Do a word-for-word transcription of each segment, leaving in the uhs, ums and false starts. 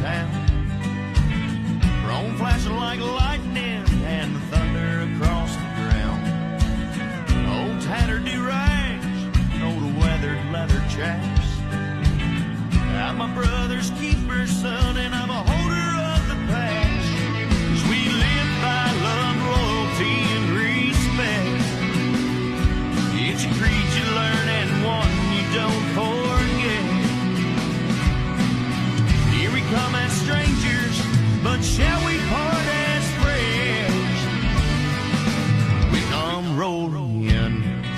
town. Chrome flashing like lightning and the thunder across the ground. Old tattered do-rags, old weathered leather chaps. I'm my brother's keeper, son, and I'm a holder of the past. 'Cause we live by love, loyalty, and respect. It's a creed you learn and one you don't forget. Here we come as strangers, but shall we part as friends? We come rolling in.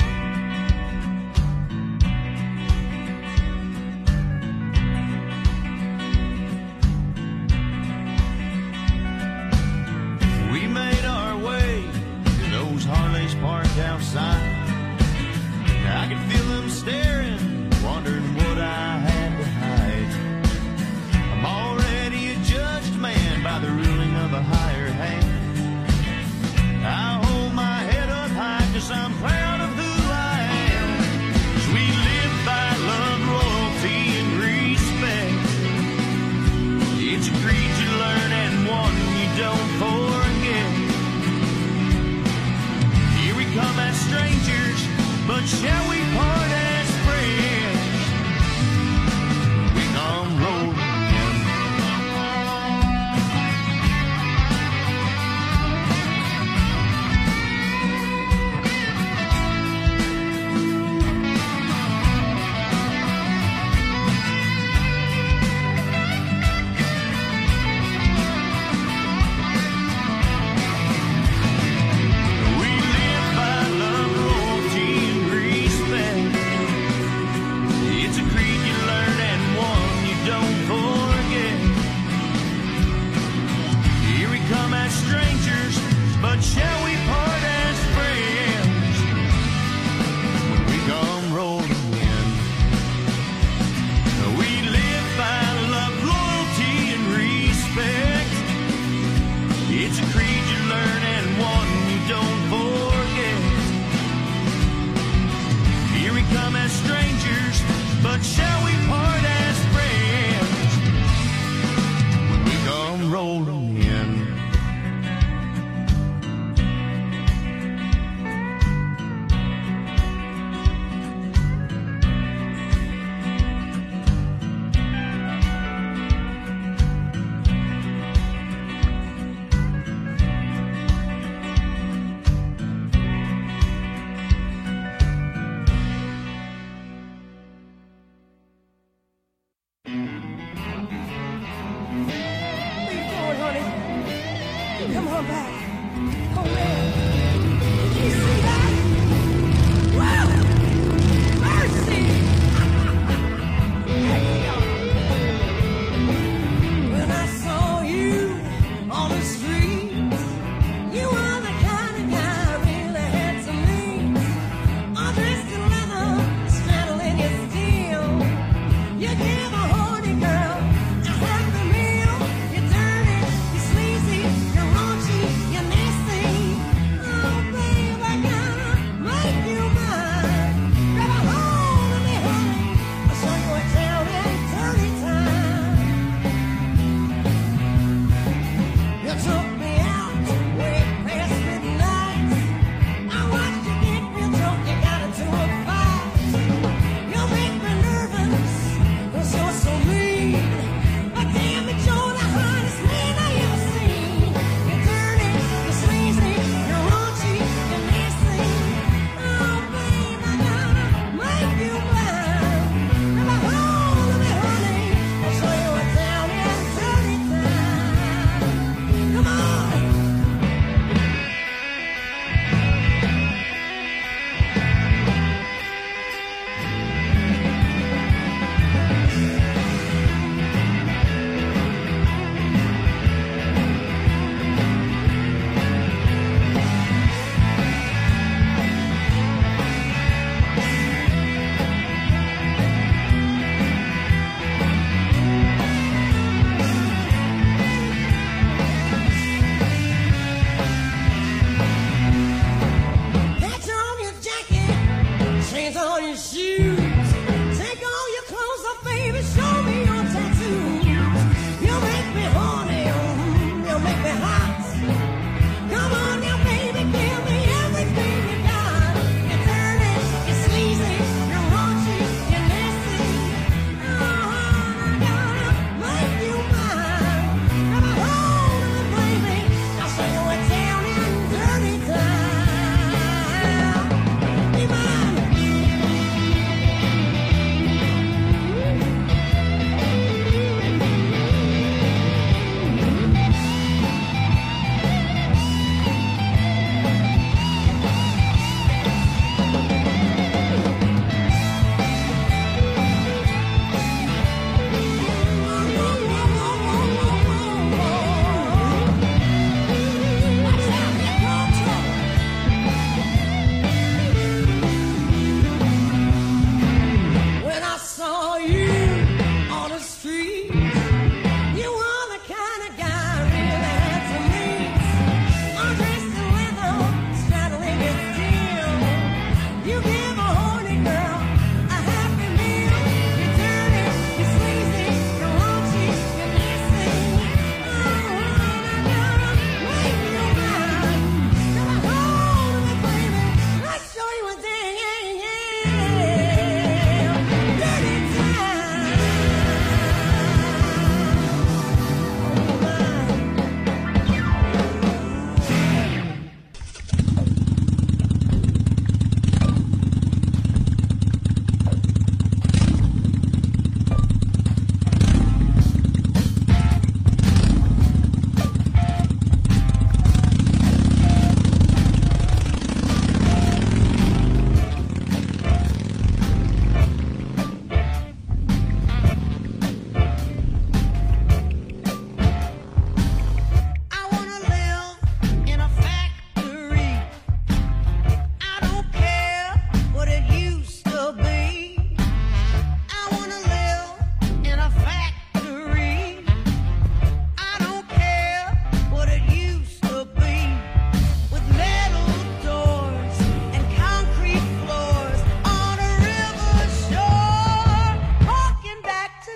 We made our way to those Harleys parked outside. I could feel them staring, wondering what I had to hide. I'm already a judged man by the ruling of a higher hand. I hold my head up high 'cause I'm proud of who I am. 'Cause we live by love, loyalty, and respect. It's a creed you learn and one you don't forget. Here we come as strangers, but shall we part as friends? We come rolling in. We live by love, loyalty, and respect. It's a creed you learn and one you don't forget. Here we come as strangers, but shall we part as friends? When we come rolling in. We live by love, loyalty, and respect. It's a creed you learn and one you don't forget. Here we come as strangers, but shall we part as friends? When we come rolling in. Where you going, honey? Come on back. Oh, man. You see that? Wow! Mercy! When I saw you on the street, you were the kind of guy really had some means. All dressed in leather, straddling your steel. You give a horny girl a happy meal. You're dirty, you're sleazy, you're raunchy, you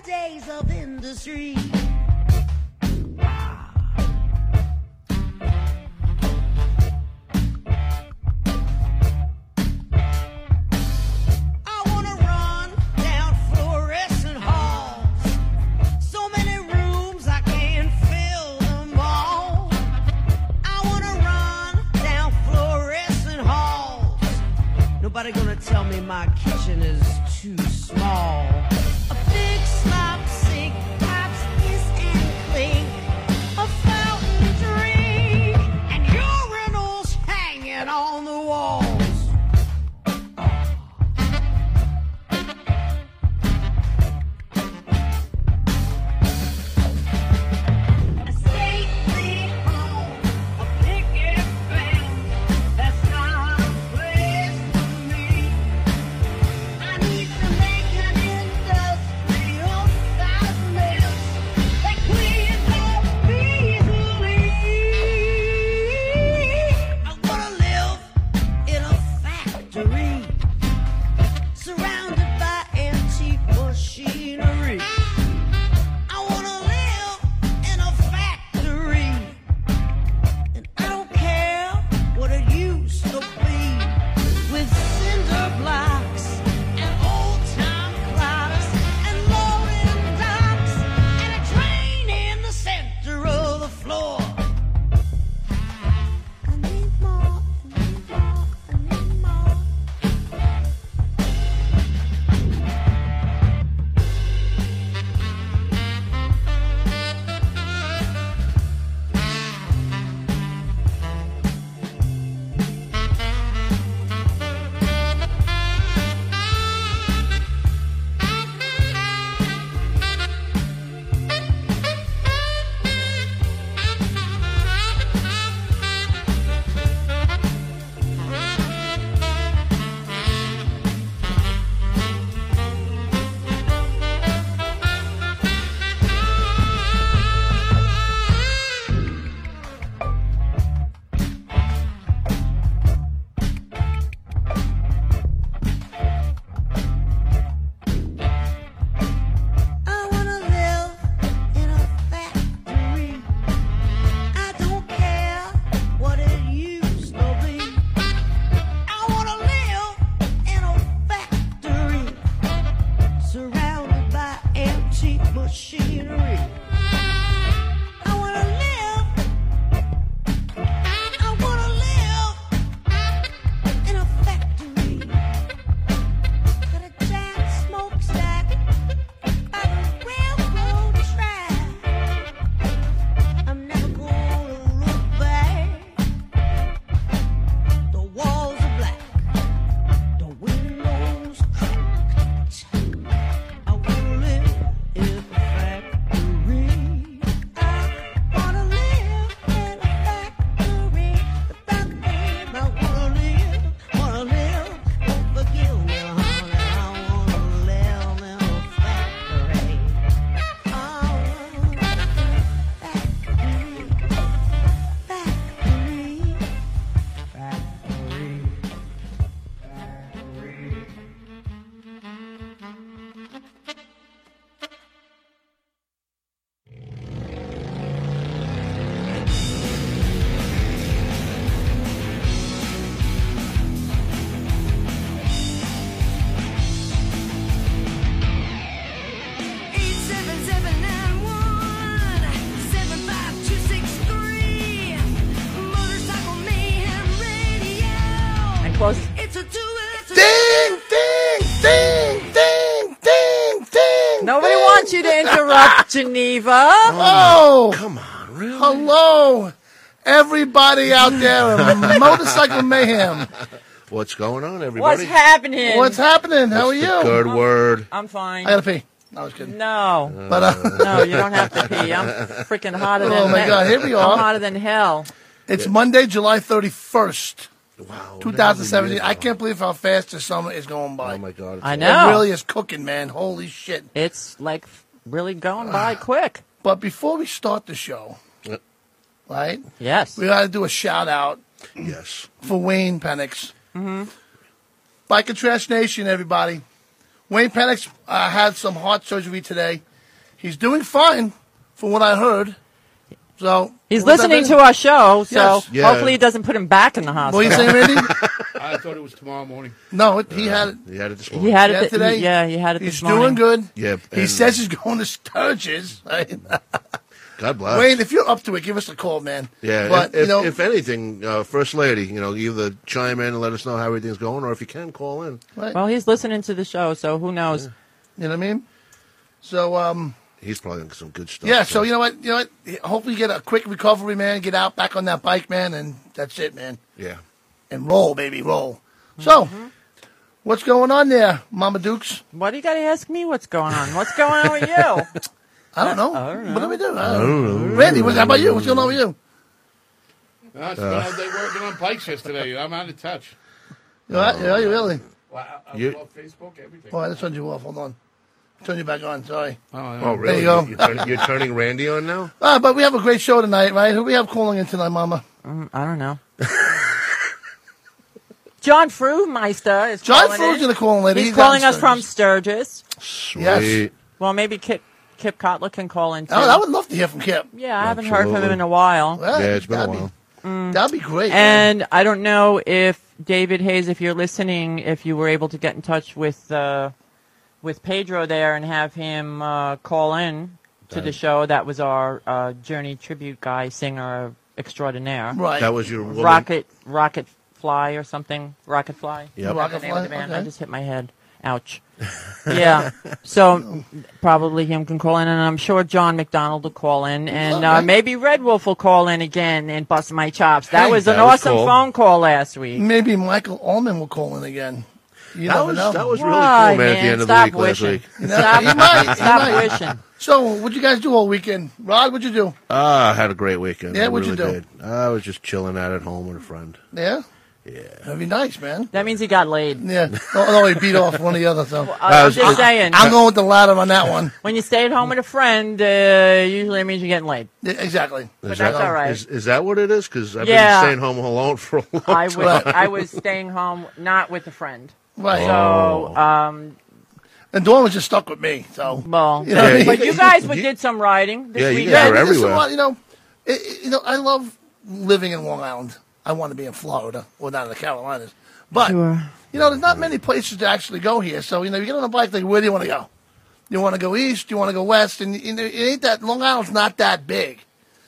days of industry. I wanna run down fluorescent halls. So many rooms I can't fill them all. I wanna run down fluorescent halls. Nobody gonna tell me my kitchen is too small. A big slop sink, taps hiss and clink, a fountain drink, and urinals hanging on the walls. A stately home, a picket fence, that's not a place for me. I need to make an industrial size mess that cleans up easily. I wanna live in a factory surrounded by antique machinery. I wanna live in a factory, and I don't care what it used to be, with cinder blocks and old-time clocks and loading docks and a train in the center of the floor. I need more, I need more, I need more. I wanna live in a factory. I don't care what it used to be. I wanna live in a factory surrounded by antique machinery. I wanna live, I wanna live in a factory. Got a giant smokestack by the railroad track. I'm never gonna look back. The walls are black, the windows cracked. I wanna live in a factory. I wanna live in a factory. The factory I wanna live, wanna live. Don't forgive me, honey. I wanna live in a factory. I wanna live in a factory. Factory. Factory. Eight seven seven nine one seven five two six three. Motorcycle Mayhem Radio. And close. It's a two. It's a Ding, ding, ding, ding, ding, ding. Nobody ding. wants you to interrupt, Geneva. Oh, Come on, really? hello, everybody out there in Motorcycle Mayhem. What's going on, everybody? What's happening? What's happening? How are What's you? the good word? I'm fine. I gotta pee. No, I was kidding. No, But uh, no, you don't have to pee. I'm freaking hotter than Oh, my hell. God, here we are. I'm hotter than hell. it's Monday, July thirty-first, Wow. twenty seventeen. I I can't believe how fast the summer is going by. Oh, my God. it's I all- know. It really is cooking, man. Holy shit. It's like really going by quick. But before we start the show, Yep. right, Yes. we got to do a shout out Yes. for Wayne Penix. Mm-hmm. Biker Trash Nation, everybody. Wayne Penix uh, had some heart surgery today. He's doing fine, from what I heard. So He's what's that listening mean? to our show, so Yes. Yeah. hopefully it doesn't put him back in the What hospital. are you saying, Randy? I thought it was tomorrow morning. No, it, he had it. He had it this He morning. had Yeah, it th- today. he- yeah, he had it He's this morning. doing good. Yeah, He and- says he's going to Sturgis. Right? God bless. Wayne, if you're up to it, give us a call, man. Yeah, but if, you know, if anything, uh, First Lady, you know, either chime in and let us know how everything's going, or if you can, call in. right? Well, he's listening to the show, so who knows? you know what I mean. So, um, He's probably got some good stuff. yeah. So you know what? You know what? Hopefully, you get a quick recovery, man. Get out back on that bike, man, and that's it, man. Yeah. And roll, baby, roll. So, Mm-hmm. what's going on there, Mama Dukes? What do you got to ask me what's going on? What's going on with you? I don't know. I don't know. What do we do? I don't know. Randy, what how about you? What's going on with you? No, I spent all day working on bikes yesterday. I'm out of touch. You all right? Yeah, you really? Well, I, I You- was off Facebook, everything. Oh, I just turned you off. Hold on. Turn you back on. Sorry. Oh, yeah. Oh, really? you go. You're, turning, you're turning Randy on now? Ah, but we have a great show tonight, right? Who we have calling in tonight, Mama? Mm, I don't know. John Frumeister is John calling Fru's in. going to call in later. He's He's calling out us in from Sturgis. Sturgis. Sweet. Yes. Well, maybe Kip, Kip Kotler can call in, too. Oh, I would love to hear from Kip. yeah, I haven't heard from him Absolutely. in a while. Well, Yeah, it's been a that'd while. Be, that'd be great. man. And I don't know if David Hayes, if you're listening, if you were able to get in touch with uh, with Pedro there and have him uh, call in to the show. That was our uh, Journey tribute guy, singer extraordinaire. Right. That was your woman. Rocket, Rocket Fly or something. Rocket Fly. Yep. Rocket The name of the Fly, band. okay. I just hit my head. Ouch. Yeah. So probably him can call in, and I'm sure John McDonald will call in, and uh, Okay. maybe Red Wolf will call in again and bust my chops. That Hey, was an that was awesome cool. phone call last week. Maybe Michael Allman will call in again. You That never was, know. that was really Why, cool, man, at the man? end of Stop the week wishing. last week. You know, Stop, he might, he stop might. wishing. So, what'd you guys do all weekend? Rod, what'd you do? Ah, I had a great weekend. Yeah, I what'd you really do? Did. I was just chilling out at home with a friend. Yeah? Yeah. That'd be nice, man. That means he got laid. Yeah. Oh, no, he beat off one of the others, so. I, I'm was- just saying. I'm going with the latter on that one. When you stay at home with a friend, uh, usually it means you're getting laid. Yeah, exactly. But Is that's that, all right. Is, is that what it is? Because I've Yeah. been staying home alone for a long I time. was I was staying home, not with a friend. Right. So, um, And Dawn was just stuck with me, so. well, You know what I mean? but you guys would You- did some riding this Yeah, you weekend. guys were listen, everywhere. what, you know, it, it- you know, I love living in Long Island. I want to be in Florida or down in the Carolinas. But, Sure. you know, there's not many places to actually go here. So, you know, you get on a bike, like, where do you want to go? You want to go east? You want to go west? And you know, it ain't that, Long Island's not that big.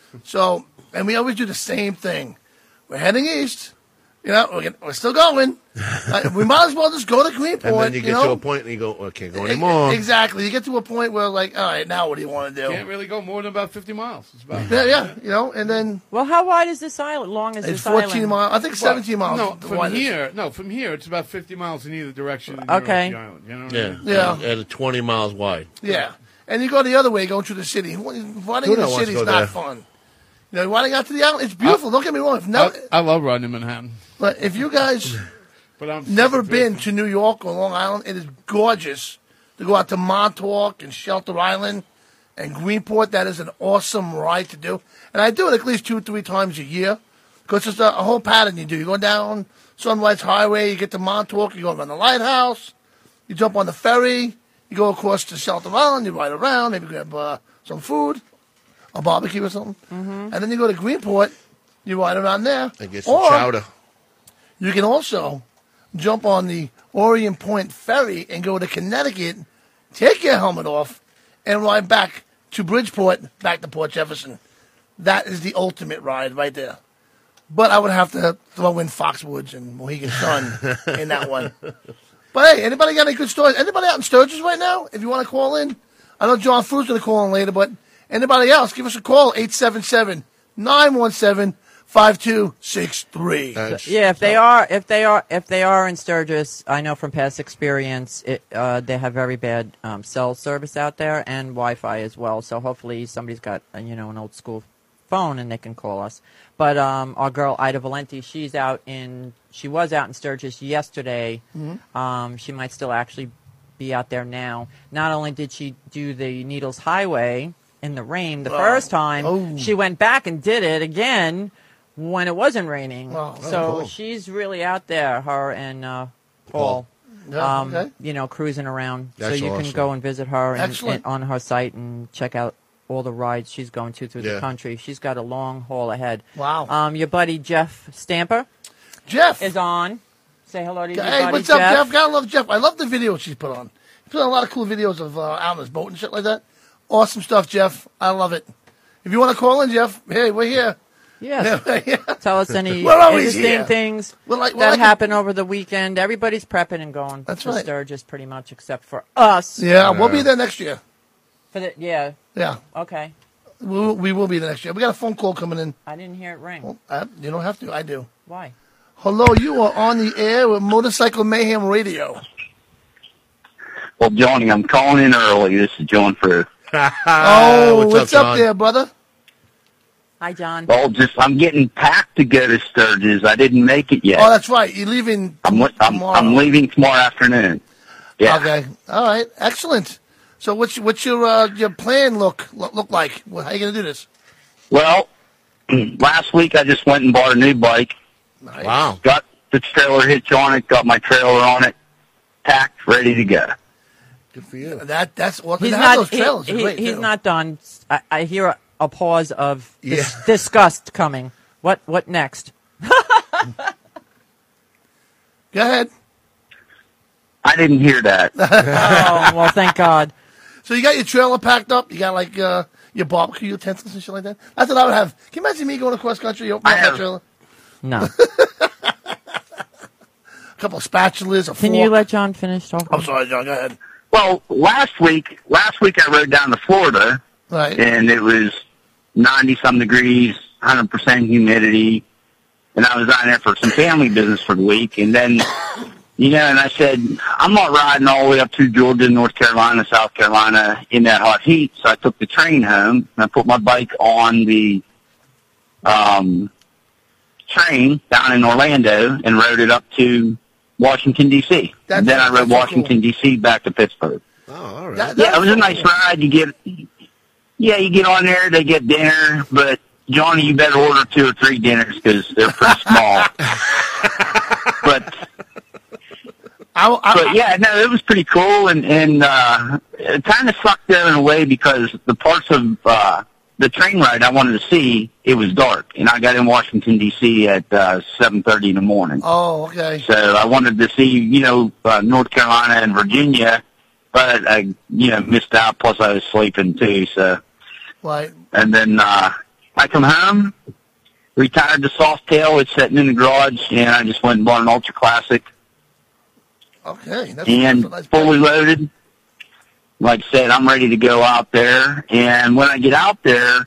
So, and we always do the same thing. We're heading east. You know, we're, gonna, we're still going. Uh, we might as well just go to Greenport. And then you get know? to a point and you go, well, I can't go E- anymore. Exactly. You get to a point where, like, all right, now what do you want to do? Can't really go more than about fifty miles. It's about Yeah, yeah, you know, and then Well, how wide is this island? Long as it's this fourteen island? miles. I think seventeen miles. No, is the from widest. here. No, from here it's about fifty miles in either direction. And you're Okay. off the island, you know what I Yeah. mean? Yeah. At a twenty miles wide. Yeah, and you go the other way, going through the city. Riding in Who the don't want city to is go not there? fun. You know, riding out to the island, it's beautiful. Don't get me wrong. If, never, I, I love riding in Manhattan, but if you guys but I'm never fucking been thirsty. to New York or Long Island, it is gorgeous to go out to Montauk and Shelter Island and Greenport. That is an awesome ride to do, and I do it at least two or three times a year because it's a, a whole pattern you do. You go down Sunrise Highway, you get to Montauk, you go around the lighthouse, you jump on the ferry, you go across to Shelter Island, you ride around, maybe grab uh, some food, a barbecue or something, and then you go to Greenport, you ride around there. And get some Or chowder. you can also jump on the Orient Point ferry and go to Connecticut, take your helmet off, and ride back to Bridgeport, back to Port Jefferson. That is the ultimate ride right there. But I would have to throw in Foxwoods and Mohegan Sun in that one. But hey, anybody got any good stories? Anybody out in Sturgis right now? If you want to call in, I know John Fru's going to call in later, but anybody else, give us a call, eight seven seven, nine one seven, five two six three. That's- Yeah, if they are, if they are, if they are in Sturgis, I know from past experience, it, uh, they have very bad um, cell service out there and Wi-Fi as well. So hopefully somebody's got, uh, you know, an old school phone and they can call us. But um, our girl Ida Valenti, she's out in, she was out in Sturgis yesterday. Um, she might still actually be out there now. Not only did she do the Needles Highway in the rain the Oh. first time, Oh. she went back and did it again when it wasn't raining. Oh, so cool. she's really out there, her and uh, Paul. Yeah, um, okay. you know, cruising around. That's so you awesome. can go and visit her and, Excellent. and on her site and check out all the rides she's going to through Yeah. the country. She's got a long haul ahead. Wow. Um, your buddy Jeff Stamper Jeff. is on. Say hello to your Hey, buddy what's Jeff. up, Jeff? Gotta love Jeff. I love the videos she's put on. She's put on a lot of cool videos of uh, out on his boat and shit like that. Awesome stuff, Jeff. I love it. If you want to call in, Jeff, hey, we're here. Yes. Yeah. Tell us any We're always interesting here. things Well, like- well, that like- happened over the weekend. Everybody's prepping and going That's to right. Sturgis pretty much, except for us. Yeah, we'll be there next year. For the, yeah. Yeah, Okay. we will, we will be there next year. We got a phone call coming in. I didn't hear it ring. Well, I, you don't have to. I do. Why? Hello, you are on the air with Motorcycle Mayhem Radio. Well, Johnny, I'm calling in early. This is John for. Oh, what's what's, up, up, John? there, brother? Hi, John. Well, just I'm getting packed to go to Sturgis. I didn't make it yet. Oh, that's right. You're leaving I'm, li- I'm tomorrow. I'm leaving tomorrow afternoon. Yeah. Okay. All right. Excellent. So, what's what's your uh, your plan look look, look like? Well, how are you gonna do this? Well, last week I just went and bought a new bike. Nice. Wow. Got the trailer hitch on it. Got my trailer on it. Tacked, ready to go. Good for you. That that's awesome. He's They have not. those he- trailers are he- great, he's too. not done. I, I hear a, a pause of dis- Yeah. disgust coming. What? What next? Go ahead. I didn't hear that. Oh well, thank God. So you got your trailer packed up. You got like uh, your barbecue utensils and shit like that. That's what I would have. Can you imagine me going across country, opening I up my have- trailer? No. A couple of spatulas, a Can fork. you let John finish talking? I'm sorry, John. Go ahead. Well, last week, last week I rode down to Florida, Right. and it was ninety some degrees, one hundred percent humidity, and I was down there for some family business for the week, and then, you know, and I said, I'm not riding all the way up to Georgia, North Carolina, South Carolina in that hot heat, so I took the train home, and I put my bike on the um, train down in Orlando and rode it up to Washington, D C That's- And then I that's rode so Washington, D C back to Pittsburgh. Oh, all right. That- Yeah, it was a that's nice cool. ride. You get, yeah, you get on there, they get dinner, but Johnny, you better order two or three dinners because they're pretty small. but, I, I, but yeah, no, it was pretty cool, and and uh, it kind of sucked there in a way because the parts of uh, the train ride I wanted to see, it was dark, and I got in Washington D C at uh, seven thirty in the morning. oh, okay. So I wanted to see, you know, uh, North Carolina and Virginia, but I, you know, missed out. Plus, I was sleeping too. So, Right. and then uh, I come home, retired the Softail. It's sitting in the garage, and I just went and bought an Ultra Classic Okay. That's, and that's a nice fully bike. loaded. Like I said, I'm ready to go out there. And when I get out there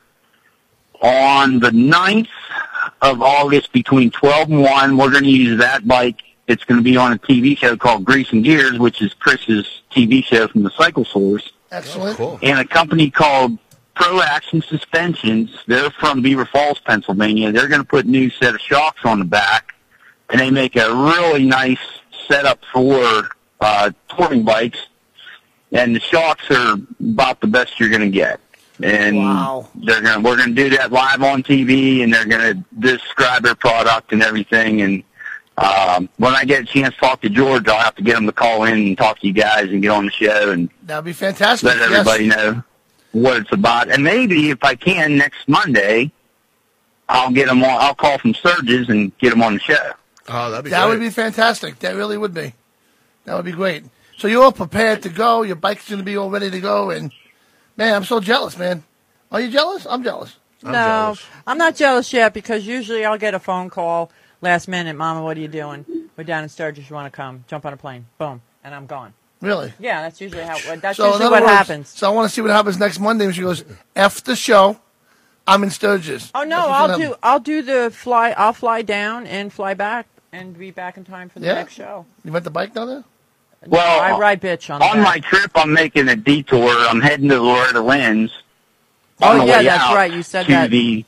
on the ninth of August between twelve and one, we're going to use that bike. It's going to be on a T V show called Grease and Gears, which is Chris's T V show from the Cycle Source. Excellent. Cool. And a company called Pro Action Suspensions. They're from Beaver Falls, Pennsylvania. They're going to put a new set of shocks on the back, and they make a really nice setup for uh, touring bikes. And the shocks are about the best you're going to get. And Wow. they're going to we're going to do that live on T V, and they're going to describe their product and everything. And um, when I get a chance to talk to George, I'll have to get him to call in and talk to you guys and get on the show and That would be fantastic. let everybody yes. know what it's about. And maybe if I can next Monday, I'll get them on. I'll call from Sturgis and get them on the show. Oh, that'd be That great. would be fantastic. That really would be. That would be great. So you're all prepared to go. Your bike's going to be all ready to go. And, man, I'm so jealous, man. Are you jealous? I'm jealous. I'm no, jealous. I'm not jealous yet because usually I'll get a phone call last minute. Mama, what are you doing? We're down in Sturgis. You want to come? Jump on a plane. Boom, and I'm gone. Really? Yeah, that's usually how. That's So in usually other what words- happens. So I want to see what happens next Monday when she goes, F the show. I'm in Sturgis. Oh no, That's what's I'll gonna do. happen. I'll do the fly. I'll fly down and fly back and be back in time for the Yeah? next show. You rent the bike down there? Well, I ride bitch on. the on my back. trip, I'm making a detour. I'm heading to Loretta Lynn's. Oh, on the yeah, way that's out right. You said to that. The,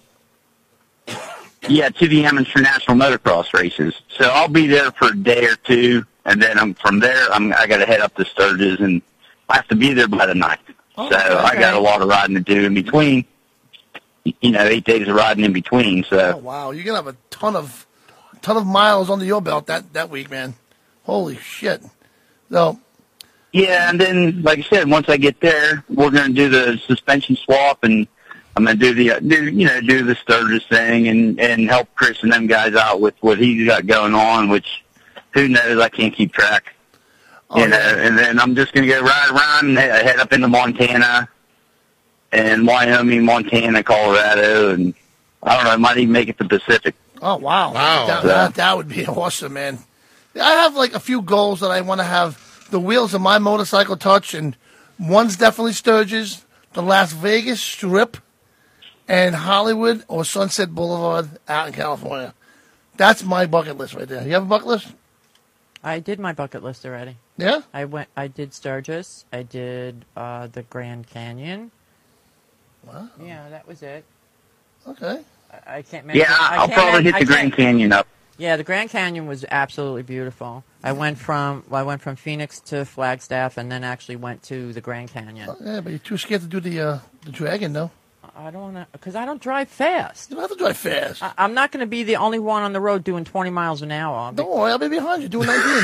yeah, to the Amateur National Motocross races. So I'll be there for a day or two, and then I'm from there. I'm I got to head up to Sturgis, and I have to be there by the ninth. Oh, so I okay. got a lot of riding to do in between. You know, eight days of riding in between. Oh, So wow. You're going to have a ton of ton of miles under your belt that, that week, man. Holy shit. So, Yeah, and then, like I said, once I get there, we're going to do the suspension swap, and I'm going to do the, uh, do, you know, do the Sturgis thing and, and help Chris and them guys out with what he's got going on, which who knows, I can't keep track. Oh, you know, yeah. and then I'm just going to go right around and he- head up into Montana and Wyoming, Montana, Colorado, and I don't know, I might even make it to Pacific. Oh, wow. Wow. That, that, that would be awesome, man. I have like a few goals that I want to have the wheels of my motorcycle touch, and one's definitely Sturgis, the Las Vegas Strip, and Hollywood or Sunset Boulevard out in California. That's my bucket list right there. You have a bucket list? I did my bucket list already. Yeah? I went. I did Sturgis. I did uh, the Grand Canyon. Wow. Yeah, that was it. Okay. I, I can't mention. Yeah, I I'll can't probably men- hit I the Grand can't- Canyon up. Yeah, the Grand Canyon was absolutely beautiful. I went from I went from Phoenix to Flagstaff, and then actually went to the Grand Canyon. Oh, yeah, but you're too scared to do the uh, the dragon, though. I don't want to, because I don't drive fast. You don't have to drive fast. I, I'm not going to be the only one on the road doing twenty miles an hour. I'll be- Don't worry, I'll be behind you doing nineteen.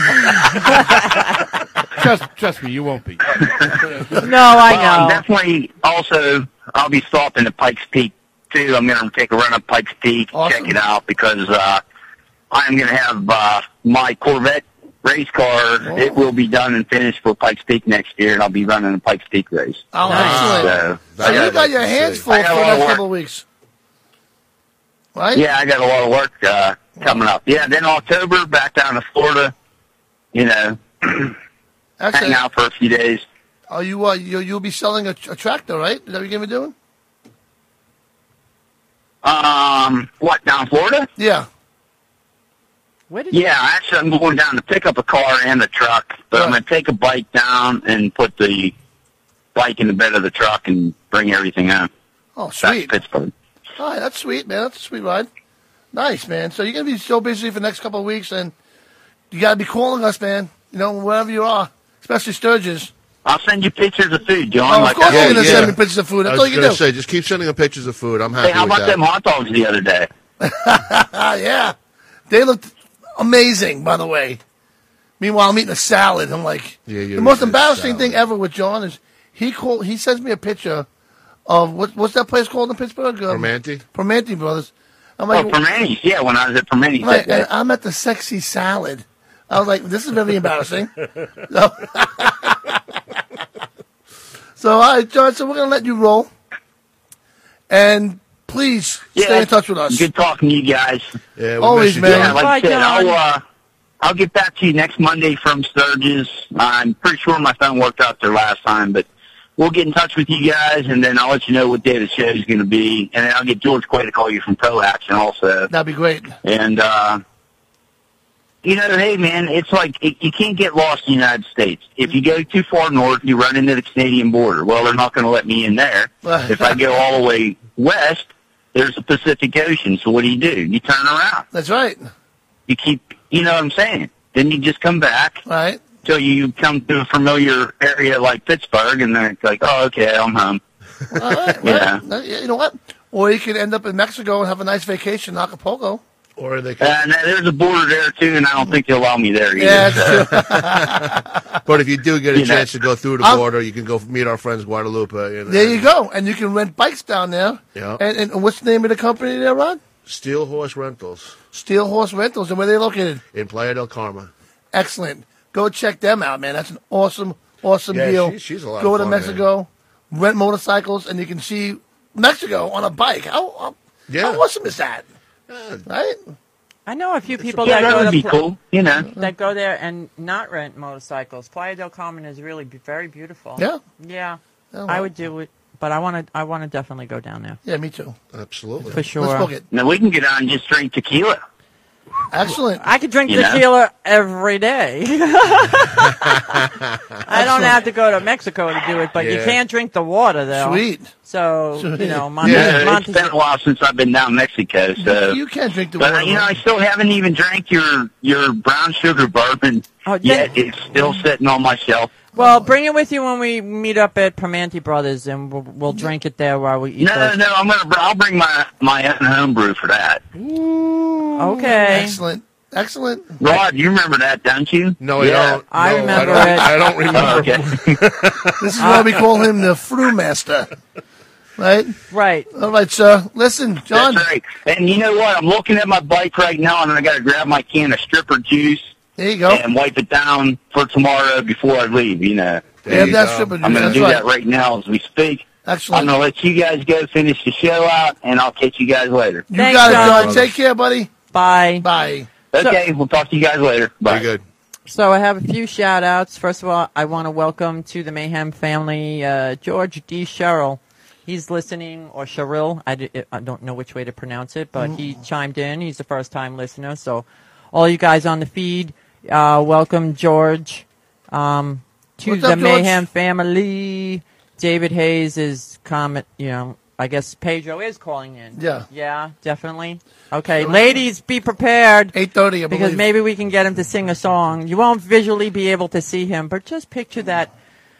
Trust, trust me, you won't be. no, I Well, I'm know. definitely also, I'll be stopping at Pikes Peak, too. I'm going to take a run up Pikes Peak, Awesome. check it out, because uh, I'm going to have uh, my Corvette race car. Oh. It will be done and finished for Pikes Peak next year, and I'll be running a Pikes Peak race. Oh, Nice. excellent. So, So I'd you like got to your hands see. full I for got the a lot next of work. couple of weeks. Right? yeah, I got a lot of work uh, coming up. Yeah, then October, back down to Florida, you know, hang Excellent. out for a few days. Are you, uh, you, you'll be selling a, a tractor, right? Is that what you're going to be doing? Um, what, down Florida? Yeah. Where did you? Yeah, actually, I'm going down to pick up a car and a truck, but I'm Right. going to take a bike down and put the bike in the bed of the truck and bring everything home Oh, back to sweet. Pittsburgh. All right, that's sweet, man. That's a sweet ride. Nice, man. So you're going to be so busy for the next couple of weeks, and you got to be calling us, man, you know, wherever you are, especially Sturgis. I'll send you pictures of food, John. Oh, of like course I you're Yeah, going to yeah. send me pictures of food. I That's was all you going can to do. say, just keep sending them pictures of food. I'm happy Hey, how with about that. them hot dogs the other day? Ah, yeah. They looked amazing, by the way. Meanwhile, I'm eating a salad. I'm like, Yeah, you're the most eating a embarrassing salad. thing ever with John is he called. He sends me a picture of what, what's that place called in Pittsburgh? Um, Romanti? Permanente Brothers. I'm Oh, like, Permanis. Yeah, when I was at Permanis right, that day. and I'm at the sexy salad. I was like, this is very embarrassing. so, so, all right, John. So we're gonna let you roll, and please Yeah, stay in touch with us. Good talking to you guys. Yeah, we Always, miss you, man. John. Yeah, like Bye, I said, John. I'll, uh, I'll get back to you next Monday from Sturgis. I'm pretty sure my phone worked out there last time, but we'll get in touch with you guys, and then I'll let you know what day the show is going to be, and then I'll get George Quay to call you from Pro Action also. That'd be great. And, uh, you know, hey, man, it's like it, you can't get lost in the United States. If you go too far north, you run into the Canadian border. Well, they're not going to let me in there. If I go all the way west, there's the Pacific Ocean. So what do you do? You turn around. That's right. You keep, you know what I'm saying? Then you just come back All right. till you come to a familiar area like Pittsburgh, and then it's like, oh, okay, I'm home. All right. Yeah. Well, you know what? Or you could end up in Mexico and have a nice vacation in Acapulco. Or they can, And there's a border there, too, and I don't think they'll allow me there either. Yeah, that's true. but if you do get a You know. chance to go through the I'm- border, you can go meet our friends Guadalupe. You know, There you go. And you can rent bikes down there. Yeah. And, and what's the name of the company there, Ron? Steel Horse Rentals Steel Horse Rentals. And where are they located? in Playa del Carmen. Excellent. Go check them out, man. That's an awesome, awesome Yeah, deal. she- she's a lot Go of to fun, Mexico, rent motorcycles, and you can see Mexico on a bike. How, how, Yeah. how awesome is that? Right? I know a few people Yeah, that that go would to be Pla- cool, you know. that go there and not rent motorcycles. Playa del Carmen is really be- very beautiful. Yeah. Yeah. Oh, I well. would do it, but I want to. I want to definitely go down there Yeah, me too. Absolutely. for sure. Let's book it. Now, we can get on and just drink tequila. Excellent. I could drink You know? tequila every day. I don't have to go to Mexico to do it, but you Yeah. can't drink the water though. Sweet. So Sweet. you know, Monte, Yeah, Monte, it's been a while since I've been down Mexico, so. You can't drink the But, water. you know, I still haven't even drank your your brown sugar bourbon Oh, yet. then- It's still sitting on my shelf. Well, bring it with you when we meet up at Permanente Brothers, and we'll, we'll drink it there while we eat. No, those. no, I'm gonna. br- I'll bring my my own home brew for that. Okay. Excellent. Excellent. Rod, you remember that, don't you? No, I Yeah. don't. I No, remember I don't, it. I don't remember. Okay. This is why we call him the Fruit Master. Right? Right. All right, sir. Listen, John. That's right. And you know what? I'm looking at my bike right now, and I got to grab my can of stripper juice There you go. and wipe it down for tomorrow before I leave. You know, There Yeah, you that's go. super. I'm going to That's do right. that right now as we speak. I'm Excellent. going to let you guys go finish the show out, and I'll catch you guys later. You Thanks, got it, John. John. Take care, buddy. Bye. Bye. Okay, we'll talk to you guys later. Bye. Very good. So I have a few shout outs. First of all, I want to welcome to the Mayhem family uh, George D. Sherrill. He's listening, or Sherrill. I, d- I don't know which way to pronounce it, but he chimed in. He's a first time listener. So all you guys on the feed, uh, welcome George um, to What's the up, George? Mayhem family. David Hayes is comment, you know, I guess Pedro is calling in. Yeah. Yeah, definitely. Okay, ladies, be prepared. eight thirty, I believe. Because maybe we can get him to sing a song. You won't visually be able to see him, but just picture that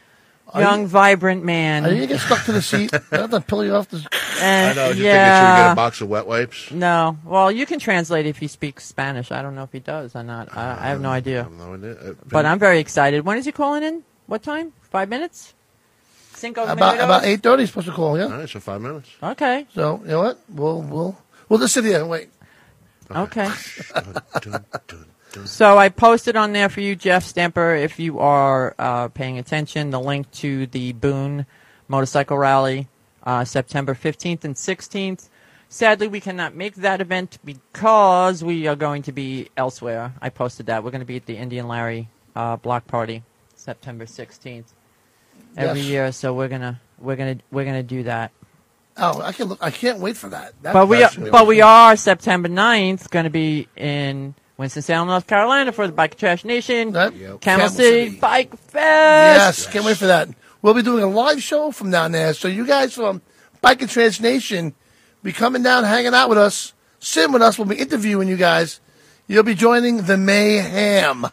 young, you- vibrant man. Are you going to get stuck to the seat? I have to pull you off the... Eh, I know. Just yeah. making sure you get a box of wet wipes. No. Well, you can translate if he speaks Spanish. I don't know if he does or not. I, I have no I idea. have no idea. Uh, But I'm very excited. When is he calling in? What time? Five minutes? Cinco About minutos? about eight thirty, supposed to call, All yeah? right, so five minutes. Okay. So, you know what? We'll, we'll, we'll just sit here and wait. Okay. Dun, dun, dun, dun. So I posted on there for you, Jeff Stemper, if you are uh, paying attention, the link to the Boone Motorcycle Rally, uh, September fifteenth and sixteenth. Sadly, we cannot make that event because we are going to be elsewhere. I posted that. We're going to be at the Indian Larry uh, block party, September sixteenth, every Yes. year. So we're gonna we're gonna we're gonna do that. Oh, I can look. I can't wait for that. that But we are, That's gonna be but we are September ninth going to be in Winston-Salem, North Carolina for the Bike Trash Nation That- Yep. Camel Camel City City. Bike Fest. Yes, can't wait for that. We'll be doing a live show from down there. So you guys from Bike and Trans Nation be coming down, hanging out with us, sitting with us. We'll be interviewing you guys. You'll be joining the Mayhem.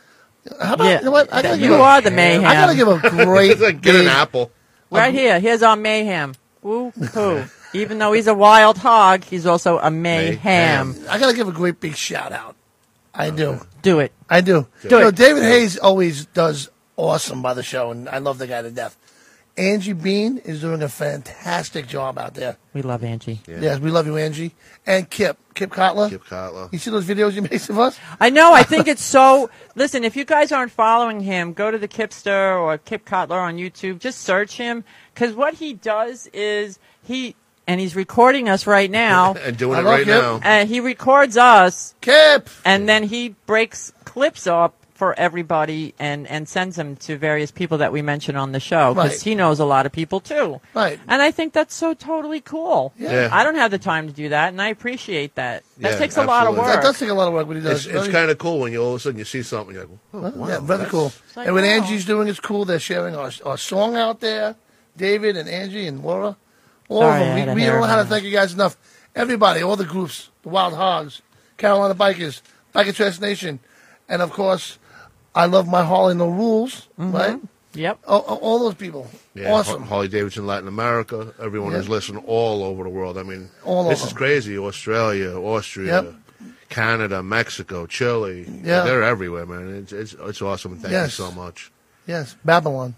How about, Yeah. you know what? I gotta You give a- are the Mayhem. I gotta give a great It's like, get an big- apple. Right here. Here's our Mayhem. Woo hoo. Even though he's a wild hog, he's also a Mayhem. Mayhem. I gotta give a great big shout out. I do. Do it. I do. Do You know, it. David Hayes always does awesome by the show, and I love the guy to death. Angie Bean is doing a fantastic job out there. We love Angie. Yeah. Yes, we love you, Angie. And Kip, Kip Kotler. Kip Kotler. You see those videos he makes of us? I know. I think it's so. Listen, if you guys aren't following him, go to the Kipster or Kip Kotler on YouTube. Just search him because what he does is he and he's recording us right now. And doing I it love right Kip. now. And he records us, Kip! and then he breaks clips up for everybody and, and sends them to various people that we mention on the show because Right. he knows a lot of people too. Right. And I think that's so totally cool. Yeah. Yeah. I don't have the time to do that, and I appreciate that. That Yeah, takes a lot of absolutely. work. That does take a lot of work when he does. It's, it's Very- kind of cool when you all of a sudden you see something. You're like, oh, wow. yeah, very that's- cool. like, and what wow. Angie's doing is cool. They're sharing our, our song out there. David and Angie and Laura. All Sorry, I of had them. a We, we hair don't know how to on. thank you guys enough. Everybody, all the groups, the Wild Hogs, Carolina Bikers, Bike and Trans Nation, and of course, I love my Harley No Rules, Mm-hmm. right? Yep. All, all- all those people. Yeah, Awesome. Harley Davidson, Latin America. Everyone Yeah. is listening all over the world. I mean, All this over. is crazy. Australia, Austria, Yep. Canada, Mexico, Chile. Yeah. They're everywhere, man. It's it's, it's awesome. Thank Yes. you so much. Yes, Babylon.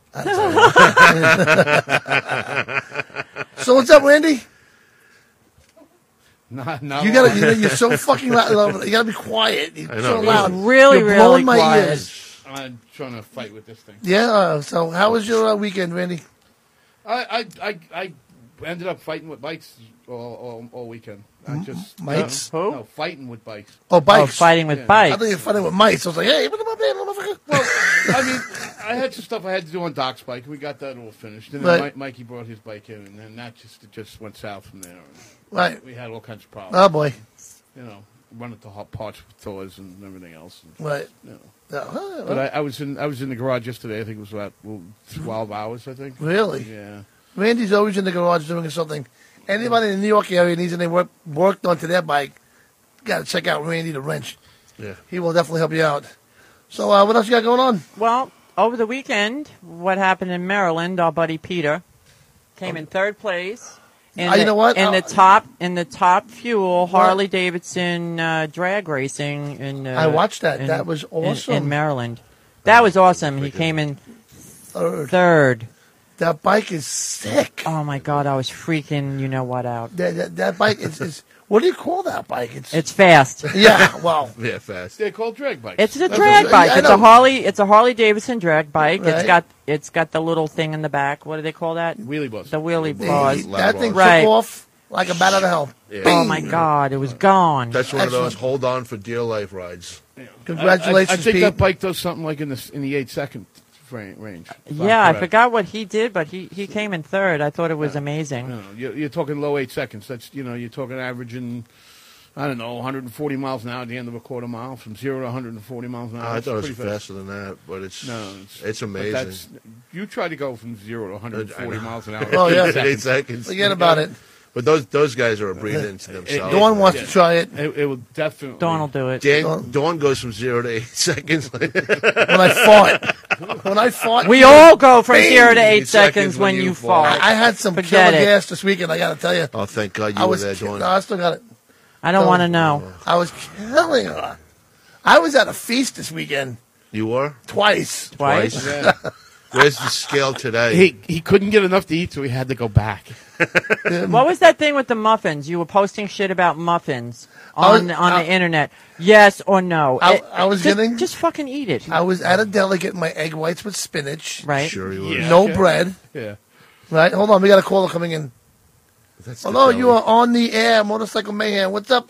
So what's up, Randy? No, no. You gotta, you, you're so fucking loud. You gotta be quiet. You're I know. so He's loud. really, you're really blowing my quiet. ears. I'm trying to fight with this thing. Yeah. Uh, so how was your uh, weekend, Randy? I, I, I, I ended up fighting with bikes all, all, all weekend. I just Mites? Who? No, fighting with bikes. Oh, Oh, bikes. fighting with Yeah. I bikes. thought you were fighting with mice. I was like, hey, put them up there, motherfucker. Well, I mean, I had some stuff I had to do on Doc's bike. We got that all finished. And Right. then Mike, Mikey brought his bike in, and then that just it just went south from there. Right. We had all kinds of problems. Oh, boy. You know, running to hot parts with toys and everything else. And, Right. you know. Yeah, huh, But I, I was in I was in the garage yesterday. I think it was about well, twelve hours. I think. Really? Yeah. Randy's always in the garage doing something. Anybody in the New York area needs anything work, worked onto their bike, got to check out Randy the Wrench. Yeah. He will definitely help you out. So uh, what else you got going on? Well, over the weekend, what happened in Maryland, our buddy Peter came in third place in Uh, you the, know what? in Uh, the top in the top fuel Harley Davidson uh, drag racing in uh, I watched that. in- That was in- awesome. in, Maryland. That was awesome. He came in Third. third. That bike is sick. Oh my god, I was freaking you know what out. That, that, that bike is, is. What do you call that bike? It's. It's fast. yeah. Well. Yeah, fast. They're called drag bikes. It's a That's drag what- bike. I It's know. a Harley. It's a Harley Davidson drag bike. It's Right. got it's got the little thing in the back. What do they call that? wheelie bus. The wheelie Hey, bars. that thing Right. took off like a bat out of hell. Yeah. Oh my god, it was gone. That's one of those Excellent. hold on for dear life rides. Congratulations, I, I, I think Pete. that bike does something like in the in the eight second frame, range. if I'm Yeah, I correct. forgot what he did, but he, he came in third. I thought it was amazing. No, you're, you're talking low eight seconds. That's you know you're talking averaging, I don't know, one hundred forty miles an hour at the end of a quarter mile, from zero to one hundred forty miles an hour. I That's thought it was pretty fast. faster than that, but it's No, it's, it's but amazing. That's, you try to go from zero to one hundred forty I know. miles an hour. Oh, in yeah. eight In eight seconds. seconds. Forget about it. But those those guys are a breed into themselves. Dawn wants Yeah. to try it. It, it will definitely. Dawn will do it. Dan, Dawn goes from zero to eight seconds. When I fought. When I fought. We all go from Bing! zero to eight Eight seconds seconds when when you you fall. fall. I had some Forget killer it. gas this weekend, I got to tell you. Oh, thank God you I were was. there, ki- Dawn. no, I still got it. I don't No. want to know. I was killing her. I was at a feast this weekend You were? twice. Twice? Yeah. Where's the scale today? he he couldn't get enough to eat, so he had to go back. What was that thing with the muffins? You were posting shit about muffins I was- on on I- the internet. Yes or no? I- It- I was just, getting- just fucking eat it. I was at a deli getting my egg whites with spinach. Right? Sure you were. Yeah. No Okay. bread. Yeah. Right? Hold on. We got a caller coming in. That's the Hello, deli. you are on the air. Motorcycle Mayhem. What's up?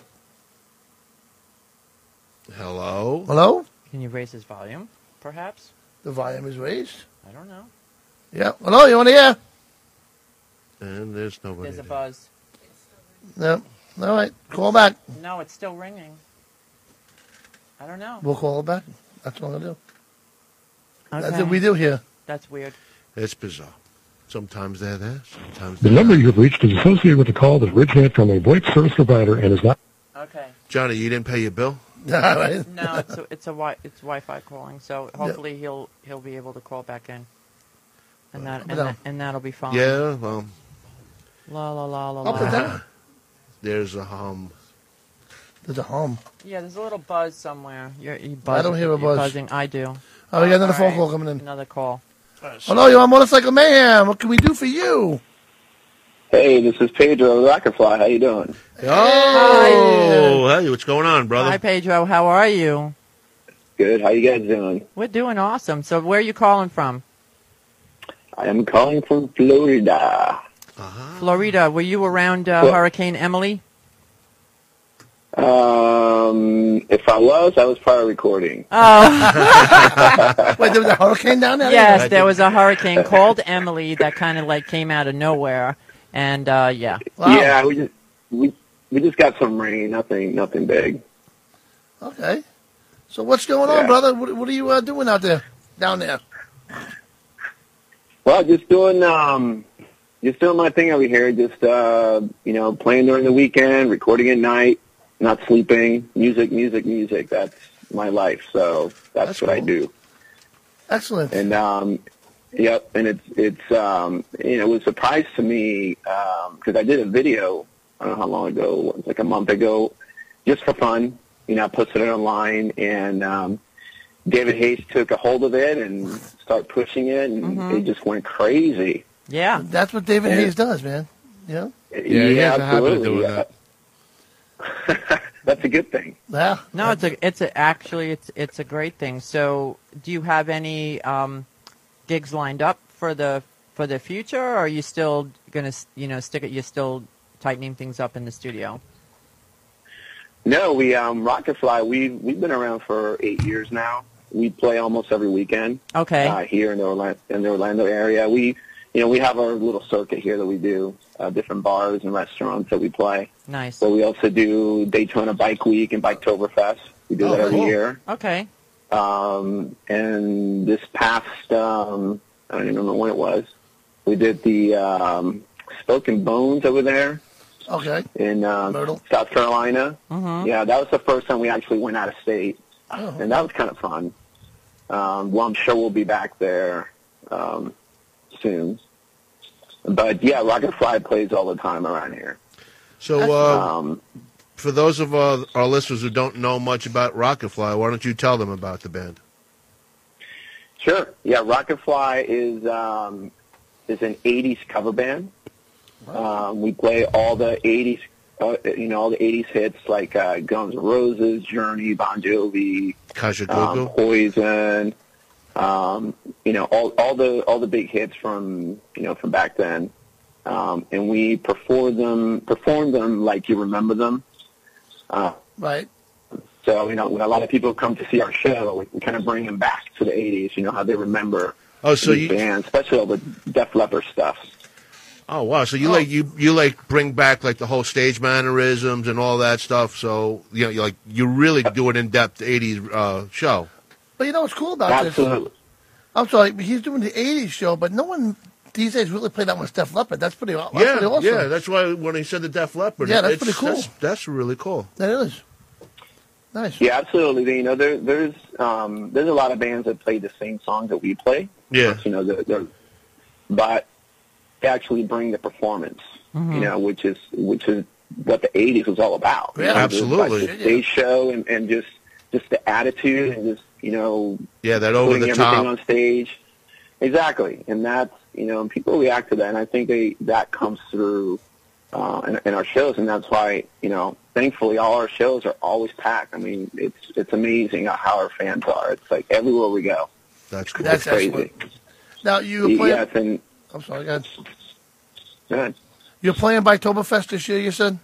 Hello? Hello? Can you raise his volume, perhaps? The volume is raised. I don't know. Yeah. Hello, you on the air? And there's nobody. There's a there. buzz. No. All right. Call back. No, it's still ringing. I don't know. We'll call back. That's what I'm going to do. That's Okay. what we do here. That's weird. It's bizarre. Sometimes they're there, sometimes The they're number not. you have reached is associated with a call that originated from a VoIP service provider and is not... Okay. Johnny, you didn't pay your bill? All right. No, it's a, it's a wi- it's Wi-Fi calling, so hopefully he'll he'll be able to call back in, and that and, No. that, and that'll be fine. Yeah, well, La la la la Up la. and down. there's a hum. There's a hum. Yeah, there's a little buzz somewhere. You're, you buzz, don't hear a you're buzz. Buzzing. I do. Oh, we got another All phone right. call coming in. Another call. Hello, you're on Motorcycle Mayhem. What can we do for you? Hey, this is Pedro Rocketfly. How you doing? Oh, hey, what's going on, brother? Hi, Pedro. How are you? Good. How you guys doing? We're doing awesome. So, where are you calling from? I am calling from Florida. Florida. Were you around uh, Well- Hurricane Emily? Um, if I was, I was probably recording. Oh, Wait, there was a hurricane down there? yes. There was a hurricane called Emily that kind of like came out of nowhere, and uh, yeah. Wow. Yeah, we just we we just got some rain. Nothing, nothing big. Okay. So what's going on, Yeah. brother? What, what are you uh, doing out there? Down there? Well, just doing um, just doing my thing over here. Just uh, you know, playing during the weekend, recording at night, not sleeping. Music, music, music. That's my life. So that's, That's what I cool. do. Excellent. And um, yep, and it's it's um, you know, it was a surprise to me because I did a video. I don't know how long ago, it was like a month ago, just for fun. You know, I posted it online, and um, David Hayes took a hold of it and started pushing it, and Mhm. it just went crazy. Yeah. That's what David Yeah. Hayes does, man. You know? Yeah, he has a habit of absolutely. doing that. That's a good thing. Yeah. No, it's a it's a actually it's it's a great thing. So, do you have any um, gigs lined up for the for the future, or are you still gonna you know stick it? You're still tightening things up in the studio. No, we um, Rocketfly. We we've been around for eight years now. We play almost every weekend. Okay. Uh, here in the Orlando, in the Orlando area, we you know we have our little circuit here that we do, uh, different bars and restaurants that we play. Nice. So we also do Daytona Bike Week and Biketoberfest. We do Oh, that every cool. year. Okay. Um, and this past, um, I don't even remember when it was. We did the um, Spoken Bones over there Okay. in um, Myrtle. South Carolina. Mm-hmm. Yeah, that was the first time we actually went out of state, Oh. and that was kind of fun. Um, well, I'm sure we'll be back there um, soon. but yeah, Rocket Fly plays all the time around here. So, uh, Um, for those of uh, our listeners who don't know much about Rocket Fly, why don't you tell them about the band? Sure. Yeah, Rocket Fly is um, is an eighties cover band. Um, we play all the eighties, uh, you know, all the eighties hits like uh, Guns N' Roses, Journey, Bon Jovi, um, Poison. Um, you know, all all the all the big hits from you know from back then, um, and we perform them perform them like you remember them. Uh, right. So, you know, when a lot of people come to see our show, we, we kind of bring them back to the eighties, you know, how they remember Oh, so these you- bands, especially all the Def Leppard stuff. Oh wow! So you like you you like bring back like the whole stage mannerisms and all that stuff. So you know, you like you really do an in-depth eighties uh, show. But you know what's cool about Absolutely. this? I'm sorry, he's doing the eighties show, but no one these days really played that much Def Leppard. That's pretty, that's yeah, pretty awesome. yeah. That's why when he said the Def Leppard, Yeah, that's it's- pretty cool. That's, that's really cool. That is. Nice. Yeah, absolutely. You know, there, there's um, there's a lot of bands that play the same songs that we play. Yeah. You know, they're, they're, but they actually bring the performance. Mhm. You know, which is which is what the eighties was all about. Yeah, You know, absolutely. just, like, the stage show and, and just just the attitude and just you know Yeah, that over putting the everything top. on stage. Exactly, and that's you know, and people react to that, and I think they that comes through uh, in, in our shows, and that's why you know, thankfully, all our shows are always packed. I mean, it's it's amazing how our fans are. It's like everywhere we go. That's cool. That's It's crazy. excellent. Now you were playing. Yes, and I'm sorry, guys. good. You're playing by Oktoberfest this year. You said.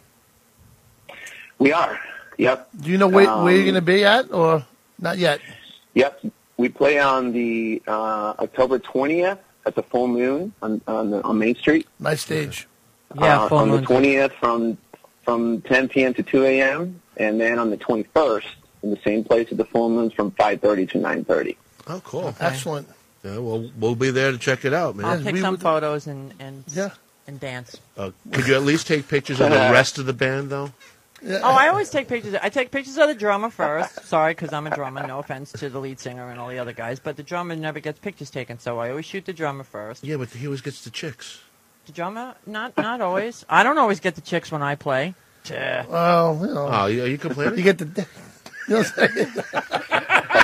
We are. Yep. Do you know where, Um, where you're going to be at, or not yet? Yep. We play on the uh, October twentieth at the Full Moon on on, the, on Main Street. Nice stage. Yeah, uh, full on the moon. twentieth from from ten p.m. to two a.m. and then on the twenty-first in the same place at the Full Moon from five thirty to nine thirty. Oh, cool. Excellent. Yeah, well, we'll be there to check it out, man. I'll Yeah, take we some would- photos and and Yeah. and dance. Uh, could you at least take pictures of the rest of the band, though? Yeah. Oh, I always take pictures. I take pictures of the drummer first. Sorry, because I'm a drummer. No offense to the lead singer and all the other guys, but the drummer never gets pictures taken, so I always shoot the drummer first. Yeah, but he always gets the chicks. The drummer, not not always. I don't always get the chicks when I play. Tch. Well, you know, Oh, are you complaining? you get the. You know what I'm saying?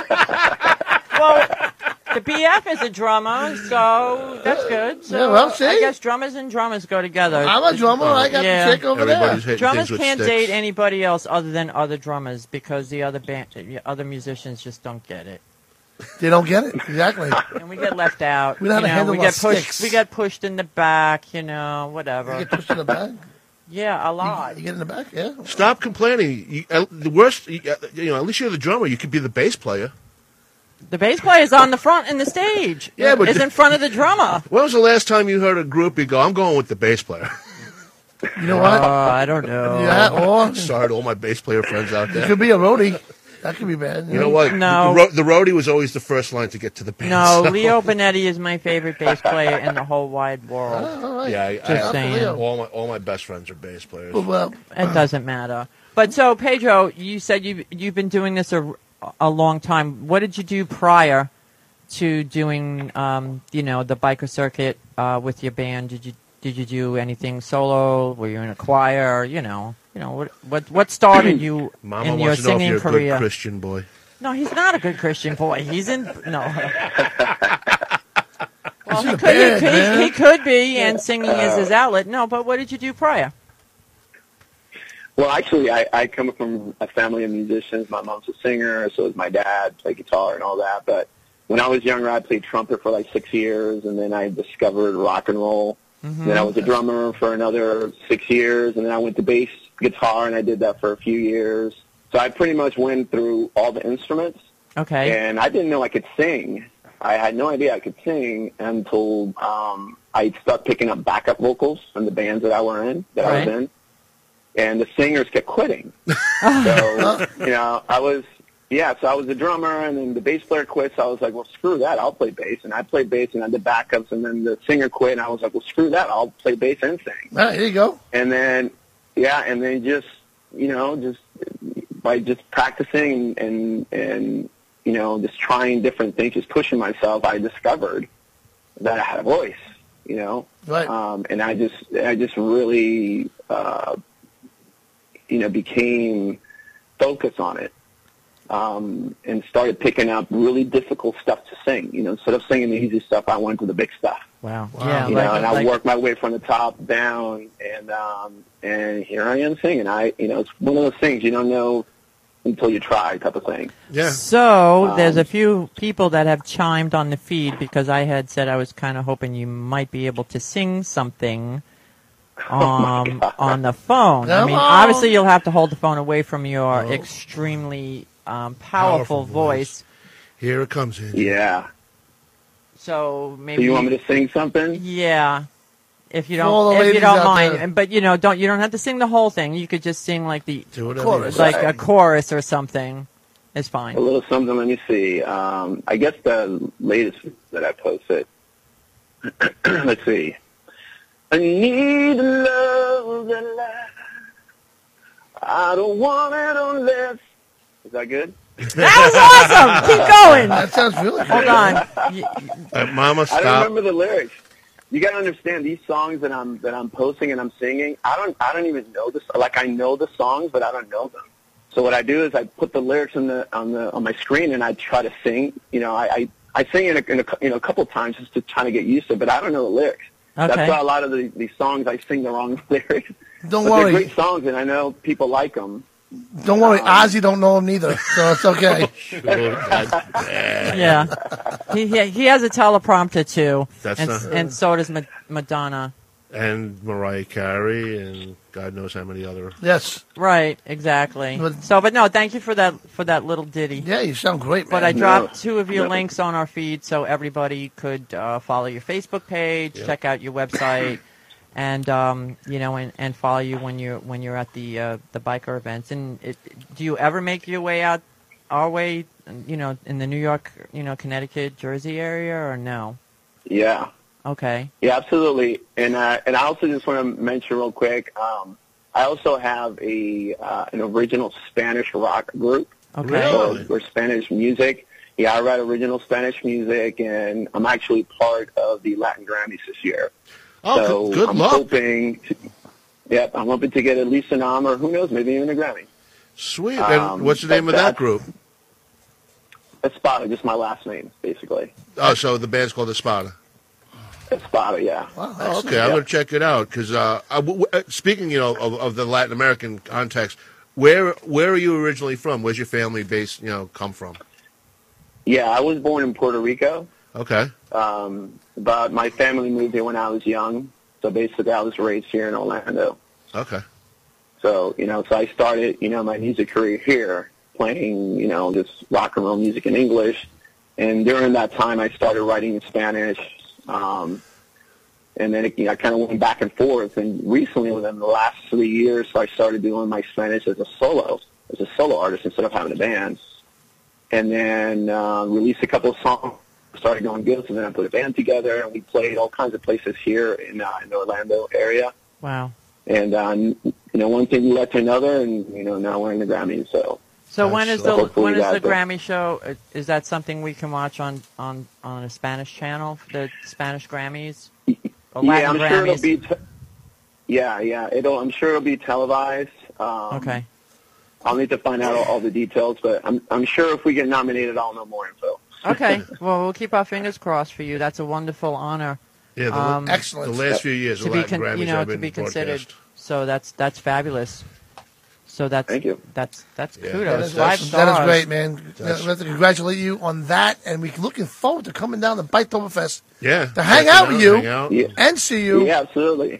Well, the B F is a drummer, so that's good. So Yeah, well, see? I guess drummers and drummers go together. I'm a drummer. I got Yeah. the chick over Everybody's there. hitting Drummers things with can't sticks. date anybody else other than other drummers because the other band, the other musicians just don't get it, They don't get it exactly. and we get left out. We know how you to know, handle we our get pushed. sticks. We get pushed in the back. You know, You whatever. get pushed in the back. Yeah, a lot. You get in the back. Yeah. Stop complaining. You, uh, the worst, you, uh, you know, at least you're the drummer. You could be the bass player. The bass player is on the front in the stage. Yeah, but is in front of the drummer. When was the last time you heard a group you go, I'm going with the bass player? You know what? Uh, I don't know. yeah. Or Sorry to all my bass player friends out it there. could be a roadie. That could be bad. You know what? No. The, ro- the roadie was always the first line to get to the band. No, so- Leo Benetti is my favorite bass player in the whole wide Oh, world. all right. Yeah, I, Just I, saying. Leo. all my all my best friends are bass players. Well, It doesn't matter. But so, Pedro, you said you you've been doing this a, a long time. What did you do prior to doing, um, you know, the biker circuit uh, with your band? Did you did you do anything solo? Were you in a choir? You know, you know what what what started you Mama in your wants to know if singing you're a career? good Christian boy. No, he's not a good Christian boy. He's in no. Well, he in a could, band, he, man. could, he could be, and singing is his outlet. No, but what did you do prior? Well, actually, I, I come from a family of musicians. My mom's a singer, so is my dad, play guitar and all that. But when I was younger, I played trumpet for like six years, and then I discovered rock and roll. Mm-hmm. Then I was a drummer for another six years, and then I went to bass guitar, and I did that for a few years. So I pretty much went through all the instruments, Okay. and I didn't know I could sing. I had no idea I could sing until um, I started picking up backup vocals from the bands that I were in, that I Right. was in, and the singers kept quitting. So, you know, I was, yeah, so I was a drummer, and then the bass player quit, so I was like, well, screw that, I'll play bass. And I played bass, and I did backups, and then the singer quit, and I was like, well, screw that, I'll play bass and sing. all right, here you go. And then, yeah, and then just, you know, just by just practicing and, and, and, you know, just trying different things, just pushing myself, I discovered that I had a voice, you know. Right. Um, and I just, I just really, uh, you know, became focused on it. Um, and started picking up really difficult stuff to sing. You know, instead of singing the easy stuff, I went to the big stuff. Wow. Wow. Yeah. You like, know, and I like- worked my way from the top down, and um, and here I am singing. I, you know, it's one of those things you don't know until you try, type of thing. Yeah. So there's Um, a few people that have chimed on the feed because I had said I was kind of hoping you might be able to sing something um, God. on the phone. I Come mean, on. obviously you'll have to hold the phone away from your Oh. extremely um, Powerful powerful, voice. voice. Here it comes in. Yeah. So So maybe you want me to sing something? yeah. If you For all don't, the if you ladies don't out mind, there. And- but you know, don't you don't have to sing the whole thing. You could just sing like the Do whatever Chorus. you like want. a chorus or something. It's A fine. little something. Let me see. Um, I guess the latest that I posted. Let's see. I need love that lasts. I don't want it unless. Is that good? That was awesome. Keep going. That sounds really good. Hold on. Y- Uh, Mama, I stop. don't remember the lyrics. You got to understand these songs that I'm that I'm posting and I'm singing. I don't I don't even know this. Like I know the songs, but I don't know them. So what I do is I put the lyrics on the on the on my screen and I try to sing. You know, I I, I sing it in a, in a you know a couple times just to try to get used to it. But I don't know the lyrics. Okay. That's why a lot of the these songs I sing the wrong lyrics. Don't But worry. they're great songs, and I know people like them. Don't worry. Um, Ozzy don't know him neither, so it's okay. Yeah, he, he he has a teleprompter too, That's and, not- and so does Ma- Madonna. And Mariah Carey and God knows how many other. Yes. Right, exactly. But- so, but no, thank you for that for that little ditty. Yeah, you sound great, man. But I No. dropped two of your No. links on our feed so everybody could uh, follow your Facebook page, Yep. check out your website, and um, you know, and, and follow you when you're when you're at the uh, the biker events. And it, do you ever make your way out our way? You know, in the New York, you know, Connecticut, Jersey area, or no? Yeah. Okay. Yeah, absolutely. And uh, and I also just want to mention real quick. Um, I also have a uh, an original Spanish rock group. Okay. Really? So we're Spanish music. Yeah, I write original Spanish music, and I'm actually part of the Latin Grammys this year. Oh, so good, good I'm luck. hoping. To, yep, I'm hoping to get at least an nom, or who knows, maybe even a Grammy. Sweet. Um, and what's the name but of that that's- group? Espada, just my last name, basically. Oh, so the band's called Espada. Espada, yeah. Wow, Oh, excellent. okay, I'm Yeah. going to check it out because uh, I- w- w- uh, speaking, you know, of, of the Latin American context, where where are you originally from? Where's your family base? You know, come from? Yeah, I was born in Puerto Rico. Okay, Um, but my family moved here when I was young. So basically, I was raised here in Orlando. okay, So, you know, so I started, you know, my music career here, playing, you know, just rock and roll music in English. And during that time, I started writing in Spanish. Um, and then it, you know, I kind of went back and forth. And recently, within the last three years, I started doing my Spanish as a solo, as a solo artist instead of having a band. And then uh, released a couple of songs. Started going good, so then I put a band together, and we played all kinds of places here in, uh, in the Orlando area. Wow. And, um, you know, one thing led to another, and, you know, now we're in the Grammys. So, So when is the Excellent. Hopefully when is you the guys will- Grammy show? Uh, Is that something we can watch on on on a Spanish channel? The Spanish Grammys or yeah, Latin I'm Grammys? sure it'll be, te- yeah, yeah, it'll, I'm sure it'll be televised. Um, Okay. I'll need to find out all, all the details, but I'm, I'm sure if we get nominated, I'll know more info. Okay. Well, we'll keep our fingers crossed for you. That's a wonderful honor yeah. The, Um, the Excellent. last few years, to the be Latin con- Grammys you know have to been be considered. broadcast. So that's that's fabulous. So that's Thank you. That's that's Yeah. kudos. That is, Five that's, stars. that is great, man. That's- We have to congratulate you on that, and we're looking forward to coming down to Biketoberfest Yeah, to hang check it out with you hang out. Yeah. and see you. Yeah, absolutely.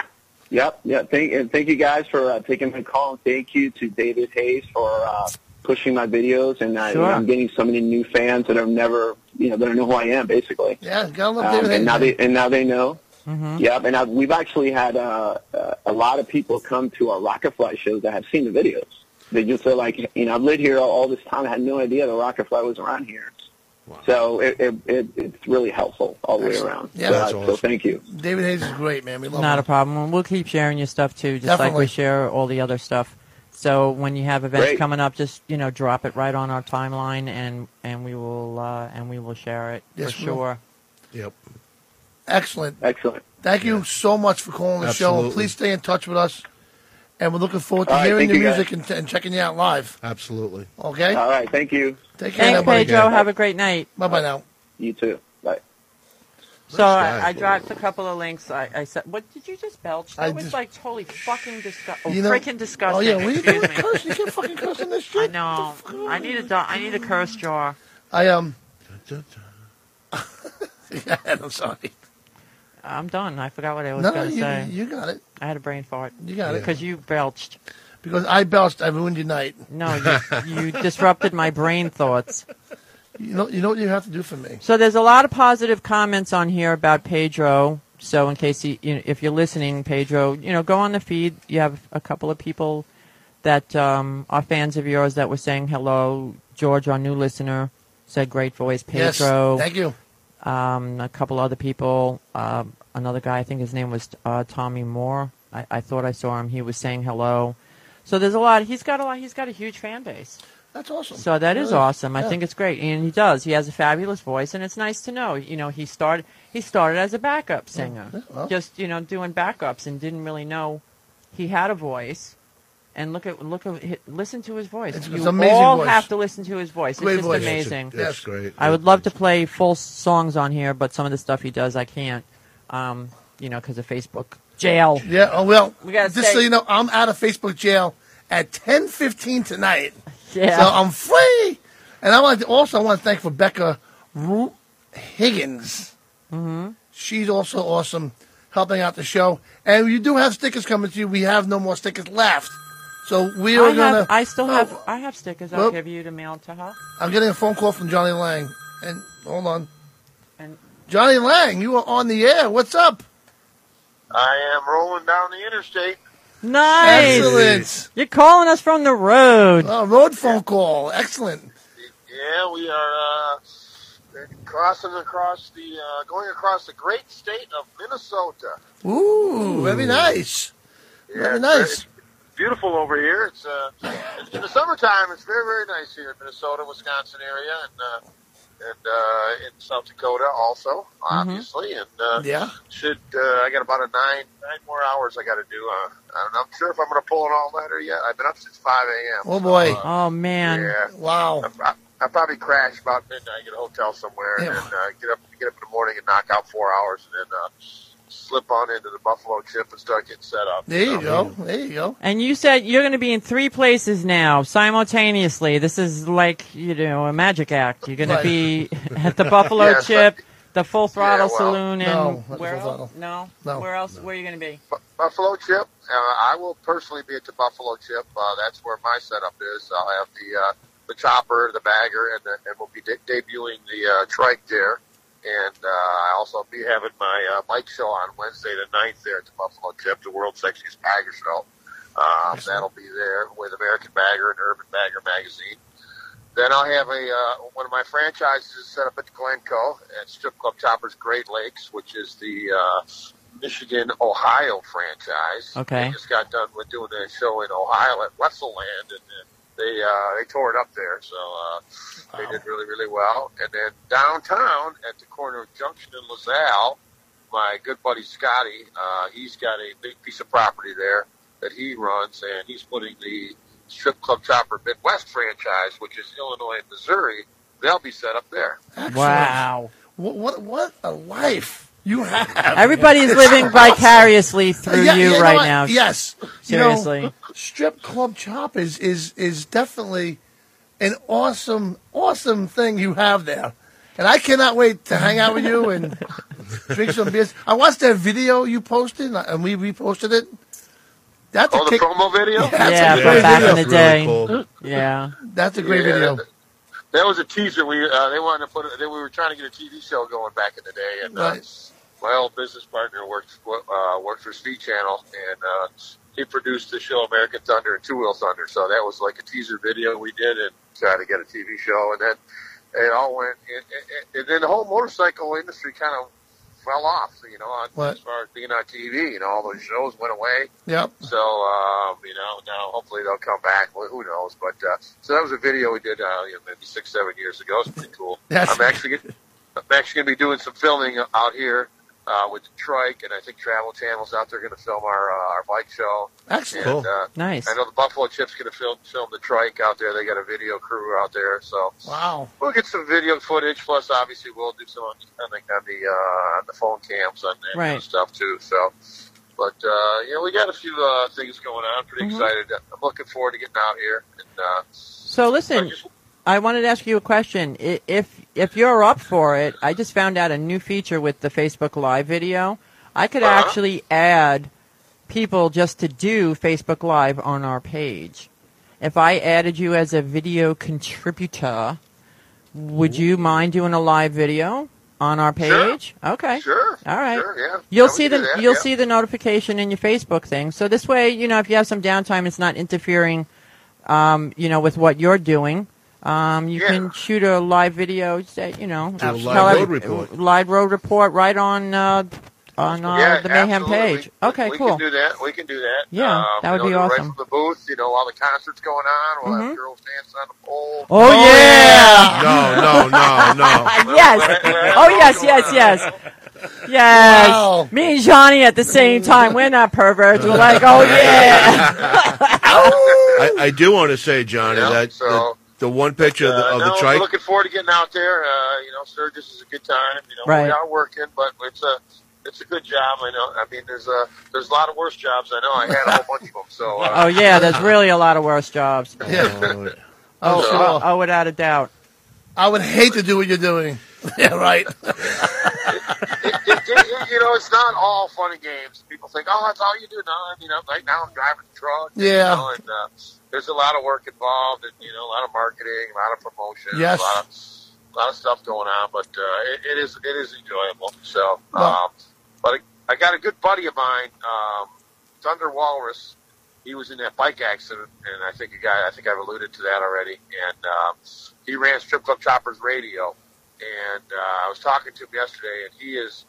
Yep, yeah. Thank and thank you guys for uh, taking my call, and thank you to David Hayes for uh, pushing my videos. And I, Sure. I'm getting so many new fans that have never, you know, that don't know who I am, basically. Yeah, gotta love Um, David and Hayes, now man. they and now they know. Mhm. Yep, and I, we've actually had uh, uh, a lot of people come to our Rocketfly shows that have seen the videos. They just are like, you know, I've lived here all, all this time. I had no idea the Rocketfly was around here. Wow. So it, it, it, it's really helpful all the way Excellent. around. Yeah, so, that's so awesome. thank you. David Hayes is great, man. We love Not him. a problem. We'll keep sharing your stuff too, just like Definitely. we share all the other stuff. So when you have events Great. coming up, just you know, drop it right on our timeline, and and we will uh, and we will share it Yes, for we will. sure. Yep. Excellent. Excellent. Thank you so much for calling the show. Absolutely. Please stay in touch with us. And we're looking forward to All right, hearing thank your you, music and, and checking you out live. Absolutely. Okay? All right. Thank you. Take care. Thanks, now, buddy. Pedro. Have a great night. Bye-bye now. You too. Bye. So guy. I, I dropped a couple of links. I, I said, "What did you just belch?" That I was just- like totally fucking disgusting. Oh, You know- freaking disgusting. Oh, yeah. What are you Excuse doing? me. Curse? You can't fucking curse on this shit. I know. I need a do- I need a curse jar. I, um... yeah, I'm sorry. I'm done. I forgot what I was No, going to you, say. you got it. I had a brain fart You got it. because you belched. Because I belched, I ruined your night. No, you, you disrupted my brain thoughts. You know, you know what you have to do for me. So there's a lot of positive comments on here about Pedro. So in case he, you know, if you're listening, Pedro, you know, go on the feed. You have a couple of people that um, are fans of yours that were saying hello. George, our new listener, said great voice. Yes, Pedro, thank you. um, a couple other people. Um, another guy, I think his name was uh, Tommy Moore. I, I thought I saw him. He was saying hello. So there's a lot. He's got a lot. He's got a huge fan base. That's awesome. So that is Really? awesome. I Yeah. think it's great, and he does. He has a fabulous voice, and it's nice to know. You know, he started. He started as a backup singer, Yeah, well. just you know doing backups, and didn't really know he had a voice. And look at look at hi- listen to his voice. It's- you it's an amazing all voice. have to listen to his voice. Great it's just voice. amazing. It's Yes. great. I would love to play full songs on here, but some of the stuff he does, I can't. Um, you know, because of Facebook jail. Yeah, oh, well, We gotta just stay- so you know, I'm out of Facebook jail at ten fifteen tonight. Yeah. So I'm free. And I want to also I want to thank Rebecca Root Higgins. Mm-hmm. She's also awesome, helping out the show. And you do have stickers coming to you. We have no more stickers left. So we are I, gonna. have, I still Oh, have I have stickers. I'll Well- give you to mail to her. I'm getting a phone call from Johnny Lang. And hold on, And Johnny Lang, you are on the air. What's up? I am rolling down the interstate. nice. Excellent. You're calling us from the road. Oh, road phone call. Excellent. Yeah, we are uh, crossing across the, uh, going across the great state of Minnesota. Ooh, very nice. Yeah, Very it's, nice. It's beautiful over here. It's, uh, it's in the summertime. It's very, very nice here in Minnesota, Wisconsin area, and uh, and uh, in South Dakota also, obviously. And uh, Yeah. should uh, I got about a nine nine more hours I got to do. Uh, I'm not sure if I'm going to pull an all-nighter yet. I've been up since five a.m. Oh, boy. So, uh, Oh man. yeah. Wow. I, I probably crash about midnight, get a hotel somewhere, Yeah. and uh, get up get up in the morning and knock out four hours, and then uh, slip on into the Buffalo Chip and start getting set up. There you So, go. There you go. And you said you're going to be in three places now simultaneously. This is like you know a magic act. You're going Right. to be at the Buffalo Yes, Chip, the Full Throttle Yeah, well, Saloon, and No, not the where Full else? Throttle. No, No. where else? Where are you going to be? Bu- Buffalo Chip. Uh, I will personally be at the Buffalo Chip. Uh, that's where my setup is. I'll have the uh, the chopper, the bagger, and, the, and we'll be de- debuting the uh, trike there. And uh, I also be having my uh, bike show on Wednesday the ninth there at the Buffalo Chip, the World's Sexiest Bagger Show. Um, that'll be there with American Bagger and Urban Bagger magazine. Then I'll have a uh, one of my franchises is set up at Glencoe at Strip Club Choppers Great Lakes, which is the uh, Michigan Ohio franchise. Okay. They just got done with doing a show in Ohio at Wetzelland, and uh, they uh, they tore it up there. So uh, they did really really well. And then downtown at the corner of Junction and LaSalle, my good buddy Scotty, uh, he's got a big piece of property there that he runs, and he's putting the Strip Club Chopper Midwest franchise, which is Illinois and Missouri. They'll be set up there. Excellent. Wow. What, what what a life you have. Everybody's living vicariously through Yeah, you yeah, right know what? now. Yes. Seriously. You know, Strip Club Chop is, is, is definitely an awesome, awesome thing you have there. And I cannot wait to hang out with you and drink some beers. I watched that video you posted, and we reposted it. That's Oh, a the kick. promo video? Yeah, that's Yeah, a from great back in video. the day. Really cool. Yeah. That's a great Yeah, video. That, that was a teaser. We uh, they wanted to put it. They, we were trying to get a T V show going back in the day, and uh, Right. my old business partner worked uh, worked for Speed Channel, and uh, he produced the show American Thunder and Two Wheel Thunder. So that was like a teaser video we did, and tried to get a T V show, and then it all went. And, and, and then the whole motorcycle industry kind of fell off. You know, on, What? as far as being on T V, you know, all those shows went away. Yep. So, um, you know, now hopefully they'll come back. Well, who knows? But uh, so that was a video we did, uh, you know, maybe six, seven years ago. It's pretty cool. That's- I'm actually, get, I'm actually going to be doing some filming out here uh, with the trike, and I think Travel Channel's out there going to film our uh, our bike show. Excellent. And, uh, Nice. I know the Buffalo Chip's going to film film the trike out there. They got a video crew out there, so Wow. we'll get some video footage. Plus, obviously, we'll do some on, I think on the uh, on the phone cams on that kind Right. of stuff too. So, but uh, you know, we got a few uh, things going on. Pretty Mhm. excited. I'm looking forward to getting out here. And, uh, So listen, I wanted to ask you a question. I- If if you're up for it, I just found out a new feature with the Facebook Live video. I could Uh-huh. actually add people just to do Facebook Live on our page. If I added you as a video contributor, would you mind doing a live video on our page? Okay. Sure. All right. Sure, yeah. You'll Yeah, we see can the do that, you'll yeah. see the notification in your Facebook thing. So this way, you know, if you have some downtime, it's not interfering, um, you know, with what you're doing. Um, you Yeah. can shoot a live video, say, you know, Do a live tell road every- report. live road report right on uh, on uh, Yeah, the Mayhem absolutely. page. We- Okay, we cool. can do that. We can do that. Yeah, Um, that would you be know, awesome. Right from the booth, you know, while the concert's going on, we'll Mhm. have girls dancing on the pole. Oh, yeah! No, no, no, no. Yes. Oh yes, yes, yes. Yes. Wow. Me and Johnny at the same time. We're not perverts. We're like, oh yeah. I, I do want to say, Johnny, Yeah, that so- the, the one picture of the, Uh, of no, the we're trike. looking forward to getting out there. Uh, you know, Sturgis is a good time. You know, Right. we are working, but it's a it's a good job. I know. I mean, there's a there's a lot of worse jobs. I know. I had a whole bunch of them. So. Uh, Oh yeah, there's really a lot of worse jobs. Yeah. Oh, Oh, Oh, sure. oh, oh, without a doubt. I would hate to do what you're doing. Yeah, right. it, it, it, you know, it's not all fun and games. People think, oh, that's all you do. No, you know, right now I'm driving a truck. Yeah. You know, and uh, there's a lot of work involved, and you know, a lot of marketing, a lot of promotion, Yes. a lot of, a lot of stuff going on. But uh, it, it is it is enjoyable. So, Well- um, but I, I got a good buddy of mine, um, Thunder Walrus. He was in that bike accident, and I think a guy. I think I've alluded to that already. And um, he ran Strip Club Choppers Radio, and uh, I was talking to him yesterday, and he is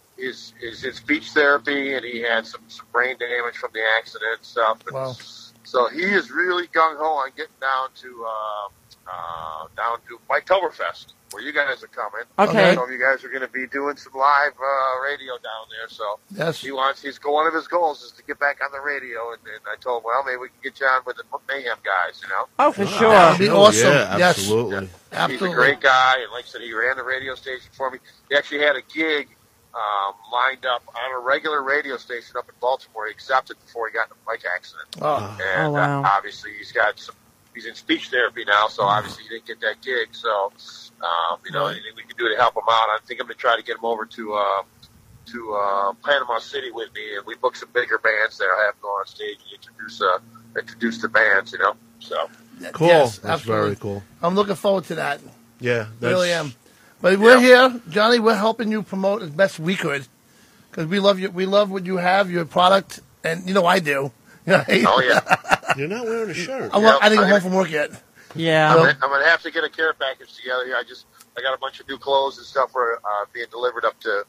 is is in speech therapy, and he had some, some brain damage from the accident and stuff. And Wow. so he is really gung ho on getting down to uh, uh, down to Biketoberfest, where you guys are coming. Okay. So you guys are going to be doing some live uh, radio down there. So Yes. he wants. He's one of his goals is to get back on the radio, and, and I told him, well, maybe we can get you on with the Mayhem guys. You know. Oh, for That sure. would be Oh, awesome. yeah, Yes. absolutely. He's Absolutely. a great guy, and like I said, he ran the radio station for me. He actually had a gig um, lined up on a regular radio station up in Baltimore. He accepted before he got in a bike accident. Oh. And Oh, wow. uh, obviously, he's got some. He's in speech therapy now, so obviously he didn't get that gig. So, um, you know, Right. anything we can do to help him out. I think I'm going to try to get him over to uh, to uh, Panama City with me, and we book some bigger bands there. I have him go on stage and introduce uh, introduce the bands. You know, so. Cool. Yes, That's absolutely. very cool. I'm looking forward to that. Yeah, that's, Really am. But we're Yeah. here, Johnny. We're helping you promote as best we could because we love you. We love what you have, your product, and you know I do. Oh yeah. You're not wearing a shirt. I, want, I didn't Yeah, get I- home from work yet. Yeah. I'm gonna, I'm gonna have to get a care package together here. I just I got a bunch of new clothes and stuff for uh, being delivered up to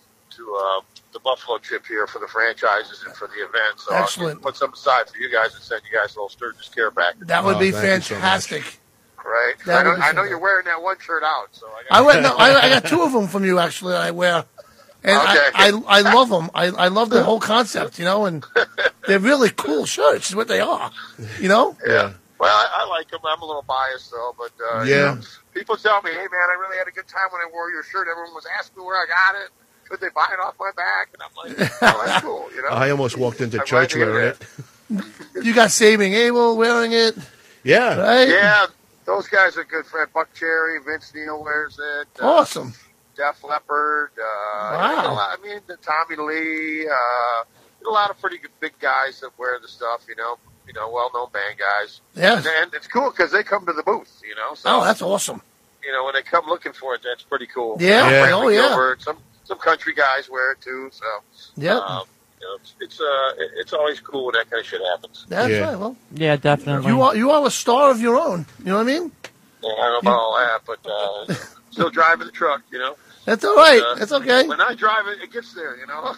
to uh, the Buffalo Chip here for the franchises and for the event. So Excellent. I'll put some aside for you guys and send you guys a little Sturgis care package. That would Oh, be thank you so much. fantastic. Right? That I know, would be I know fantastic. you're wearing that one shirt out, so I got. I went. No, I, I got two of them from you actually. That I wear, and Okay. I, I I love them. I I love the whole concept, you know, and they're really cool shirts. Is what they are, you know. Yeah. Well, I, I like them. I'm a little biased though, but uh, you Yeah. know, people tell me, "Hey, man, I really had a good time when I wore your shirt." Everyone was asking me where I got it. Could they buy it off my back? And I'm like, "Oh, that's cool." You know. I almost walked into I'm church glad to hear wearing that. it. You got Saving Abel wearing it, Yeah. right? Yeah, those guys are good friends. Buck Cherry, Vince Neil wears it. Uh, Awesome. Def Leppard. Uh, Wow. you know, I mean, the Tommy Lee. Uh, a lot of pretty good big guys that wear the stuff. You know, you know, well-known band guys. Yes. And, and it's cool because they come to the booth. You know, so Oh, that's awesome. you know when they come looking for it, that's pretty cool. Yeah. Uh, Yeah. Franklin Oh, yeah. Gilbert, some some country guys wear it too. So Yep. um, you know, it's it's, uh, it- it's always cool when that kind of shit happens. That's Yeah. right. Well, Yeah, definitely. you are you are a star of your own. You know what I mean? Yeah, I don't know about all that, but uh, still driving the truck. You know. That's all right. Uh, That's okay. When I drive it, it gets there, you know.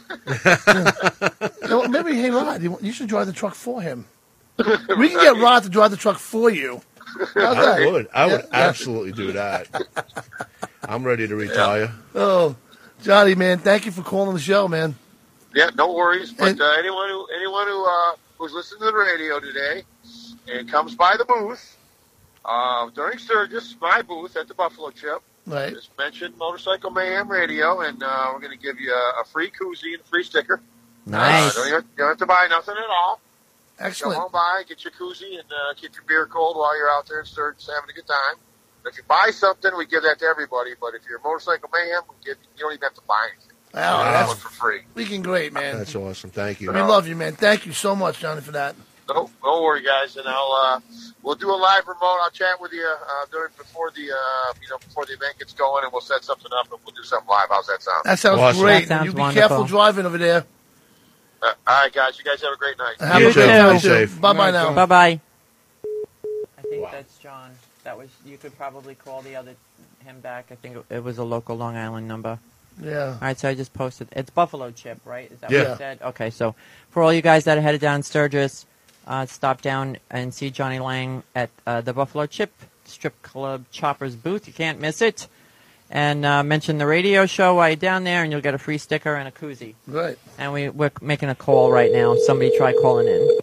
You know, maybe hey Rod, you, you should drive the truck for him. We can get Rod to drive the truck for you. How's I that? would. I would Yeah, yeah. absolutely do that. I'm ready to retire. Oh, Johnny, man, thank you for calling the show, man. Yeah, no worries. But And- uh, anyone who anyone who uh, who's listening to the radio today and comes by the booth uh, during Sturgis, my booth at the Buffalo Chip, Right. just mention Motorcycle Mayhem Radio, and uh, we're going to give you a, a free koozie and a free sticker. Nice. Uh, don't, have, don't have to buy nothing at all. Excellent. Come on by, get your koozie, and uh, keep your beer cold while you're out there in Sturgis having a good time. If you buy something, we give that to everybody. But if you're Motorcycle Mayhem, we give, you don't even have to buy anything. Wow, You get that's one for free. freaking great, man. That's awesome. Thank you. We love you, man. Thank you so much, Johnny, for that. No, don't worry, guys, and I'll uh, we'll do a live remote. I'll chat with you uh, during before the uh, you know before the event gets going, and we'll set something up and we'll do something live. How's that sound? That sounds Awesome. great. That sounds you be wonderful. careful driving over there. Uh, all right, guys, you guys have a great night. Have You a good too. night, Be safe. Bye bye Night, now. John. Bye bye. I think that's John. That was you could probably call the other him back. I think it, it was a local Long Island number. Yeah. All right, so I just posted. It's Buffalo Chip, right? Is that Yeah. what you said? Okay, so for all you guys that are headed down Sturgis, uh, stop down and see Johnny Lang at uh, the Buffalo Chip Strip Club Choppers booth. You can't miss it. And uh, mention the radio show while you're down there, and you'll get a free sticker and a koozie. Right. And we, we're making a call right now. Somebody try calling in.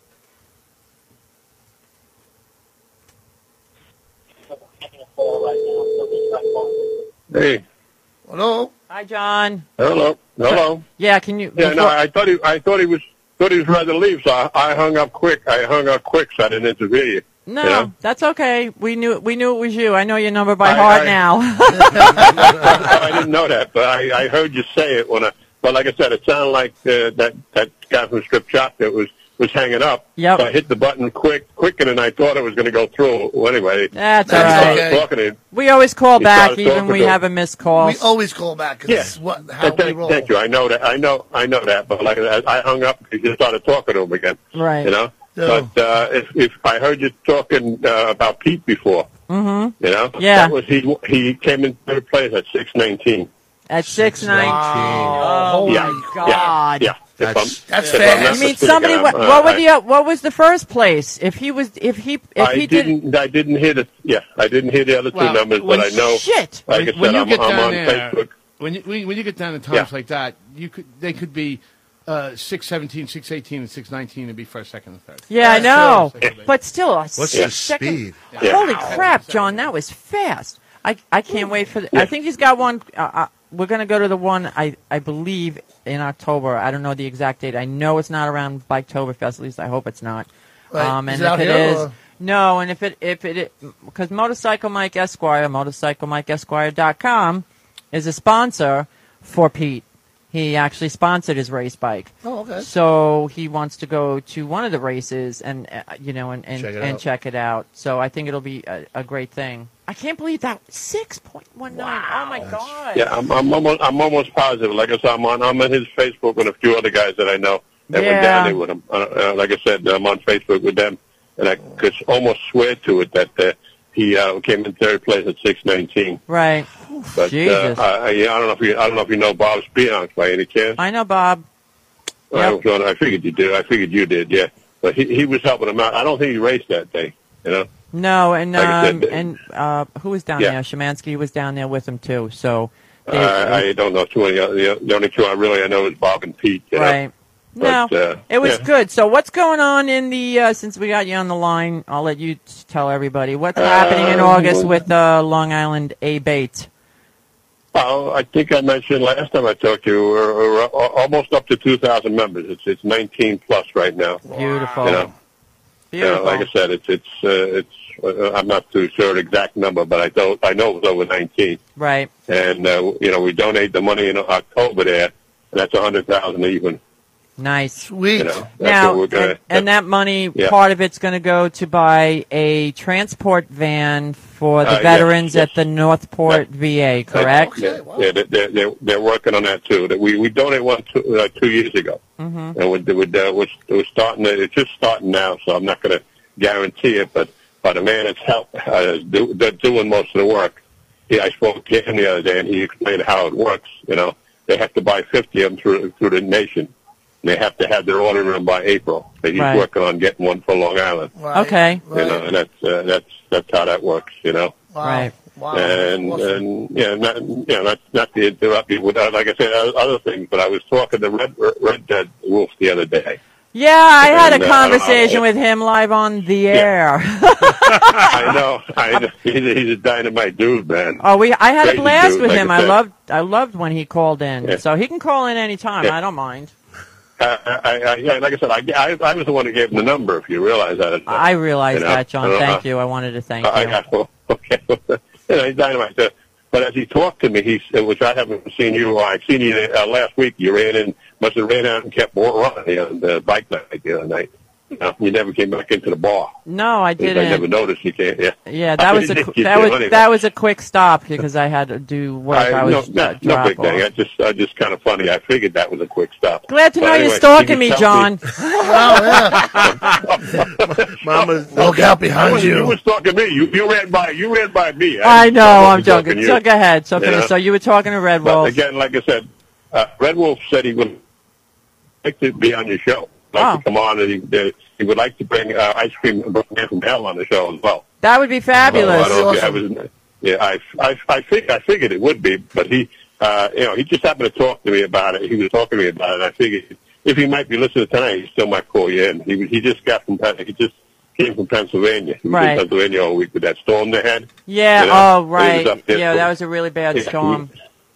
Hey, Hello. Hi, John. hello, hello. Yeah, can you? Yeah, no, before- I thought he, I thought he was, thought he was ready to leave, so I, I hung up quick. I hung up quick, so I didn't interview you. No, you know? that's okay. We knew we knew it was you. I know your number by I- heart I- now. I didn't know that, but I, I heard you say it when I. But like I said, it sounded like uh, that that guy from Strip Chop that was was hanging up. Yep. So I hit the button quick, quicker than I thought it was going to go through. Well, anyway, That's I all right. started Okay. talking to him. We always call You back, started even talking we to have a missed call. We always call back because Yeah. it's what, how Thank, we roll. thank you. I know that. I know. I know that. But like I, I hung up because you started talking to him again. Right. You know. Yeah. But uh, if, if I heard you talking uh, about Pete before, Mm-hmm. you know, Yeah. that was he. He came in third place at six nineteen. At six nineteen. Wow. Oh yeah, my God. Yeah, yeah. If I'm- That's- That's if I'm fast. not I mean, mistaken, somebody. I'm, What, uh, what were I- the uh, what was the first place? If he was, if he, if I he did, didn't. I didn't hear the. Yeah, I didn't hear the other two Well, numbers, when- but I know. shit. Like I When- said, when you I'm, get I'm down on there- Facebook. When you when you get down to times Yeah. like that, you could they could be uh, six seventeen, six eighteen, and six nineteen, and be first, second, and third. yeah, I That's know. true. But still, a What's the six second. speed? Yeah. Holy crap, John, that was fast. I I can't wait for. The, I Yeah. think he's got one. Uh, uh, we're gonna go to the one I I believe in October. I don't know the exact date. I know it's not around Biketoberfest. At least I hope it's not. Right. Um, Is and it out if it here, is, or- no. And if it if it because Motorcycle Mike Esquire, motorcycle mike esquire dot com, is a sponsor for Pete. He actually sponsored his race bike. Oh, okay. So he wants to go to one of the races and uh, you know and and Check it and out. check it out. So I think it'll be a, a great thing. I can't believe that six point one nine. Oh my god. Yeah, I'm, I'm almost. I'm almost positive. Like I said, I'm on. I'm on his Facebook with a few other guys that I know that went Yeah. down there with him. Uh, uh, like I said, I'm on Facebook with them, and I could almost swear to it that uh, he uh, came in third place at six nineteen. Right. But uh, Jesus. I, I I don't know if you. I don't know if you know Bob Spion by any chance. I know Bob. I, Yep. don't know. I figured you did. I figured you did. Yeah, but he he was helping him out. I don't think he raced that day. You know. No, and Like I um, said, and uh, who was down Yeah. there? Shemansky was down there with him too. So. They, Uh, I don't know too many. The, the only two I really I know is Bob and Pete. You know? right. No, But, uh, it was yeah. good. So what's going on in the? Uh, since we got you on the line, I'll let you t- tell everybody what's happening in Uh, August with uh, Long Island A Bait. Well, I think I mentioned last time I talked to you, we're, we're a- almost up to two thousand members. It's it's nineteen plus right now. Beautiful. You know, you know, Beautiful. like I said, it's it's uh, it's. Uh, I'm not too sure the exact number, but I don't. I know it was over nineteen. Right. And uh, you know, we donate the money in October there, and that's a hundred thousand even. Nice. Sweet. You know, that's Now, what we're gonna. and, and that money, Yeah. part of it's going to go to buy a transport van for the Uh, yes, veterans yes. at the Northport V A, correct? Yeah, yeah, they're, they're, they're, they're working on that too. That we we donated one two, uh, two years ago, Mm-hmm. and we're, we're, uh, we're, we're starting. To, it's just starting now, so I'm not going to guarantee it. But but the man that's help uh, do, they're doing most of the work. He, I spoke to him the other day, and he explained how it works. You know, they have to buy fifty of them through through the nation. And they have to have their order in by April. But he's Right. working on getting one for Long Island. Right. Okay. You know, and that's uh, that's that's how that works. You know. Wow. Right. Wow. And Awesome. and yeah, not you know, not not to interrupt you with uh, like I said other things, but I was talking to Red Red Dead Wolf the other day. Yeah, I had And, a uh, conversation uh, with him live on the air. I know, I know. He's a, he's a dynamite dude, man. Oh, we I had Crazy a blast dude, with like him. I I said. loved I loved when he called in. Yeah. So he can call in anytime. Yeah. I don't mind. Uh, I, I, yeah, like I said, I, I, I was the one who gave him the number. If you realize that, I realize You know, that, John. I don't know Thank how- you. I wanted to thank I you. got well, okay. You know, he's dynamite. Uh, But as he talked to me, he said, which I haven't seen you. Well, I've seen you uh, last week. You ran in, must have ran out and kept running on the bike night the other night. You, know, you never came back into the bar. No, I At least didn't. I never noticed you came. Yeah, Yeah, that was a I qu- didn't that get was you anyway. that was a quick stop because I had to do work. I, I, was no, uh, no, no drop big thing. off. I just, I just kind of funny. I figured that was a quick stop. Glad to But know anyway, you're he stalking would me, tell John. Mama, look out behind I wasn't- you. You were stalking me. You, you ran by. You ran by me. I know. I I'm wasn't joking. stalking you. So go ahead. So You finish. know? So you were talking to Red But Wolf. again, like I said, uh, Red Wolf said he would like to be on your show. Like Oh. to come on, and he, uh, he would like to bring uh, ice cream and bring Man from Hell on the show as well. That would be fabulous. So I don't know if you have his- yeah, I, I, I, fig- I figured it would be, but he, uh, you know, he just happened to talk to me about it. He was talking to me about it. I figured if he might be listening tonight, he still might call you in. He he just got from Pen- he just came from Pennsylvania. He was Right. in Pennsylvania all week with that storm they had. Yeah. You know? Oh, He was right. up there Yeah, for- that was a really bad Yeah, storm.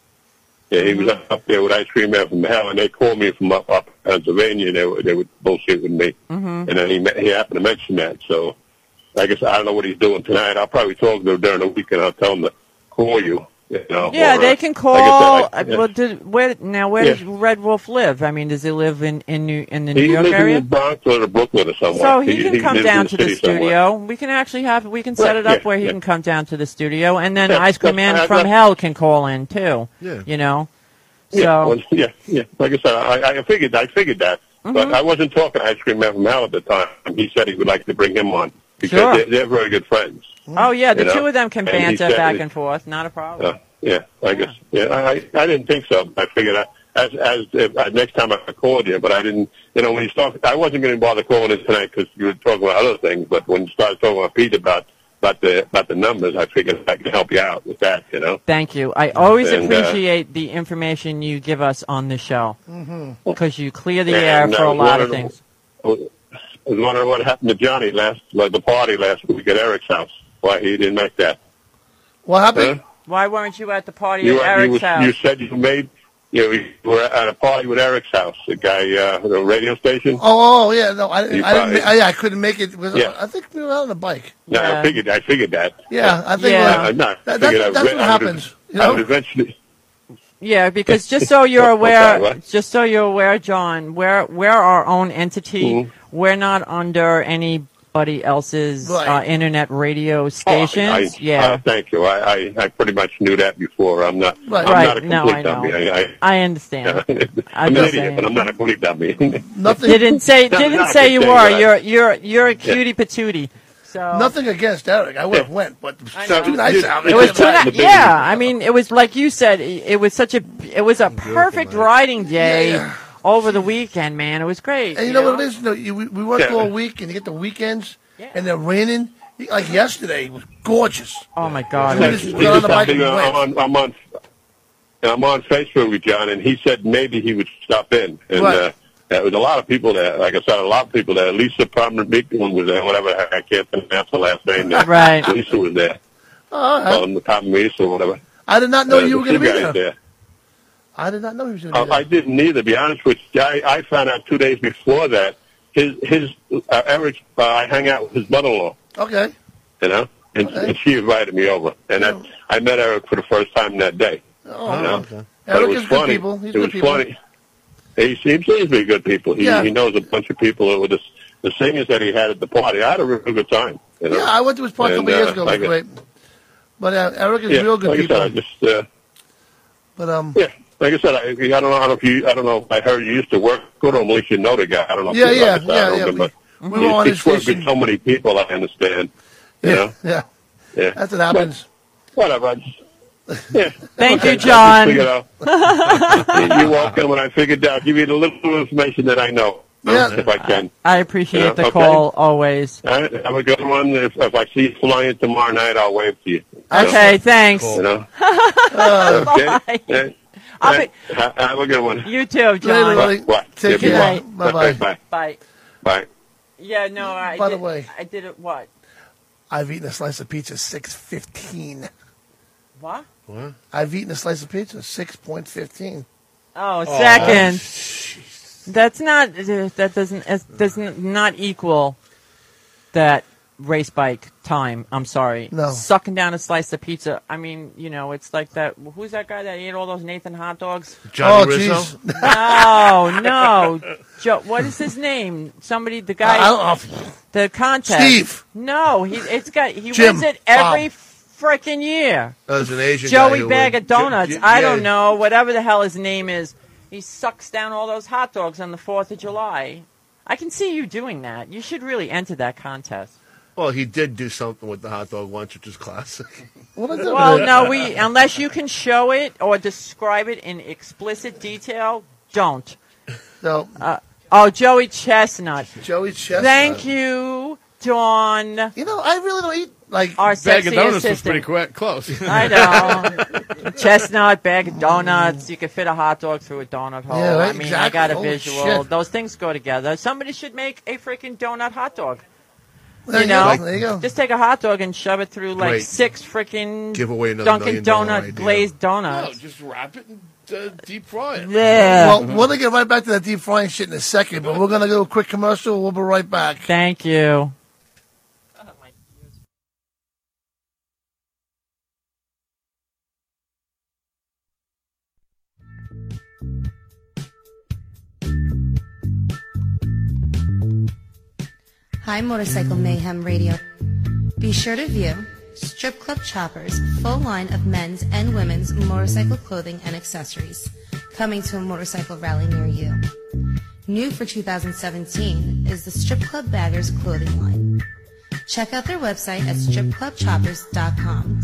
Yeah, he was up there with Ice Cream Man from Hell, and they called me from up up Pennsylvania. And they were they would bullshit with me, Mhm. and then he met, he happened to mention that. So I guess I don't know what he's doing tonight. I'll probably talk to him during the week, and I'll tell him to call you. You know, Yeah, or, they uh, can like I call. said, I- uh, well, did, where now? Where Yeah. does Red Wolf live? I mean, does he live in in New in the New He York lives area? in the Bronx or the Brooklyn or somewhere. So he can come lives down in to the city somewhere. studio. We can actually have we can set Right, it up yeah, where he yeah. can come down to the studio, and then Yeah, Ice Cream that's- Man I- from that's- Hell can call in too. Yeah. You know. Yeah, So well, yeah, yeah. Like I said, I, I figured, I figured that, Mm-hmm. but I wasn't talking Ice Cream Man from Hell at the time. He said he would like to bring him on because Sure. they're, they're very good friends. oh yeah, the You know? two of them can And he banter said back it- and forth. Not a problem. Uh, yeah, I guess. Yeah, I, I I didn't think so. I figured I, as as if, uh, next time I called you, but I didn't. You know, when you start, I wasn't going to bother calling in tonight because you were talking about other things. But when you started talking about Pete about about the about the numbers, I figured I could help you out with that. You know. Thank you. I always And, uh, appreciate the information you give us on the show Mm-hmm. because you clear the And air I for a was lot of wondering- things. I was wondering what happened to Johnny last, like the party last week at Eric's house. Why he didn't make that? What happened? Huh? Why weren't you at the party You, at were- you, Eric's was, house? you said you made. You, know, you were at a party with Eric's house, the guy, uh, the radio station. Oh, oh, yeah, no, I, You I didn't. probably- ma- I, yeah, I couldn't make it. Because Yeah. I think we were out on a bike. No, Yeah. I figured. I figured that. Yeah, I think Yeah. we're- Uh, no, I that- figured that's, I that's would- what I would- happens. You I would know? eventually. Yeah, because just so you're Okay, aware, what? just so you're aware, John, we're we're our own entity. Mhm. We're not under anybody else's Right. uh, internet radio stations. Oh, I, yeah, Uh, thank you. I, I, I pretty much knew that before. I'm not. Right. I'm Right, not a no, complete I know. dummy. I, I, I understand. I'm an just idiot, saying. but I'm not a complete dummy. Nothing. Didn't say No, didn't not say to you say were. that. You're you're you're a cutie patootie. So Nothing against Eric. I would have went, but it I was know. too nice out It there. was too Back in ni- the yeah, business. I mean, it was like you said. It it was such a it was a perfect riding day Yeah. over the weekend, man. It was great. And you know what it is? You know, you, we, we work Yeah. all week, and you get the weekends, Yeah. and they're raining. Like yesterday, it was gorgeous. Oh my God! We it just was- got on the bike and I'm went. on, I'm on, I'm on Facebook with John, and he said maybe he would stop in. And Right. uh, there was a lot of people there. Like I said, a lot of people there. Lisa Parmentier was there. Whatever, I I can't pronounce the last name. There. Right. Lisa was there. Oh, all right. On the Parmentier or whatever. I did not know Uh, you the were going to two be guys there. there. I did not know he was going to Uh, be there. I didn't either. To be honest with you, I, I found out two days before that. His his uh, Eric. Uh, I hang out with his mother-in-law. Okay. You know, and, Okay. and she invited me over, and I, I met Eric for the first time that day. Oh, You know? okay. But Eric it was is good funny. people. He's it good was people. funny. He seems to be good people. He Yeah. he knows a bunch of people. With the, the singers that he had at the party, I had a real good time. You know? Yeah, I went to his party a And, couple years uh, ago. It like was I- great. But uh, Eric is yeah, real good like people. I said, I just uh, But um, yeah, like I said, I, I don't know. I don't know if you. I don't know. If I heard you used to work with him. At least you know the guy. I don't know. If Yeah, you yeah, like that, I yeah, don't yeah, know, we- but we were he- on he's his worked station. with so many people. I understand. You yeah, know. yeah, Yeah. that's what happens. Whatever. I just, yeah. Thank Okay, you, I just John. figured out- You're welcome. When I figured out, give you the little information that I know, Yeah. if I can. I appreciate Yeah, the okay. call always. All right, have a good one. If, if I see you flying tomorrow night, I'll wave to you. Okay, thanks. You know. Uh, okay. bye. Yeah. I'll Yeah. Ha- Have a good one. You too, John. Later, buddy. What? Take Yeah, care. bye. Bye-bye. Bye. Bye. Bye. Yeah, no, I By did, the way- I did it, what? I've eaten a slice of pizza six fifteen. What? What? I've eaten a slice of pizza six point fifteen. Oh, second. That's not, that doesn't, it doesn't not equal that race bike time. I'm sorry. No. Sucking down a slice of pizza. I mean, you know, it's like that. Who's that guy that ate all those Nathan hot dogs? Johnny Oh, Rizzo? jeez. No, no. Joe, what is his name? Somebody, the guy, I don't know. the contest. Steve. No, he, it's got, he Jim. wins it every Bob. freaking year. That was an Asian guy Joey who Bag went- of Donuts. J- J- I yeah. don't know. Whatever the hell his name is. He sucks down all those hot dogs on the fourth of July. I can see you doing that. You should really enter that contest. Well, he did do something with the hot dog once, which is classic. What is it? Well, no, we unless you can show it or describe it in explicit detail, don't. No, Uh, oh, Joey Chestnut. Joey Chestnut. Thank you, Dawn. You know, I really don't eat like Our Bag sexy of donuts was assistant. pretty quick, close. I know. Chestnut, bag of donuts. You could fit a hot dog through a donut hole. Yeah, right, I mean, exactly. I got a Holy visual. shit. Those things go together. Somebody should make a freaking donut hot dog. There you you know, go. There you go. just take a hot dog and shove it through like Great. six freaking Give away another Dunkin' million dollar Donut idea. glazed No, donuts. just wrap it and uh, deep fry it. Yeah. Well, we're gonna get right back to that deep frying shit in a second, but we're gonna go a quick commercial. We'll be right back. Thank you. Hi, Motorcycle Mayhem Radio. Be sure to view Strip Club Chopper's full line of men's and women's motorcycle clothing and accessories, coming to a motorcycle rally near you. New for two thousand seventeen is the Strip Club Baggers clothing line. Check out their website at strip club choppers dot com.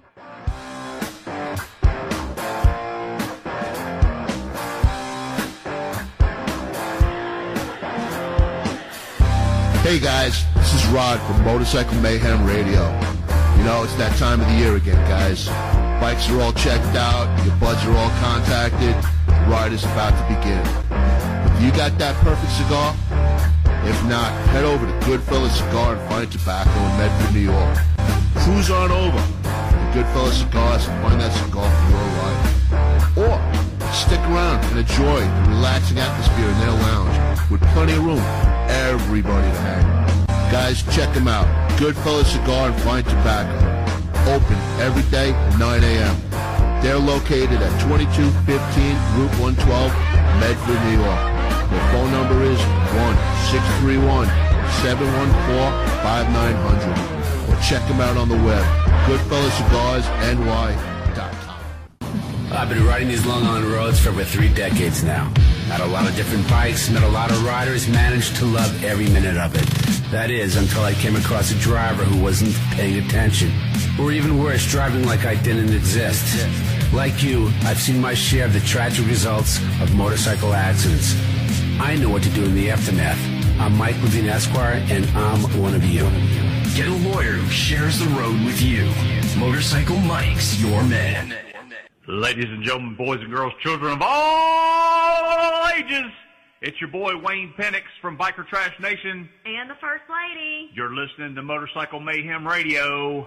Hey guys, this is Rod from Motorcycle Mayhem Radio. You know, it's that time of the year again, guys. Bikes are all checked out, your buds are all contacted, the ride is about to begin. But you got that perfect cigar? If not, head over to Goodfellas Cigar and Fine Tobacco in Medford, New York. Cruise on over to Goodfellas Cigars and find that cigar for your ride. Or stick around and enjoy the relaxing atmosphere in their lounge with plenty of room for everybody to hang. Guys, check them out. Goodfellas Cigar and Fine Tobacco. Open every day at nine a.m. They're located at twenty-two fifteen Route one twelve, Medford, New York. Their phone number is one six three one, seven one four, five nine zero zero. Or check them out on the web, goodfellas cigars N Y dot com. I've been riding these Long Island roads for over three decades now. Had a lot of different bikes, met a lot of riders, managed to love every minute of it. That is, until I came across a driver who wasn't paying attention. Or even worse, driving like I didn't exist. Like you, I've seen my share of the tragic results of motorcycle accidents. I know what to do in the aftermath. I'm Mike Levine Esquire, and I'm one of you. Get a lawyer who shares the road with you. Motorcycle Mike's your man. Ladies and gentlemen, boys and girls, children of all ages, it's your boy Wayne Penix from Biker Trash Nation. And the First Lady. You're listening to Motorcycle Mayhem Radio.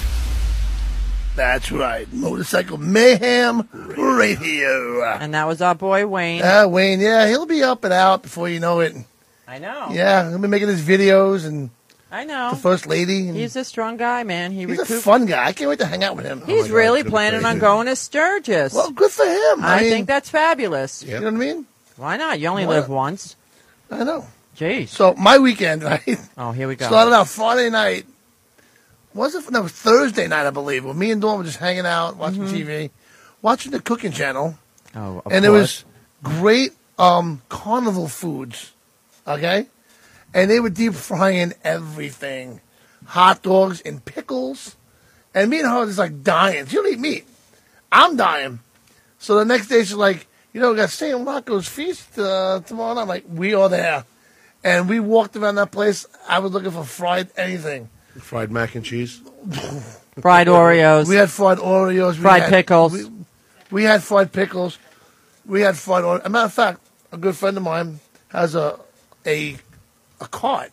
That's right, Motorcycle Mayhem Radio. And that was our boy Wayne. Ah, Wayne, yeah, he'll be up and out before you know it. I know. Yeah, he'll be making his videos and I know. the First Lady. And He's a strong guy, man. He he's recoup- a fun guy. I can't wait to hang out with him. He's really planning on going to Sturgis. Well, good for him. I, I mean- think that's fabulous. You know what I mean? Why not? You only Why live not? once. I know. Jeez. So my weekend, right? Oh, here we go. Started out Friday night. Was it? No, it was Thursday night, I believe. When me and Dawn were just hanging out, watching Mhm. T V, watching the cooking channel. Oh, of and it course. was great um, carnival foods, okay? And they were deep frying everything, hot dogs and pickles. And me and her was just like dying. She don't eat meat. I'm dying. So the next day she's like, you know, we got Saint Rocco's feast uh, tomorrow night. I'm like, we are there. And we walked around that place. I was looking for fried anything. Fried mac and cheese. Fried Oreos. We had fried Oreos. We Fried had- pickles. We, we had fried pickles. We had fried Oreos. As a matter of fact, a good friend of mine has a a a cart,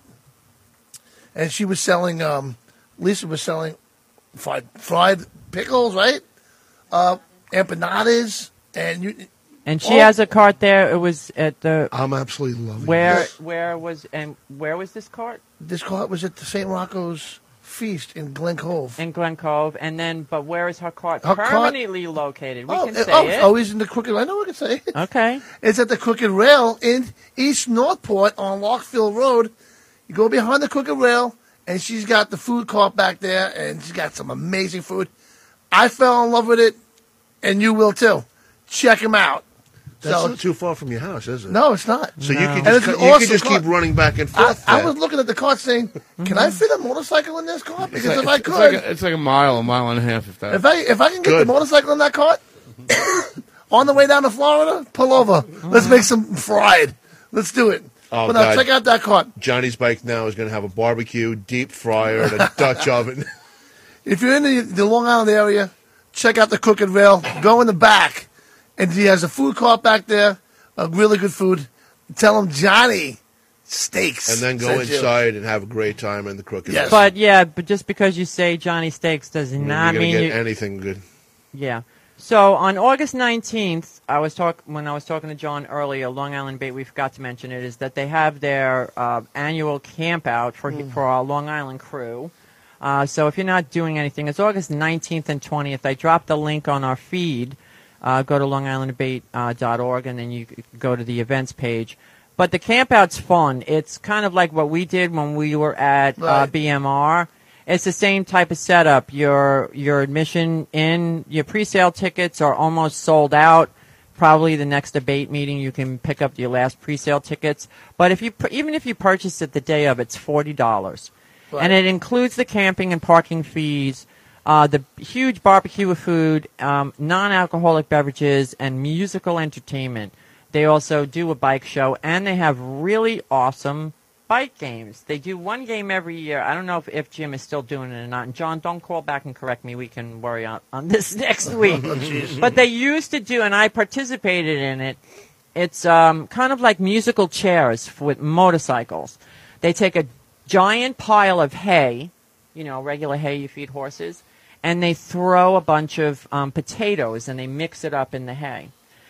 and she was selling. Um, Lisa was selling fried fried pickles, right? Uh, empanadas, and you. And she all- has a cart there. It was at the. I'm absolutely loving Where this. where was and where was this cart? This cart was at the Saint Rocco's Feast in Glen Cove. In Glen Cove, and then, but where is her cart Her cart- permanently located? We Oh, can it- say oh, it. oh, he's in the Crooked. I know I can say it. Okay. It's at the Crooked Rail in East Northport on Lockfield Road. You go behind the Crooked Rail, and she's got the food cart back there, and she's got some amazing food. I fell in love with it, and you will too. Check him out. That's So- not too far from your house, is it? No, it's not. So you No. can And just, it's an you can awesome just keep cart. running back and I, forth. I there. was looking at the cart saying, "Can I fit a motorcycle in this cart? It's Because like, if I it's, could, like a, it's like a mile, a mile and a half, if that. if I if I can get Good. the motorcycle in that cart on the way down to Florida, pull over. Let's make some fried. Let's do it. Oh, but now God. check out that cart. Johnny's bike now is going to have a barbecue, deep fryer, and a Dutch oven. If you're in the, the Long Island area, check out the Crooked Rail. Go in the back, and he has a food cart back there. Uh, really good food. Tell him Johnny Steaks. And then go sent you. inside and have a great time in the Crooked Rail. But yeah, but just because you say Johnny Steaks does You're not going mean to you. get anything good. Yeah. So on August nineteenth, I was talk when I was talking to John earlier. Long Island Bait, we forgot to mention it, is that they have their uh, annual camp out for Mm. for our Long Island crew. Uh, so if you're not doing anything, it's August nineteenth and twentieth. I dropped the link on our feed. Uh, go to long island bait dot org, and then you c- go to the events page. But the campout's fun. It's kind of like what we did when we were at uh, Right. B M R. It's the same type of setup. Your your admission in, your pre-sale tickets are almost sold out. Probably the next debate meeting you can pick up your last pre-sale tickets. But if you pur- even if you purchase it the day of, it's forty dollars, Right. and it includes the camping and parking fees. Uh, the huge barbecue of food, um, non-alcoholic beverages, and musical entertainment. They also do a bike show, and they have really awesome bike games. They do one game every year. I don't know if, if Jim is still doing it or not. And John, don't call back and correct me. We can worry on, on this next week. Oh, jeez. But they used to do, and I participated in it. It's um, kind of like musical chairs f- with motorcycles. They take a giant pile of hay, you know, regular hay you feed horses, and they throw a bunch of um, potatoes and they mix it up in the hay.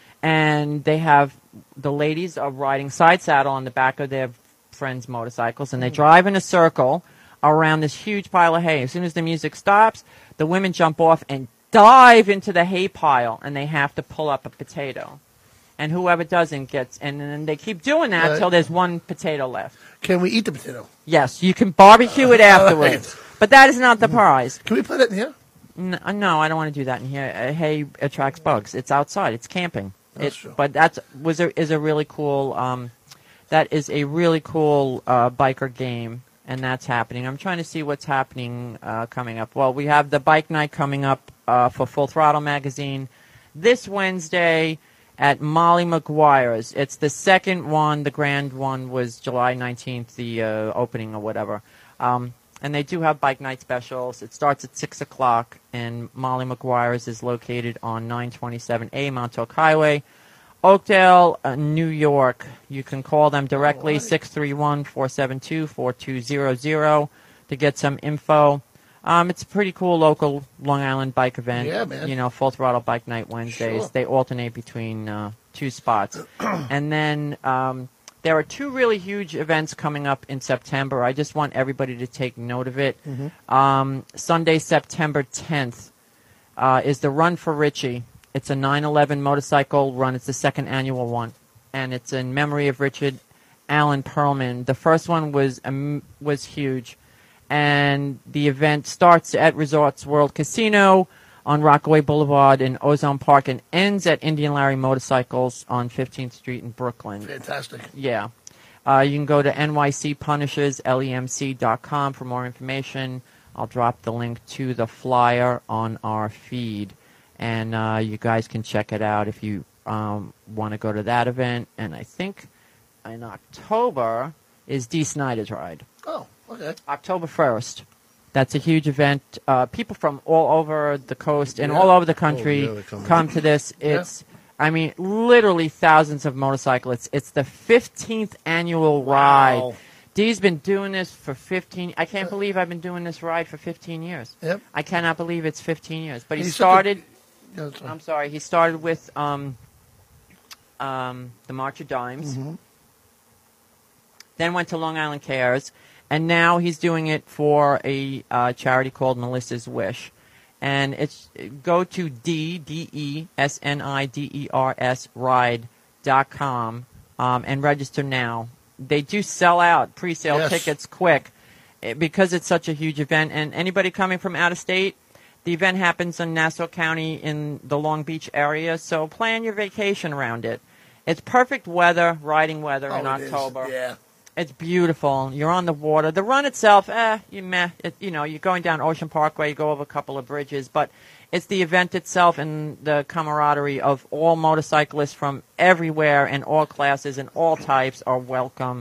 And they have the ladies are riding side saddle on the back of their friends' motorcycles, and they drive in a circle around this huge pile of hay. As soon as the music stops, the women jump off and dive into the hay pile, and they have to pull up a potato. And whoever doesn't gets, and then they keep doing that Right. till there's one potato left. Can we eat the potato? Yes, you can barbecue it afterwards, but that is not the prize. Can we put it in here? No, no, I don't want to do that in here. Uh, hay attracts bugs. It's outside. It's camping. That's It- true. But that's was a, is a really cool. Um, that is a really cool uh, biker game, and that's happening. I'm trying to see what's happening uh, coming up. Well, we have the bike night coming up uh, for Full Throttle Magazine this Wednesday at Molly McGuire's. It's the second one. The grand one was July nineteenth, the uh, opening or whatever. Um, and they do have bike night specials. It starts at six o'clock, and Molly McGuire's is located on nine twenty-seven A Montauk Highway, Oakdale, uh, New York. You can call them directly, six three one, four seven two, four two zero zero, to get some info. Um, it's a pretty cool local Long Island bike event. Yeah, man. You know, Full Throttle Bike Night Wednesdays. Sure. They alternate between uh, two spots. And then um, there are two really huge events coming up in September. I just want everybody to take note of it. Mhm. Um, Sunday, September tenth, uh, is the Run for Richie. It's a nine eleven motorcycle run. It's the second annual one, and it's in memory of Richard Allen Perlman. The first one was um, was huge, and the event starts at Resorts World Casino on Rockaway Boulevard in Ozone Park and ends at Indian Larry Motorcycles on fifteenth Street in Brooklyn. Fantastic. Yeah. Uh, you can go to N Y C Punishers L E M C dot com for more information. I'll drop the link to the flyer on our feed, and uh, you guys can check it out if you um, want to go to that event. And I think in October is Dee Snider's ride. Oh, okay. October first. That's a huge event. Uh, people from all over the coast and Yeah. all over the country Oh, yeah, they come. come to this. Yeah. It's, I mean, literally thousands of motorcyclists. It's the fifteenth annual ride. Wow. Dee's been doing this for fifteen. I can't believe I've been doing this ride for fifteen years. Yep. I cannot believe it's fifteen years. But he He's such a- started. Yeah, that's right. I'm sorry. He started with um, um, the March of Dimes. Mhm. Then went to Long Island Cares, and now he's doing it for a uh, charity called Melissa's Wish. And it's go to D D E S N I D E R S ride dot com um, and register now. They do sell out pre-sale Yes. tickets quick eh, because it's such a huge event. And anybody coming from out of state, the event happens in Nassau County in the Long Beach area, so plan your vacation around it. It's perfect weather, riding weather in Oh, it is. October. Yeah. It's beautiful. You're on the water. The run itself, eh, you meh. It, you know, you're going down Ocean Parkway, you go over a couple of bridges, but it's the event itself and the camaraderie of all motorcyclists from everywhere and all classes and all types are welcome.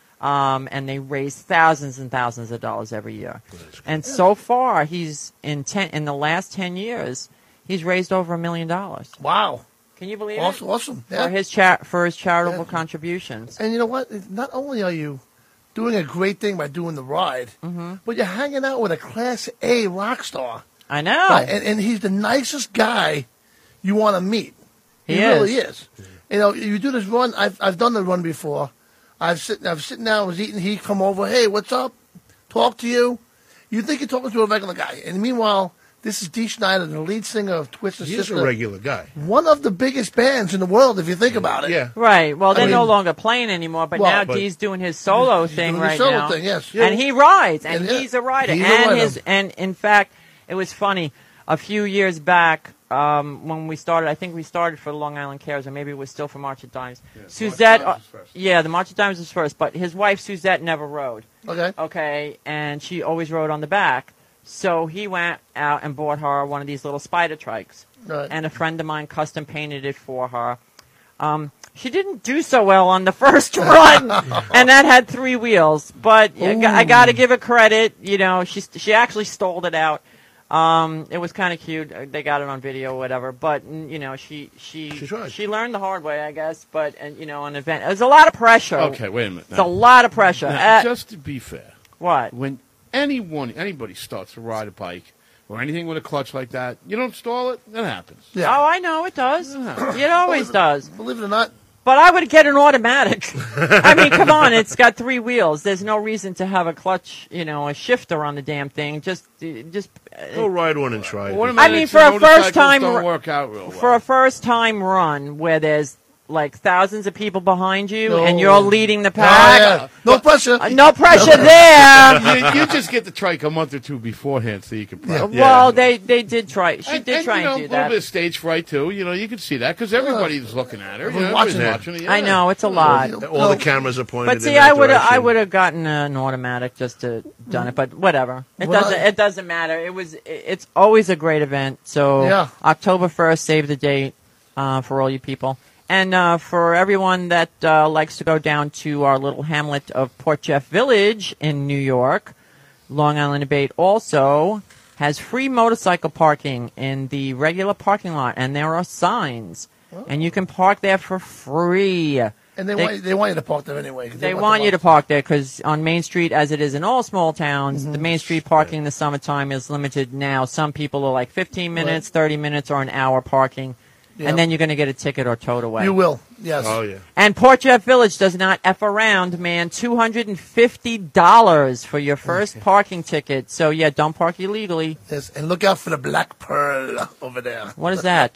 Um, and they raise thousands and thousands of dollars every year. And so far, he's in ten in the last ten years, he's raised over a million dollars. Wow. Can you believe Awesome, it? awesome. Yeah. For his cha- for his charitable contributions. And you know what? Not only are you doing a great thing by doing the ride, Mm-hmm. but you're hanging out with a Class A rock star. I know. Right? And, and he's the nicest guy you want to meet. He, He really is. is. You know, you do this run. I've I've done the run before. I've sit I've sitting down, was eating. He come over. Hey, what's up? Talk to you. You think you're talking to a regular guy, and meanwhile, this is Dee Schneider, the lead singer of Twisted He Sister. is a regular guy. One of the biggest bands in the world, if you think about it. Yeah. Right. Well, they're I no mean- longer playing anymore, but Well, now but- Dee's doing his solo thing doing his right solo now. thing, yes. And he rides, and, And, yeah, he's a rider. he's a and rider. his and in fact, it was funny. A few years back, um, when we started, I think we started for the Long Island Cares, or maybe it was still for March of Dimes. Suzette, uh, yeah, the March of Dimes was first, but his wife Suzette never rode. Okay. Okay, and she always rode on the back. So he went out and bought her one of these little spider trikes. Right. And a friend of mine custom painted it for her. Um, she didn't do so well on the first run, and that had three wheels. But I g- I got to give her credit. You know, she she actually stalled it out. Um, it was kind of cute. Uh, They got it on video or whatever. But mm, you know, she she she learned the hard way, I guess. But and you know, an event. There's a lot of pressure. Okay, wait a minute. It's a lot of pressure. Now, Uh, just to be fair, what? When anyone, anybody starts to ride a bike or anything with a clutch like that, you don't stall it. That happens. Oh, I know it does. It always does. Believe it or not. But I would get an automatic. I mean, come on, it's got three wheels. There's no reason to have a clutch, you know, a shifter on the damn thing. Just, just. Go ride one and try it. I mean, for a first time, don't work out real well. for a first time run where there's like thousands of people behind you No. and you're leading the Oh, pack. yeah. No pressure. Uh, no pressure there. you, you just get the trike a month or two beforehand so you can practice. Well, they they did try. She And- did and, try you know, and do a little that. bit of stage fright too. You know, you can see that because everybody's looking at her. You know, Everyone's everybody's watching watching it. it. I know it's a lot. All the cameras are pointed But see, in that I would have I direction. would have gotten an automatic just to done it, but whatever. It Well, doesn't I- it doesn't matter. It was it- it's always a great event. So Yeah. October first, save the date uh, for all you people, and uh, for everyone that uh, likes to go down to our little hamlet of Port Jeff Village in New York. Long Island Debate also has free motorcycle parking in the regular parking lot, and there are signs, and you can park there for free. And they, They- want they want you to park there anyway. 'cause They the want you to bikes. park there because on Main Street, as it is in all small towns, Mm-hmm. the Main Street parking in the summertime is limited now. Some people are like fifteen minutes, thirty minutes, or an hour parking, Yep. and then you're going to get a ticket or towed away. You will, yes. Oh, yeah. And Port Jeff Village does not F around, man. two hundred fifty dollars for your first parking ticket. So, yeah, don't park illegally. Yes, and look out for the Black Pearl over there. What is that?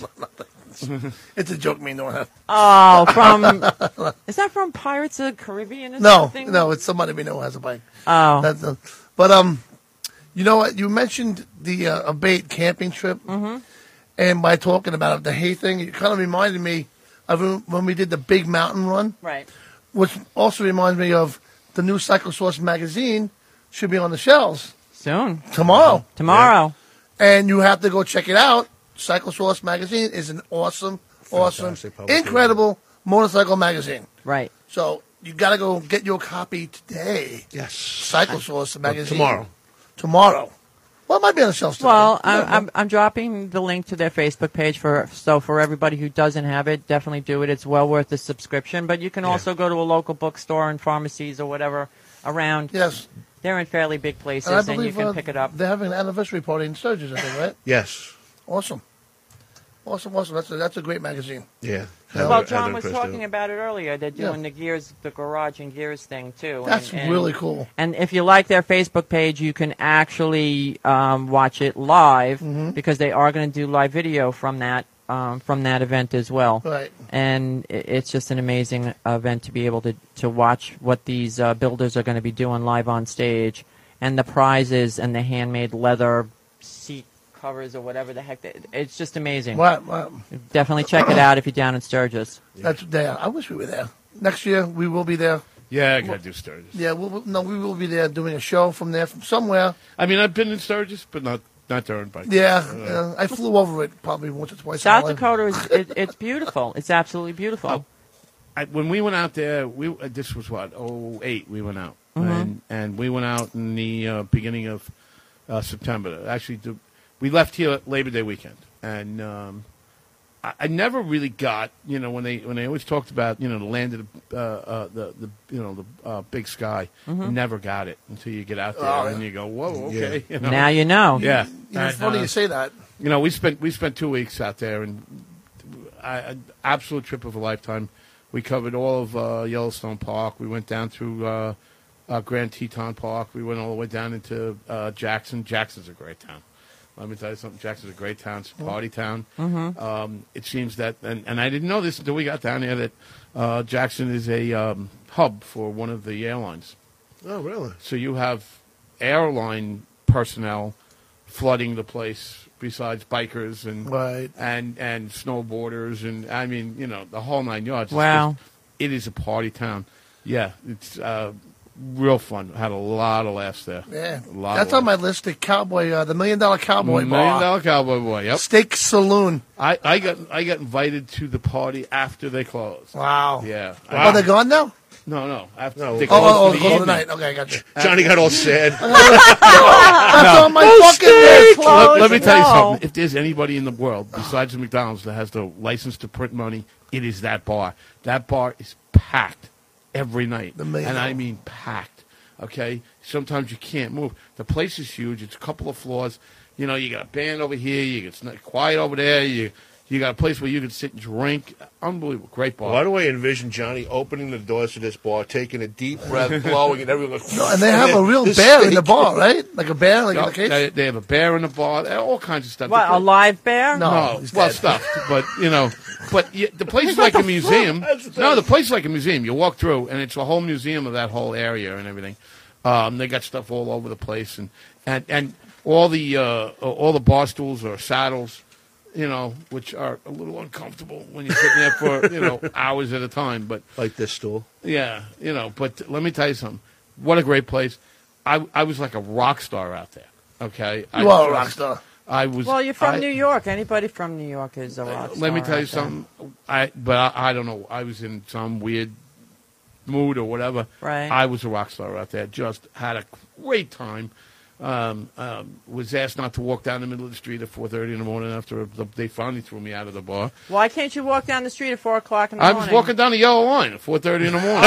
It's a joke me don't have. Oh, from... is that from Pirates of the Caribbean or No, something? no, it's somebody we know has a bike. Oh. That's a, but, um, you know what? You mentioned the uh, Abate camping trip. Mm-hmm. And by talking about it, the hay thing, it kind of reminded me of when- when we did the big mountain run. Right. Which also reminds me of the new Cycle Source magazine should be on the shelves. Soon. Tomorrow. Tomorrow. And you have to go check it out. Cycle Source magazine is an awesome, awesome, Fantastic publication. incredible motorcycle magazine. Right. So you got to go get your copy today. Yes. Cycle Source magazine. tomorrow. Tomorrow. Well, it might be on the shelf. today. Well, You don't I'm, know. I'm I'm dropping the link to their Facebook page for so for everybody who doesn't have it, definitely do it. It's well worth the subscription. But you can Yeah. also go to a local bookstore and pharmacies or whatever around. Yes. They're in fairly big places, And I and, you believe can uh, pick it up. they're having an anniversary party in Sturgis, I think, right? Yes. Awesome. Awesome, awesome. That's a, that's a great magazine. Yeah. Well, John was talking about it earlier. They're doing Yeah. the Gears, the Garage and Gears thing too. That's and, and, really cool. And if you like their Facebook page, you can actually um, watch it live Mm-hmm. because they are going to do live video from that um, from that event as well. Right. And i- it's just an amazing event to be able to to watch what these uh, builders are going to be doing live on stage, and the prizes and the handmade leather seat covers or whatever the heck. They, it's just amazing. Wow, wow. Definitely check it out if you're down in Sturgis. That's there. I wish we were there. Next year we will be there. Yeah, I got to do Sturgis. Yeah, we'll, we'll- no, we will be there doing a show from there, from somewhere. I mean, I've been in Sturgis, but not not during bike. Yeah, Uh, uh, I flew over it probably once or twice. South in my life. Dakota is it, it's beautiful. It's absolutely beautiful. Oh, I, when we went out there, we uh, this was what oh eight. We went out, Mhm. and and we went out in the uh, beginning of uh, September. Actually, the, we left here Labor Day weekend, and um, I, I never really got you know when they when they always talked about you know the land of the uh, uh, the, the you know the uh, big sky. Mhm. Never got it until you get out there Oh, and yeah. you go, whoa, okay. You know? Now you know. Yeah, You know, it's funny you say that. You know, we spent we spent two weeks out there, and I, an absolute trip of a lifetime. We covered all of uh, Yellowstone Park. We went down through uh, uh, Grand Teton Park. We went all the way down into uh, Jackson. Jackson's a great town. Let me tell you something. Jackson's a great town. It's a party town. Mhm. Um, it seems that, and, and I didn't know this until we got down there, that uh, Jackson is a um, hub for one of the airlines. Oh, really? So you have airline personnel flooding the place, besides bikers and Right. and and snowboarders, and I mean, you know, the whole nine yards. It's Wow. just- it is a party town. Yeah, it's uh, real fun. Had a lot of laughs there. Yeah, a lot that's of on my list. The cowboy, uh, the million dollar cowboy Million bar, Dollar Cowboy Boy. Yep. steak saloon. I, I got I got invited to the party after they closed. Wow. Yeah. Oh, they're gone now. No, no. After No. they Oh, closed oh, oh, for the close the evening. night. Okay, I got you. Johnny got all sad. That's on my fucking list. Let, let me tell you No. something. If there's anybody in the world besides the McDonald's that has the license to print money, it is that bar. That bar is packed every night, The Mayo. and I mean packed. Okay, sometimes you can't move. The place is huge. It's a couple of floors. You know, you got a band over here. You get it's not quiet over there. You you got a place where you can sit and drink. Unbelievable, great bar. Why do I envision Johnny opening the doors to this bar, taking a deep breath, blowing, and everyone goes, No, and they have a real This bear in the steak. bar, right? Like a bear, like in Yep, the case. they, they have a bear in the bar. They have all kinds of stuff. What, The- a live bear? No. No, he's well, dead. stuffed, but you know, but you, the place is like a museum. No, the place is like a museum. You walk through, and it's a whole museum of that whole area and everything. Um, they got stuff all over the place, and and, and all the uh, all the bar stools are saddles, you know, which are a little uncomfortable when you're sitting there for you know hours at a time. But like this stool. yeah, you know. But let me tell you something. What a great place! I I was like a rock star out there. Okay, I You are a was- rock star. I was. Well, you're from I- New York. Anybody from New York is a rock Let me star tell you out there. something. I but I, I don't know. I was in some weird mood or whatever. Right. I was a rock star out there. Just had a great time. Um, um, was asked not to walk down the middle of the street at four thirty in the morning after the, they finally threw me out of the bar. Why can't you walk down the street at four o'clock in the I morning? was walking down the yellow line at four thirty in the morning. Oh,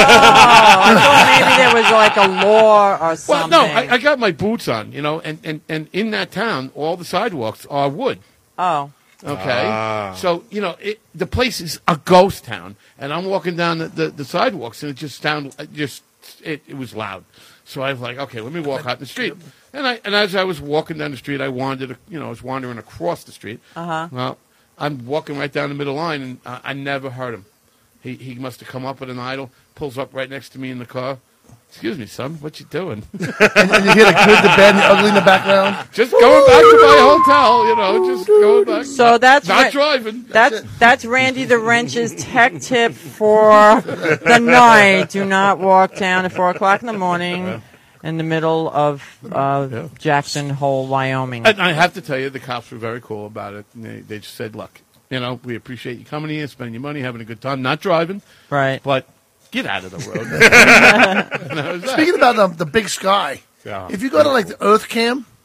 I thought maybe there was like a law or Well, something. no, I, I got my boots on, you know, and, and, and in that town, all the sidewalks are wood. Oh. Okay, Ah. so you know it, the place is a ghost town, and I'm walking down the, the, the sidewalks, and it just sound it just it, it was loud. So I was like, okay, let me walk out in the street, and I and as I was walking down the street, I wandered, you know, I was wandering across the street. Uh huh. Well, I'm walking right down the middle line, and I, I never heard him. He he must have come up at an idle, pulls up right next to me in the car. Excuse me, son, what you doing? and, and you hear the good, the bad, and the ugly in the background. Just going back to my hotel, you know, just going back. So that's not Ra- driving. That's that's Randy the Wrench's tech tip for the night. Do not walk down at four o'clock in the morning in the middle of uh, Jackson Hole, Wyoming. And I have to tell you, the cops were very cool about it. And they, they just said, look, you know, we appreciate you coming here, spending your money, having a good time, not driving. Right. But get out of the road. And that was that. Speaking about the, the big sky, Yeah. if you go to like the Earth Cam,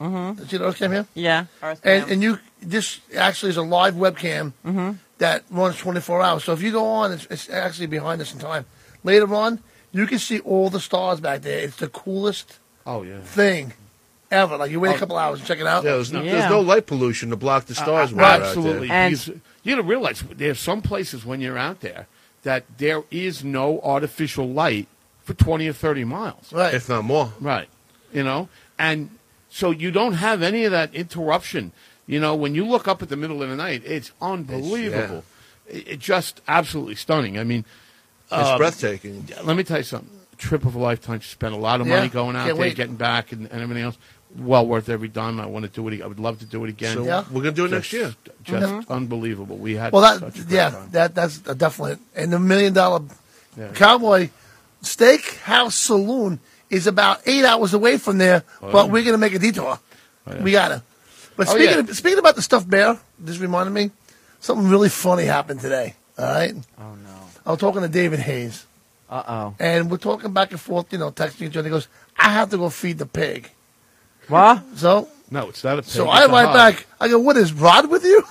Mhm. See the Earth Cam here? Yeah, Earth And Cam. and you this actually is a live webcam Mhm. that runs twenty-four hours. So if you go on, it's, it's actually behind us in time. Later on, you can see all the stars back there. It's the coolest Oh yeah. thing ever. Like you wait Oh. a couple hours and check it out. Yeah, there's no, Yeah. there's no light pollution to block the stars. Uh, when you're out absolutely. there. Because you got to realize there's some places when you're out there that there is no artificial light for twenty or thirty miles. Right. If not more. Right. You know, and so you don't have any of that interruption. You know, when you look up at the middle of the night, it's unbelievable. It, it's just absolutely stunning. I mean, It's um, breathtaking. Let me tell you something. Trip of a lifetime. Spent a lot of Yeah, money going out can't there, wait. getting back, and, and everything else. Well worth every dime. I want to do it. I would love to do it again. So Yeah. we're gonna do it Just- next year. Just Mhm. unbelievable. We had Well, that such a great yeah, time. that that's a definite. And the million dollar Yeah. Cowboy Steakhouse Saloon is about eight hours away from there, Oh, but yeah. we're gonna make a detour. Oh, yeah. We gotta. But Oh, speaking yeah. of, speaking about the stuffed bear, this reminded me something really funny happened today. All right. Oh no. I was talking to David Hayes, Uh oh. and we're talking back and forth. You know, texting each other. He goes, "I have to go feed the pig." What? So No, it's not a pig. so it's I a write hog. back. I go, "What is Rod with you?"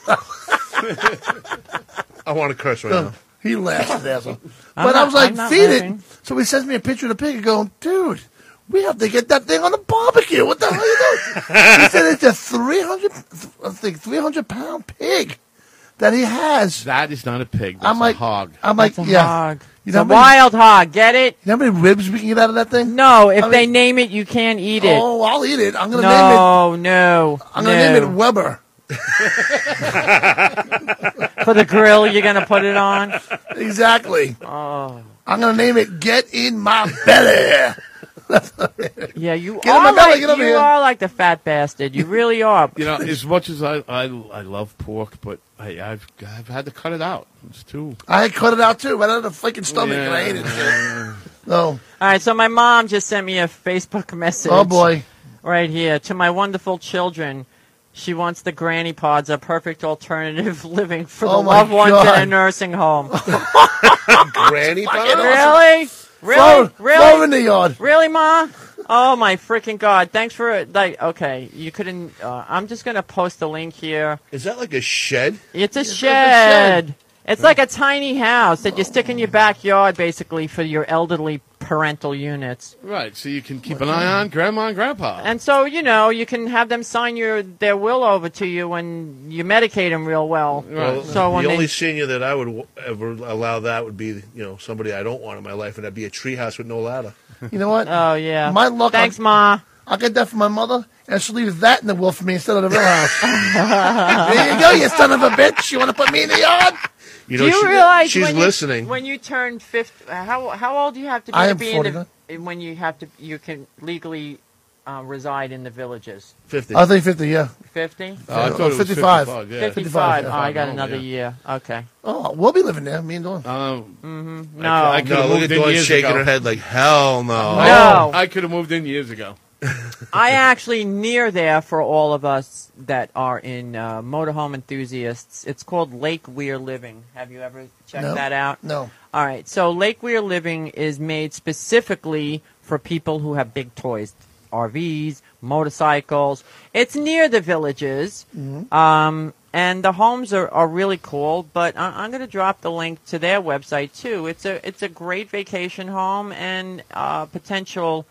I want to curse right now. He laughed his ass off. I'm But I not- was like, I'm not feed laughing. it. So he sends me a picture of the pig and going, dude, we have to get that thing on the barbecue. What the hell are you doing? He said it's a three hundred, I think, three hundred pound pig that he has. That is not a pig. That's I'm like, a hog. I'm like, That's a yeah. hog. You It's know a how many- wild hog. Get it? You know how many ribs we can get out of that thing? No, if I they mean- name it, you can't eat it. Oh, I'll eat it. I'm going to name it. no, no, I'm going to no. name it Weber. For the grill, you're gonna put it on. Exactly. Oh, I'm going to name it Get in My Belly. yeah, you Get in my are belly, like get over you here. are like the fat bastard. You really are. You know, as much as I, I, I love pork, but I, I've, I've had to cut it out. It's too. I cut it out too, right out of the freaking stomach, and I ate it. Yeah. So, All right, so my mom just sent me a Facebook message. oh boy. Right here to my wonderful children. She wants the granny pods, a perfect alternative living for the Oh, my loved ones God. in a nursing home. Granny Fucking pods? Really? Really? Flower, really? flower in the yard. Really, Ma? Oh my freaking God! Thanks for like. Okay, you couldn't. Uh, I'm just gonna post a link here. Is that like a shed? It's a It's like a shed. shed. It's like a tiny house that you stick in your backyard, basically, for your elderly parental units. Right, so you can keep an eye on Grandma and Grandpa. And so, you know, you can have them sign your their will over to you when you medicate them real well. Well, So when the they- only senior that I would w- ever allow that would be, you know, somebody I don't want in my life, and that'd be a treehouse with no ladder. You know what? Oh yeah. My luck. Thanks, I'll, Ma. I'll get that for my mother, and she'll leave that in the will for me instead of the real house. There you go, you son of a bitch. You want to put me in the yard? You Do know, you she- realize she's when you- listening. when you turn fifty? How how old do you have to be I to am be in forty-nine. the when you have to you can legally uh, reside in the villages? fifty. I think fifty. Yeah. Fifty. Oh, I thought it was fifty-five. fifty-five. Yeah. Fifty-five. Oh, I got Oh, another yeah. year. Okay. Oh, we'll be living there. Me and Dawn. Um, Mm-hmm. I- No. I could No, have look moved at in Dawn years shaking ago. her head like, hell no. No. I could have moved in years ago. I actually near there for all of us that are in uh, motorhome enthusiasts. It's called Lake Weir Living. Have you ever checked No. that out? No. All right. So Lake Weir Living is made specifically for people who have big toys, R Vs, motorcycles. It's near the villages. Mm-hmm. Um, and the homes are, are really cool, but I, I'm going to drop the link to their website too. It's a it's a great vacation home and uh, potential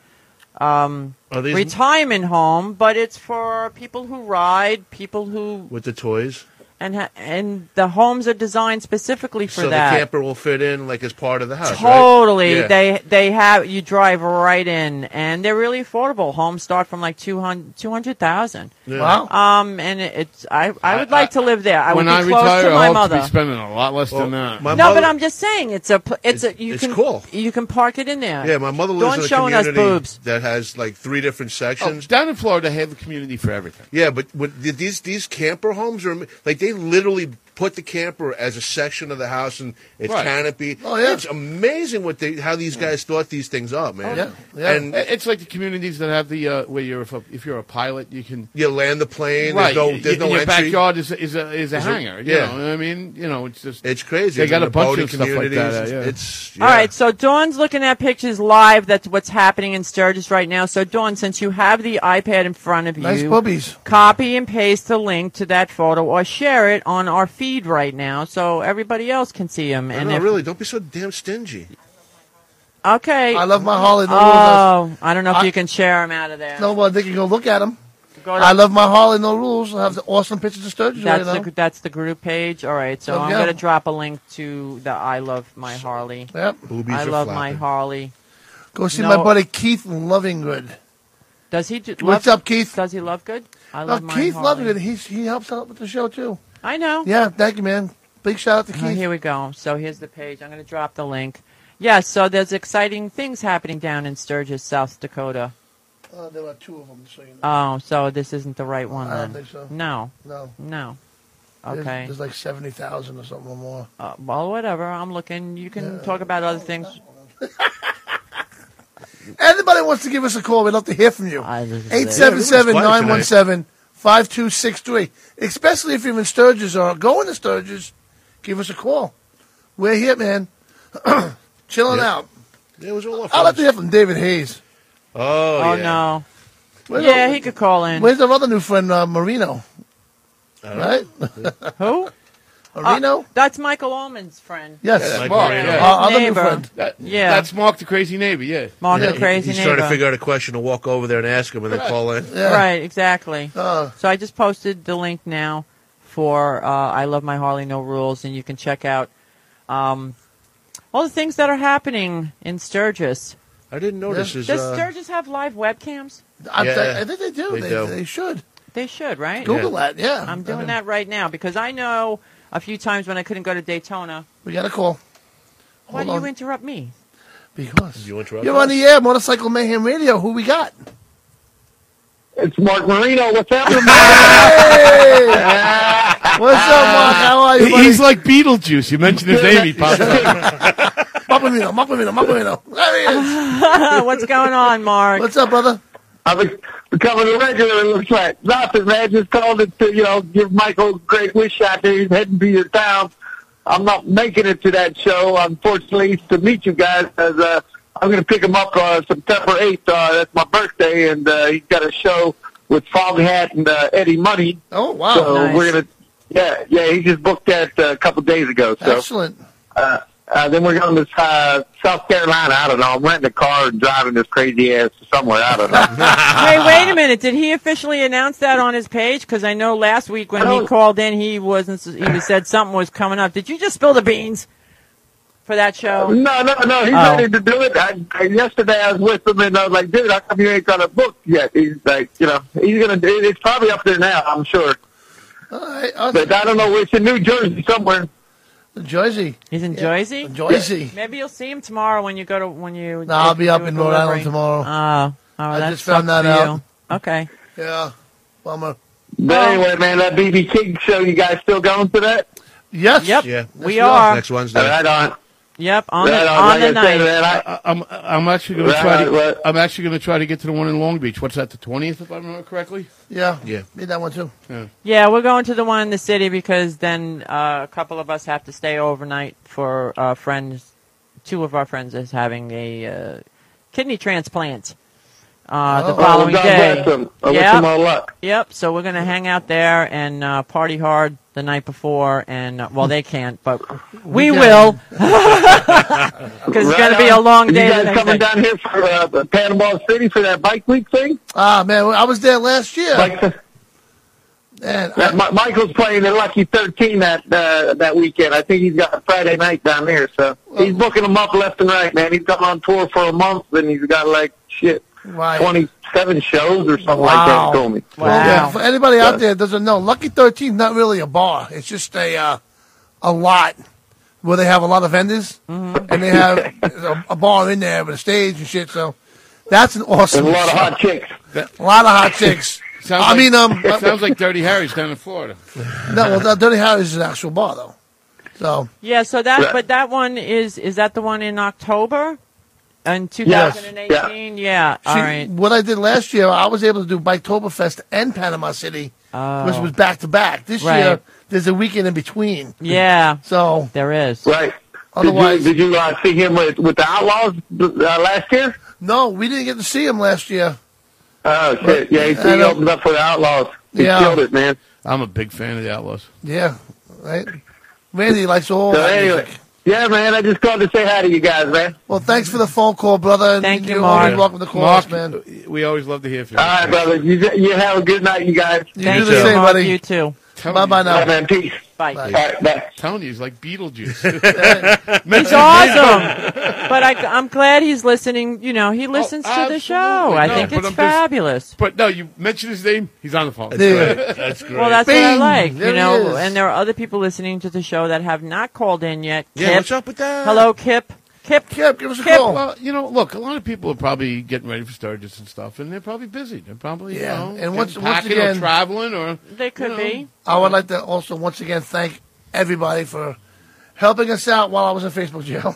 um, Are these retirement home, but it's for people who ride, people who with the toys? and ha- and the homes are designed specifically for so that. the camper will fit in like as part of the house, right? Totally, Yeah. they they have you drive right in, and they're really affordable. Homes start from like two hundred two hundred thousand. Yeah. Wow. Um, and it- it's I I would like to live there. I when would be I close retire, to my I hope mother. to be spending a lot less Well, than that. my no, mother- but I'm just saying it's a pl- it's, It's- a you it's can cool. you can park it in there. Yeah, my mother lives Dawn's in a showing us community boobs. that has like three different Oh, sections. down in Florida, they have a community for everything. Yeah, but what, these these camper homes are like they literally put the camper as a section of the house and it's Right. canopy. Oh, yeah. It's amazing what they how these guys thought these things up, man. Yeah, yeah. And It's like the communities that have the uh, where you're if, a, if you're a pilot, you can you land the plane. right. There's no there's in no your entry. backyard is a, is a is a Is a- hangar. You yeah. know? I mean, you know, it's just It's crazy. They got And a the bunch boating of stuff like that. communities, uh, yeah. It's All right, so Dawn's looking at pictures live. That's what's happening in Sturgis right now. So, Dawn, since you have the iPad in front of you, Nice boobies. copy and paste the link to that photo or share it on our feed right now so everybody else can see them. I And know, if- really, don't be so damn stingy. Okay. I love my Harley. No Oh, rules. I don't know if I- you can share them out of there. No, well, they can go look at them. Go to- I love my Harley. No rules. I have the awesome pictures of Sturgis That's right now. the that's the group page. All right, so Look, I'm yeah. going to drop a link to the I love my Harley. Yep. Boobies I are love my flapping. Harley. Go see No- my buddy Keith Lovinggood. Does he? Do, What's love, up, Keith? Does he love good? I No, love my Keith Harley. Lovinggood. He's, he helps out with the show, too. I know. Yeah, thank you, man. Big shout out to Oh, Keith. here we go. So here's the page. I'm going to drop the link. Yes, so there's exciting things happening down in Sturgis, South Dakota. Uh, there are two of them, so you know. Oh, so this isn't the right one I then? don't think so. No. No. No. There's- Okay. There's, like seventy thousand or something or more. Uh, well, whatever. I'm looking. You can talk about other things. Anybody wants to give us a call, we'd love to hear from you. eight seven seven, nine one seven, five two six three. Especially if you're in Sturgis or going to Sturgis, give us a call. We're here, man. Chilling Yep. out. It was all I'd like to hear from David Hayes. Oh, Oh, yeah. no. Where's yeah, our- he could call in. Where's our other new friend, uh, Marino? Right? Who? Marino? Uh, that's Michael Allman's friend. Yes. Yeah, that's Mike Mark. Marino. Yeah. Our other new Neighbor. friend. That, Yeah. that's Mark the crazy neighbor. Yeah, Mark Yeah, the crazy He's neighbor. trying to figure out a question to walk over there and ask him and then Right. call in. Yeah. Right, exactly. Uh, So I just posted the link now for uh, I Love My Harley No Rules, and you can check out um, all the things that are happening in Sturgis. I didn't notice. Is, Does uh, Sturgis have live webcams? I, Yeah. th- I think they do. They They, do. they should. They should, right? Google that, yeah. I'm doing I mean, that right now because I know a few times when I couldn't go to Daytona. We got a call. Why Hold do on. you interrupt me? Because You interrupt you're us? on the air, Motorcycle Mayhem Radio. Who we got? It's Mark Marino. What's up? Hey! What's up, Mark? How are you, He- buddy? he's like Beetlejuice. You mentioned his name, he pops up. Mark Marino, Mark Marino, Mark Marino. There he is. What's going on, Mark? What's up, brother? I've becoming a regular, it looks like. Nothing, man. Just called it to, you know, give Michael a great wish out there. He's heading to your town. I'm not making it to that show, unfortunately, to meet you guys, as uh, I'm going to pick him up uh, September eighth. Uh, that's my birthday, and uh, he's got a show with Foghat and uh, Eddie Money. Oh, wow. So Nice. we're going to, yeah, yeah, he just booked that uh, a couple days ago. So Excellent. uh, uh, then we're going to uh, South Carolina. I don't know. I'm renting a car and driving this crazy ass somewhere. I don't know. Hey, wait a minute. Did he officially announce that on his page? Because I know last week when he called in, he wasn't. He said something was coming up. Did you just spill the beans for that show? No, no, no. He's Oh. ready to do it. I, I, yesterday I was with him and I was like, dude, how come you ain't got a book yet? He's like, you know, he's going to do it. It's probably up there now, I'm sure. All right. awesome. But I don't know. It's in New Jersey somewhere. Jersey. He's in Jersey. Jersey. Maybe you'll see him tomorrow when you go to when you. No, I'll be do up a in Rhode delivery. Island tomorrow. Oh, oh, I that just found sucks that for out. you. Okay. Yeah. Bummer. But anyway, man, that B B King show, you guys still going to that? Yes. Yep. Yeah. We are. Next Wednesday. Right on. Yep. On Right the on. on Like the I night. said, man, I, I, I'm I'm actually going to Right, try to right. I'm actually going to try to get to the one in Long Beach. What's that? The twentieth, if I remember correctly. Yeah. Yeah. Need that one, too. Yeah. Yeah, we're going to the one in the city because then uh, a couple of us have to stay overnight for uh, friends. Two of our friends is having a uh, kidney transplant uh, the Oh. following God day. bless them. I wish Yep. them all luck. Yep. So we're going to hang out there and uh, party hard the night before, and uh, well, they can't, but we We will can. because it's going to Right be a on. long You day. the guys next coming day. down here for uh, Panama City for that bike week thing? Ah, man, I was there last year. Like, Man, Yeah, I, Mi- Michael's playing in Lucky thirteen that uh, that weekend. I think he's got a Friday night down there, so he's booking them up left and right, man. He's gone on tour for a month, and he's got like shit right. twenty-seven shows or something like Wow. that. He told me. Wow. Yeah, for anybody out there that doesn't know, Lucky thirteen is not really a bar. It's just a uh, a lot where they have a lot of vendors, Mm-hmm. and they have a, a bar in there with a stage and shit. So that's an And awesome a lot of show. hot chicks. A lot of hot chicks. Sounds I like, mean, um, sounds like Dirty Harry's down in Florida. No, well, Dirty Harry's is an actual bar, though. So Yeah, so that, but that one is, is that the one in October? In two thousand eighteen? Yeah, all See, right. what I did last year, I was able to do Biketoberfest and Panama City, Oh. which was back to back. This Right. year, there's a weekend in between. Yeah. So there is. Right. Otherwise, did you, did you uh, see him with, with the Outlaws uh, last year? No, we didn't get to see him last year. Oh shit! Yeah, he, I he know. opened up for the Outlaws. He Yeah. killed it, man. I'm a big fan of the Outlaws. Yeah, right. Randy likes all So that anyway, music. yeah, man. I just called to say hi to you guys, man. Well, thanks for the phone call, brother. and Thank you, you're Mark. always welcome to call Mark, us, man. we always love to hear from you. All right, brother. You you have a good night, you guys. You Thank do the you, same, Mark. buddy. You too. Bye bye now. All right, man. Peace. Bye. All right, bye. Tony is like Beetlejuice. He's awesome. But I, I'm glad he's listening. You know, he listens to the show. I No, think but it's I'm just- fabulous. But no, you mentioned his name. He's on the phone. That's Yeah. great. That's great. Well, that's what I Bing! like. There You he know, is. and there are other people listening to the show that have not called in yet. Yeah, Kip. what's up with that? Hello, Kip. Kip. Kip, give us a Kip. call. Well, you know, look, a lot of people are probably getting ready for Sturgis and stuff, and they're probably busy. They're probably, Yeah, you know, and once- getting once packing again- or traveling or... They could you know. be. I would like to also once again thank everybody for helping us out while I was in Facebook jail.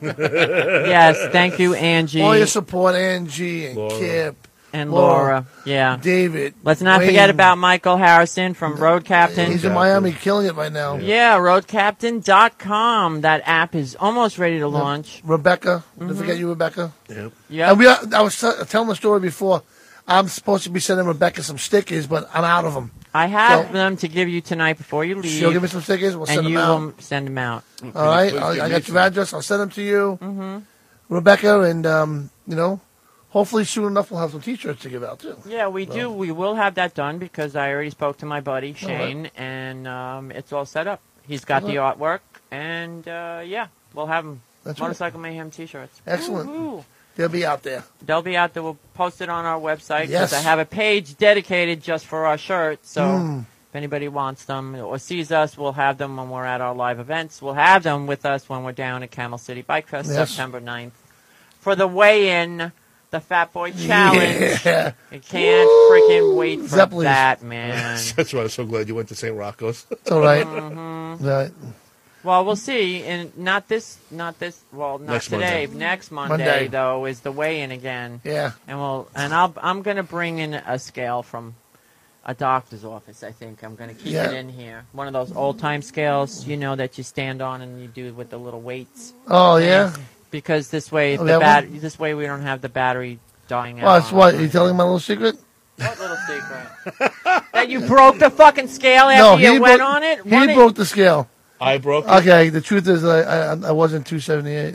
Yes, thank you, Angie. All your support, Angie and Laura. Kip and Laura. Laura. Yeah. David. Let's not Wayne. forget about Michael Harrison from Road Captain. He's in Miami killing it right now. Yeah, road captain dot com. That app is almost ready to launch. Rebecca. Don't Mhm. forget you, Rebecca. Yep. Yep. And we are, I was t- telling the story before. I'm supposed to be sending Rebecca some stickers, but I'm out of them. I have So- them to give you tonight before you leave. She'll give me some stickers. We'll send and them you out. will send them out. All right. please I, give I me got some. your address. I'll send them to you, Mm-hmm. Rebecca, and um, you know, hopefully soon enough we'll have some T-shirts to give out too. Yeah, we do. We will have that done because I already spoke to my buddy All right. Shane, and um, it's all set up. He's got All the artwork, and uh, yeah, we'll have them. That's right. Motorcycle Mayhem T-shirts. Excellent. Woo-hoo. They'll be out there. They'll be out there. We'll post it on our website because Yes. I have a page dedicated just for our shirts. So Mm. if anybody wants them or sees us, we'll have them when we're at our live events. We'll have them with us when we're down at Camel City Bike Fest Yes. September ninth for the weigh-in, the Fat Boy Challenge. Yeah. I can't freaking wait for Zeppelins. that, man. That's why I'm so glad you went to Saint Rocco's. It's all right. Mhm. Right. Well, we'll see. And not this, not this. Well, not Next today. Monday. Next Monday, Monday. though, is the weigh-in again. Yeah. And we'll and I'll I'm gonna bring in a scale from a doctor's office. I think I'm gonna keep Yeah. it in here. One of those old time scales, you know, that you stand on and you do with the little weights. Oh yeah. Because this way, if Oh, the that bat- one? this way we don't have the battery dying out. Well, that's on what us. you telling my little secret. What little secret? That you broke the fucking scale after No, you he went broke- on it. He What it- broke the scale. I broke it. Okay, the truth is, I I, I wasn't two seventy eight.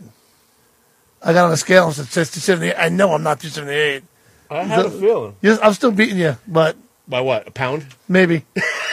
I got on a scale and it says two seventy eight. I know I'm not two seventy eight. I had a feeling. Yes, I'm still beating you, but By what? A pound? maybe.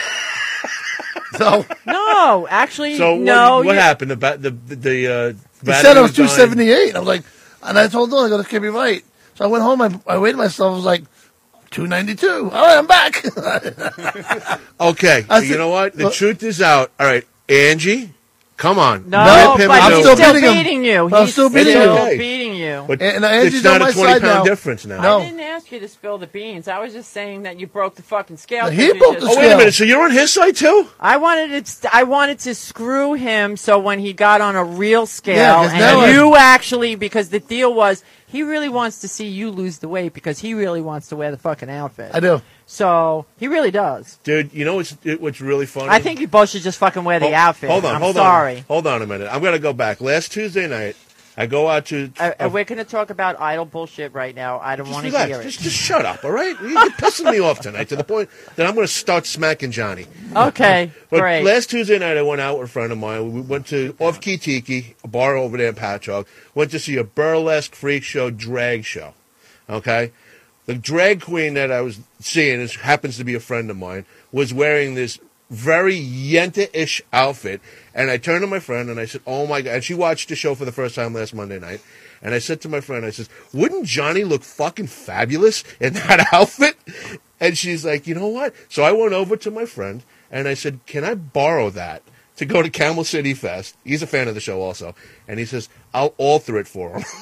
So No, actually, So what, no. what you- happened? The ba- the the uh, he battery said I was two dying? seventy eight. I was like, and I told him, I go, this can't be right. So I went home. I, I weighed myself. I was like, two ninety two. All right, I'm back. Okay, I so you said- know what? The Well- truth is out. All right, Angie, come on. No, Rip him but a he's new still still one. beating him. beating you. I'm He's still beating still you. beating you. But And- and it's Angie's not on my a twenty side pound now. difference now. No. I didn't ask you to spill the beans. I was just saying that you broke the fucking scale. No, 'cause he you broke just- the Oh wait a scale. minute. So you're on his side too? I wanted to. I wanted to screw him so when he got on a real scale, Yeah, 'cause now and I- you actually, because the deal was he really wants to see you lose the weight because he really wants to wear the fucking outfit. I do. So he really does. Dude, you know what's it, what's really funny? I think you both should just fucking wear the Hold- outfit. Hold on, I'm hold sorry. on. Hold on a minute. I'm going to go back. Last Tuesday night, I go out to. Uh, uh, we're going to talk about idle bullshit right now. I don't just want to relax. hear it. Just, just shut up, all right? You're pissing me off tonight to the point that I'm going to start smacking Johnny. Okay, But great. last Tuesday night, I went out with a friend of mine. We went to Off Key Tiki, a bar over there in Patchogue. Went to see a burlesque freak show drag show. Okay? The drag queen that I was seeing, is, happens to be a friend of mine, was wearing this very Yenta-ish outfit. And I turned to my friend and I said, oh my God. And she watched the show for the first time last Monday night. And I said to my friend, I said, wouldn't Johnny look fucking fabulous in that outfit? And she's like, you know what? So I went over to my friend and I said, can I borrow that to go to Camel City Fest? He's a fan of the show also. And he says, I'll alter it for him.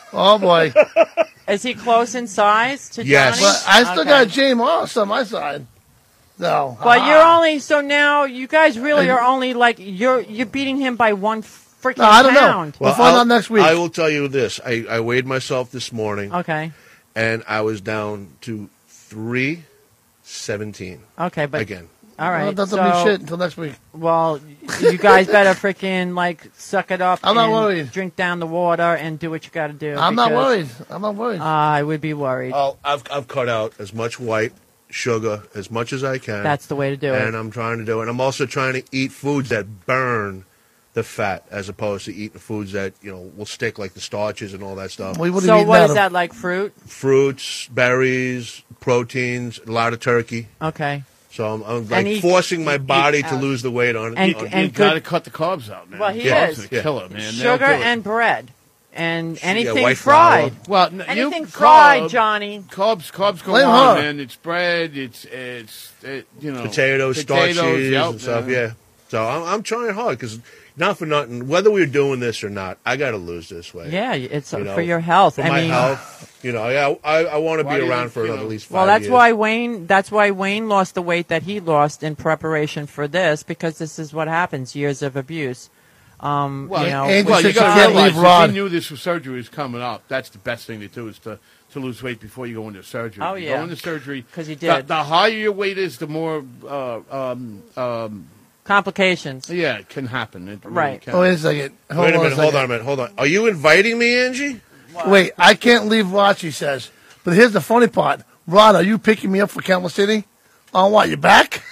Oh boy. Is he close in size to Yes. Johnny? Well, I still Okay. got Jay Moss on my side. No. But Ah. you're only so now. You guys really And- are only like you're you're beating him by one freaking No, I don't know. pound. We'll find I'll- out next week. I will tell you this. I, I weighed myself this morning, Okay. and I was down to three seventeen. Okay, but Again. all right. Well, that so, doesn't mean shit until next week. Well, you guys better freaking like suck it up. I'm not and worried. Drink down the water and do what you got to do. I'm not because worried. I'm not worried. I would be worried. Oh, I've I've cut out as much white sugar as much as I can. That's the way to do it. And I'm trying to do it. And I'm also trying to eat foods that burn the fat, as opposed to eating foods that you know will stick, like the starches and all that stuff. We would've So eaten what that is if- that like? Fruit? Fruits, berries, proteins, a lot of turkey. Okay. So I'm, I'm And like he- forcing my he- body he- to uh, lose the weight on and- on- and you good- got to cut the carbs out, man. Well, he Yeah. is. Carbs are a killer, man. They'll Sugar do it. and bread. And anything white fried. flour. Well, n- Anything you, fried, carb- Johnny. Carbs, carbs go Blame on, her. man. It's bread. It's it's it, you know potatoes, potatoes, starches, yep, and stuff. Yeah. So I'm, I'm trying hard because not for nothing. Whether we're doing this or not, I got to lose this weight. Yeah, it's You know, for your health. For I my mean, health, you know, yeah, I, I want to Why be do you around think, for you another know- at least five well, that's years. why Wayne. That's why Wayne lost the weight that he lost in preparation for this, because this is what happens: years of abuse. Um, Well, you know, Andy well, said you she got to can't realize leave Rod. if you knew this surgery was coming up, that's the best thing to do is to, to lose weight before you go into surgery. Oh, You yeah. go into surgery 'Cause he the- did. The, higher your weight is, the more uh, um, um, complications. yeah, it can happen. It really Right. can. Oh, wait a second. Hold Wait a on minute, hold second. on a minute, hold on. Are you inviting me, Angie? Wait, I can't leave Rod, she says. But here's the funny part. Rod, are you picking me up for Campbell City? On what, you back?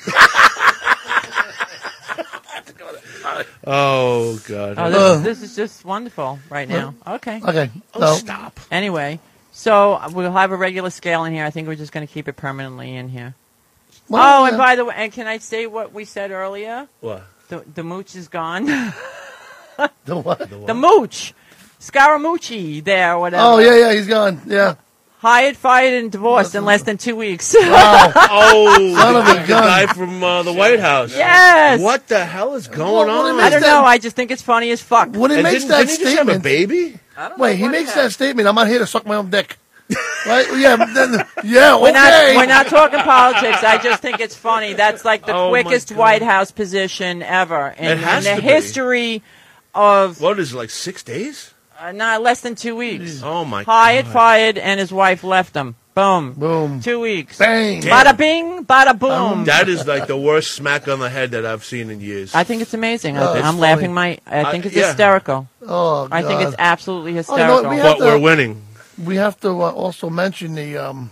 Oh God. Oh, this, Uh. this is just wonderful right now. Okay. Okay. Oh, No. stop. Anyway, so uh, we'll have a regular scale in here. I think we're just going to keep it permanently in here. Well, oh, and uh, by the way, and can I say what we said earlier? What? The, the mooch is gone. The what? the mooch. Scaramucci there, whatever. Oh, yeah, yeah, he's gone. Yeah. Hired, fired, and divorced in less than two weeks. Wow. Oh, Son of a the, the gun. guy from uh, the White House. Yes. What the hell is going Well, what on? do you I don't that- know. I just think it's funny as fuck. When he And makes didn't, that didn't he just have a statement, baby? wait, he makes that statement, I'm not here to suck my own dick. Right? Yeah, but then, yeah, okay. We're not, we're not talking politics. I just think it's funny. That's like the Oh, my quickest God. White House position ever in, It has in the to be. history of What is it, like six days? uh, not less than two weeks. Oh my Hired, God. fired, and his wife left him. Boom. Boom. Two weeks. Bang. Bada bing, bada boom. That is like the worst smack on the head that I've seen in years. I think it's amazing. Oh, I, it's I'm funny. laughing my. I think I- it's yeah. hysterical. Oh, God. I think it's absolutely Oh, you hysterical. know what, we have but to- we're winning. We have to uh, also mention the um,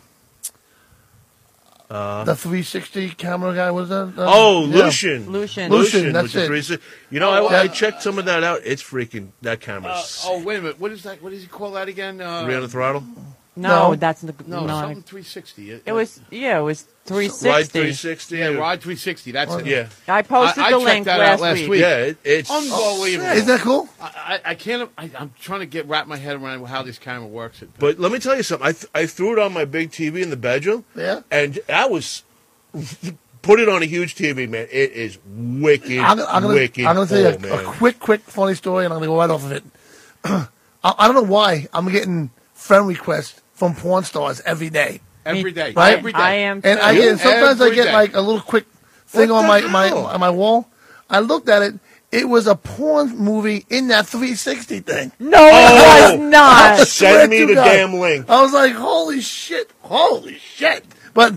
Uh, the three sixty camera guy. Was that? Uh, oh, yeah. Lucian. Lucian. Lucian, with that's the it. three sixty. You know, Oh, I, I uh, checked some of that out. It's freaking, that camera's Uh, oh, wait a minute. What is that? What does he call that again? Uh, three on the throttle. No, No. that's the, No, no. something three sixty. It was yeah, it was three Ride sixty. three sixty. Yeah, Ride three sixty. That's it. Yeah. I posted I- I the checked link that last, out last week. week. Yeah, it, it's Unbelievable. Isn't that cool? I, I, I can't. I, I'm trying to get wrap my head around how this camera works. It. But let me tell you something. I, th- I threw it on my big T V in the bedroom. Yeah. And I was put it on a huge T V, man. It is wicked, I'm, I'm gonna, wicked. I'm gonna tell you cool, a, a man. quick, quick, funny story, and I'm gonna go right off of it. I, I don't know why I'm getting friend requests from porn stars every day. Every day. Right? Every day. I am. And I too. get sometimes I Every get day. like a little quick thing What on the my, my hell? on my wall. I looked at it. It was a porn movie in that three sixty thing. No, it Oh. was not. I swear Send me to the God. damn link. I was like, holy shit, holy shit. But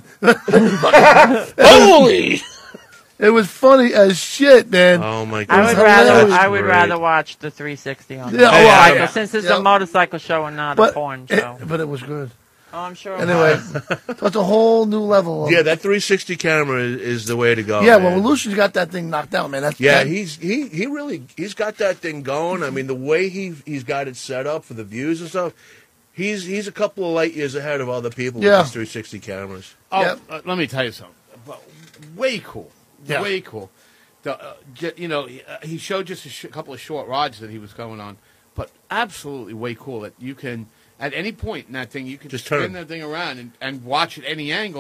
Holy! it was funny as shit, man. Oh my I god! would That's rather. hilarious. I would Great. rather watch the three sixty on the Yeah, oh, motorcycle yeah. since it's Yeah. a motorcycle show and not a but, porn it, show. but it was good. Oh, I'm sure. it Anyway, was. so it's a whole new level. Of, Yeah, that three sixty camera is, is the way to go. yeah. man. Well, Lucian's got that thing knocked down, man. That's Yeah, that- he's he he really he's got that thing going. I mean, the way he he's got it set up for the views and stuff, he's he's a couple of light years ahead of other people Yeah. with these three sixty cameras. Oh, Yep. uh, let me tell you something. But way cool. Yeah. Way cool. The, uh, j- you know, he, uh, he showed just a sh- couple of short rides that he was going on, but absolutely way cool that you can, at any point in that thing, you can Just spin turn. that thing around and, and watch at any angle.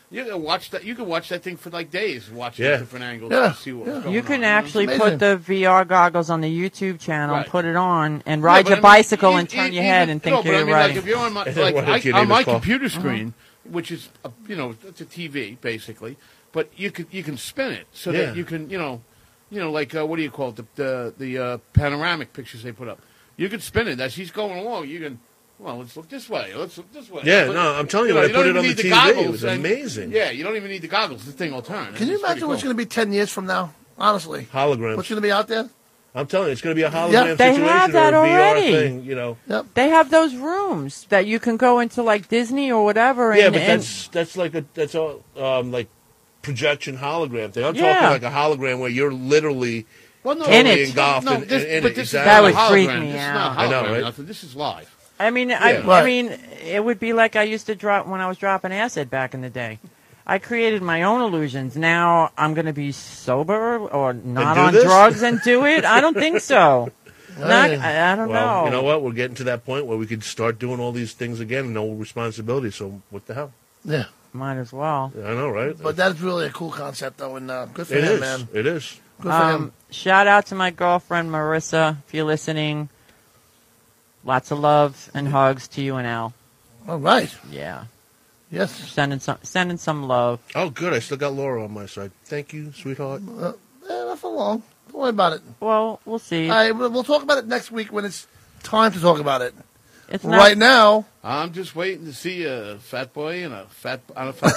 You can watch that. You can watch that thing for like days, watching Yeah. different angles Yeah. to see what's Yeah. going You on. can know? actually Amazing. put the V R goggles on the YouTube channel, Right. put it on, and Yeah, ride but your I mean, bicycle even- and turn your even- head and think no, but you're I mean, riding. Like if you're on my, And like what if I, your on name my is called- computer screen, which is a, you know it's a T V basically, but you can you can spin it so Yeah. that you can you know you know like uh, what do you call it the the, the uh, panoramic pictures they put up. You can spin it as he's going along. You can. Well, let's look this way. Let's look this way. Yeah, But, no, I'm telling you, know, when I don't put it even on the need T V, goggles it was and- amazing. Yeah, you don't even need the goggles. The thing will turn. Can you It's imagine pretty what's cool. going to be ten years from now? Honestly, Holograms. what's going to be out there? I'm telling you, it's going to be a hologram Yeah. They situation have that or a V R already. thing. You know. Yep. They have those rooms that you can go into, like Disney or whatever. Yeah, and, but and- that's that's like a that's all um, like projection hologram thing. I'm Yeah. talking like a hologram where you're literally Well, no, In totally it. engulfed No, in, this, in, in but it. this is Exactly. That not would a hologram. freak me This is out. not I know, hologram, right? nothing. This is live. I mean, I, Yeah. I Right. mean, it would be like I used to drop when I was dropping acid back in the day. I created my own illusions. Now I'm going to be sober or not do on this? drugs and do it. I don't think so. Not, Yeah. I, I don't Well, know. you know what? We're getting to that point where we could start doing all these things again, no responsibility. So what the hell? Yeah. Might as well. I know, right? But that's really a cool concept, though, and uh, good for it him, is. man. It is. Good for Um, him. shout out to my girlfriend Marissa if you're listening. Lots of love and hugs to you and Al. All right. Yeah, Yes. sending some sending some love. Oh, good. I still got Laura on my side. Thank you, sweetheart. Uh, eh, not for long. Don't worry about it. Well, we'll see. All right, we'll we'll talk about it next week when it's time to talk about it. It's not Right now, I'm just waiting to see a fat boy and a fat on a fat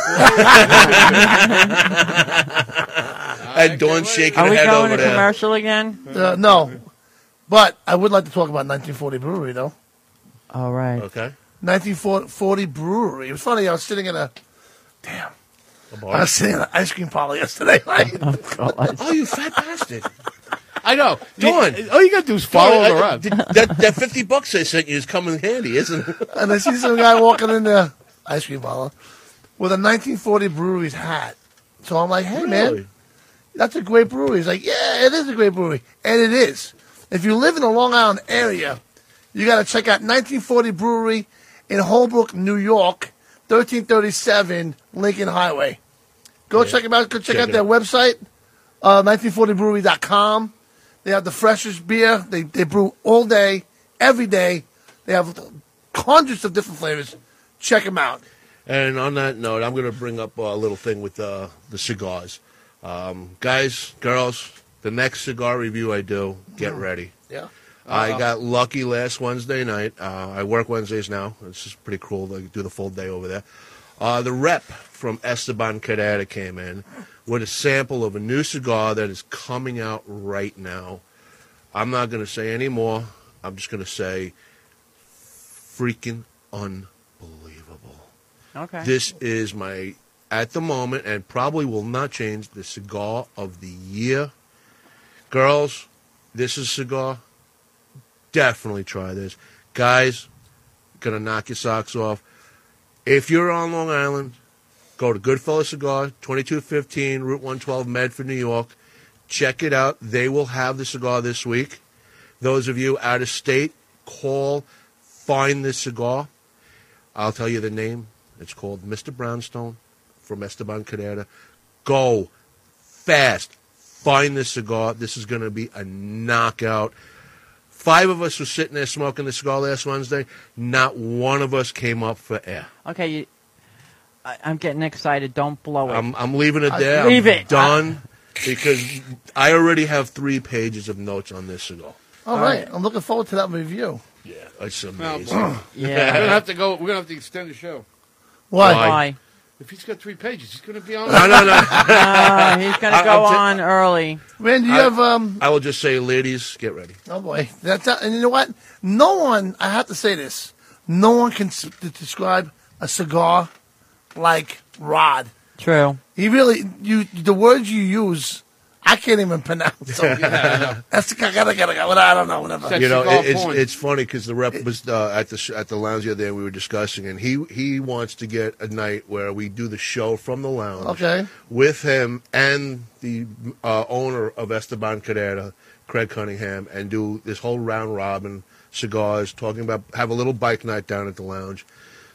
boy. And Dawn shaking Are her we head going over to there. commercial again? uh, no. But I would like to talk about nineteen forty Brewery, though. All right. Okay. nineteen forty Brewery. It was funny. I was sitting in a. Damn. A I bar. was sitting in an ice cream parlor yesterday. Right? Oh, you fat bastard. I know. Dawn. You- all you got to do is follow Dawn, her I- around. did- that, that fifty bucks I sent you is coming in handy, isn't it? And I see some guy walking in the ice cream parlor with a nineteen forty Brewery's hat. So I'm like, hey, man, Really? that's a great brewery. He's like, yeah, it is a great brewery. And it is. If you live in the Long Island area, you got to check out nineteen forty Brewery in Holbrook, New York, thirteen thirty-seven Lincoln Highway. Go Yeah. check them out. Go check, Check out it their out. website, uh, nineteen forty brewery dot com. They have the freshest beer. They, they brew all day, every day. They have hundreds of different flavors. Check them out. And on that note, I'm going to bring up a little thing with uh, the cigars. Um, guys, girls, the next cigar review I do, get ready. Yeah. I got lucky last Wednesday night. Uh, I work Wednesdays now. It's just pretty cool to do the full day over there. Uh, the rep from Esteban Carrera came in with a sample of a new cigar that is coming out right now. I'm not going to say any more. I'm just going to say freaking unbelievable. Okay. This is my, at the moment, and probably will not change, the cigar of the year. Girls, this is a cigar. Definitely try this. Guys, gonna knock your socks off. If you're on Long Island, go to Goodfellas Cigar, twenty-two fifteen Route one twelve, Medford, New York. Check it out. They will have the cigar this week. Those of you out of state, call, find this cigar. I'll tell you the name. It's called Mister Brownstone from Esteban Carrera. Go fast. Find this cigar. This is going to be a knockout. Five of us were sitting there smoking the cigar last Wednesday. Not one of us came up for air. Okay, you, I, I'm getting excited. Don't blow it. I'm, I'm leaving it there. Leave I'm it. done because I already have three pages of notes on this cigar. All right. I'm looking forward to that review. Yeah, it's Well, amazing. We're gonna have to go. We're gonna have to extend the show. Why? Why? If he's got three pages, he's gonna be on. No, no, no. Uh, he's going to I- go I'm ta- on early. Man, do you I- have um? I will just say, ladies, get ready. Oh boy, that's and you know what? No one. I have to say this. No one can s- to describe a cigar like Rod. True. He really. You the words you use, I can't even pronounce. So, that's I gotta gotta go. I don't know. Whatever. You know, it, it's it's funny because the rep was uh, at the sh- at the lounge the other day. And we were discussing, and he he wants to get a night where we do the show from the lounge, Okay. with him and the uh, owner of Esteban Carrera, Craig Cunningham, and do this whole round robin cigars, talking about have a little bike night down at the lounge.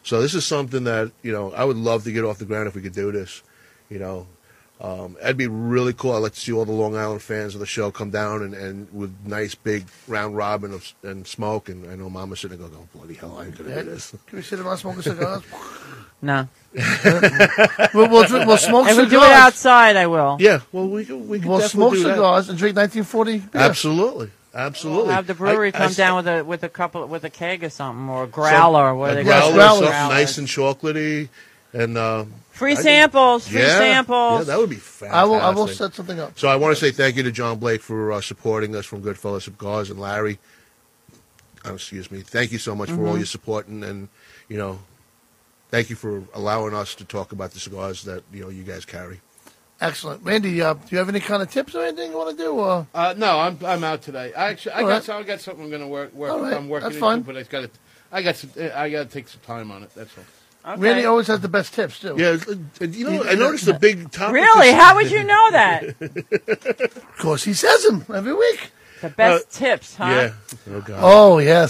So this is something that, you know, I would love to get off the ground if we could do this. You know, um, that'd be really cool. I'd like to see all the Long Island fans of the show come down and, and with nice big round robin of, and smoke. And I know Mama's sitting there going, oh, bloody hell, I ain't going to do this. Can we sit around smoking cigars? No. we'll, we'll, drink- we'll smoke If we cigars. do it outside, I will. Yeah, well, we can, we can We'll definitely smoke do that. cigars and drink nineteen forty beer. Absolutely. Absolutely. We'll have the brewery I- I come s- down with a with a couple with a keg or something or a growler. Some- what a they growler, call it. something Growlers. nice and chocolatey, and uh, Free I think- samples, free yeah, samples. Yeah, that would be fantastic. I will. I will set something up. So I want to say thank you to John Blake for uh, supporting us from Goodfellas Cigars, and Larry. Oh, excuse me. Thank you so much for all Mhm. your support, and, and you know, thank you for allowing us to talk about the cigars that you know you guys carry. Excellent, Randy. Uh, do you have any kind of tips or anything you want to do? Or? Uh, no, I'm I'm out today. I actually I All got right. some, I got something I'm going to work work. All right, I'm working that's into, fine. but I got to I got some, I got to take some time on it. That's all. Okay. Randy always has the best tips too. Yeah, and you know, I noticed a big topic. Really? How would you know that? Of course, he says them every week. The best Uh, tips, huh? Yeah. Oh God. Oh yes.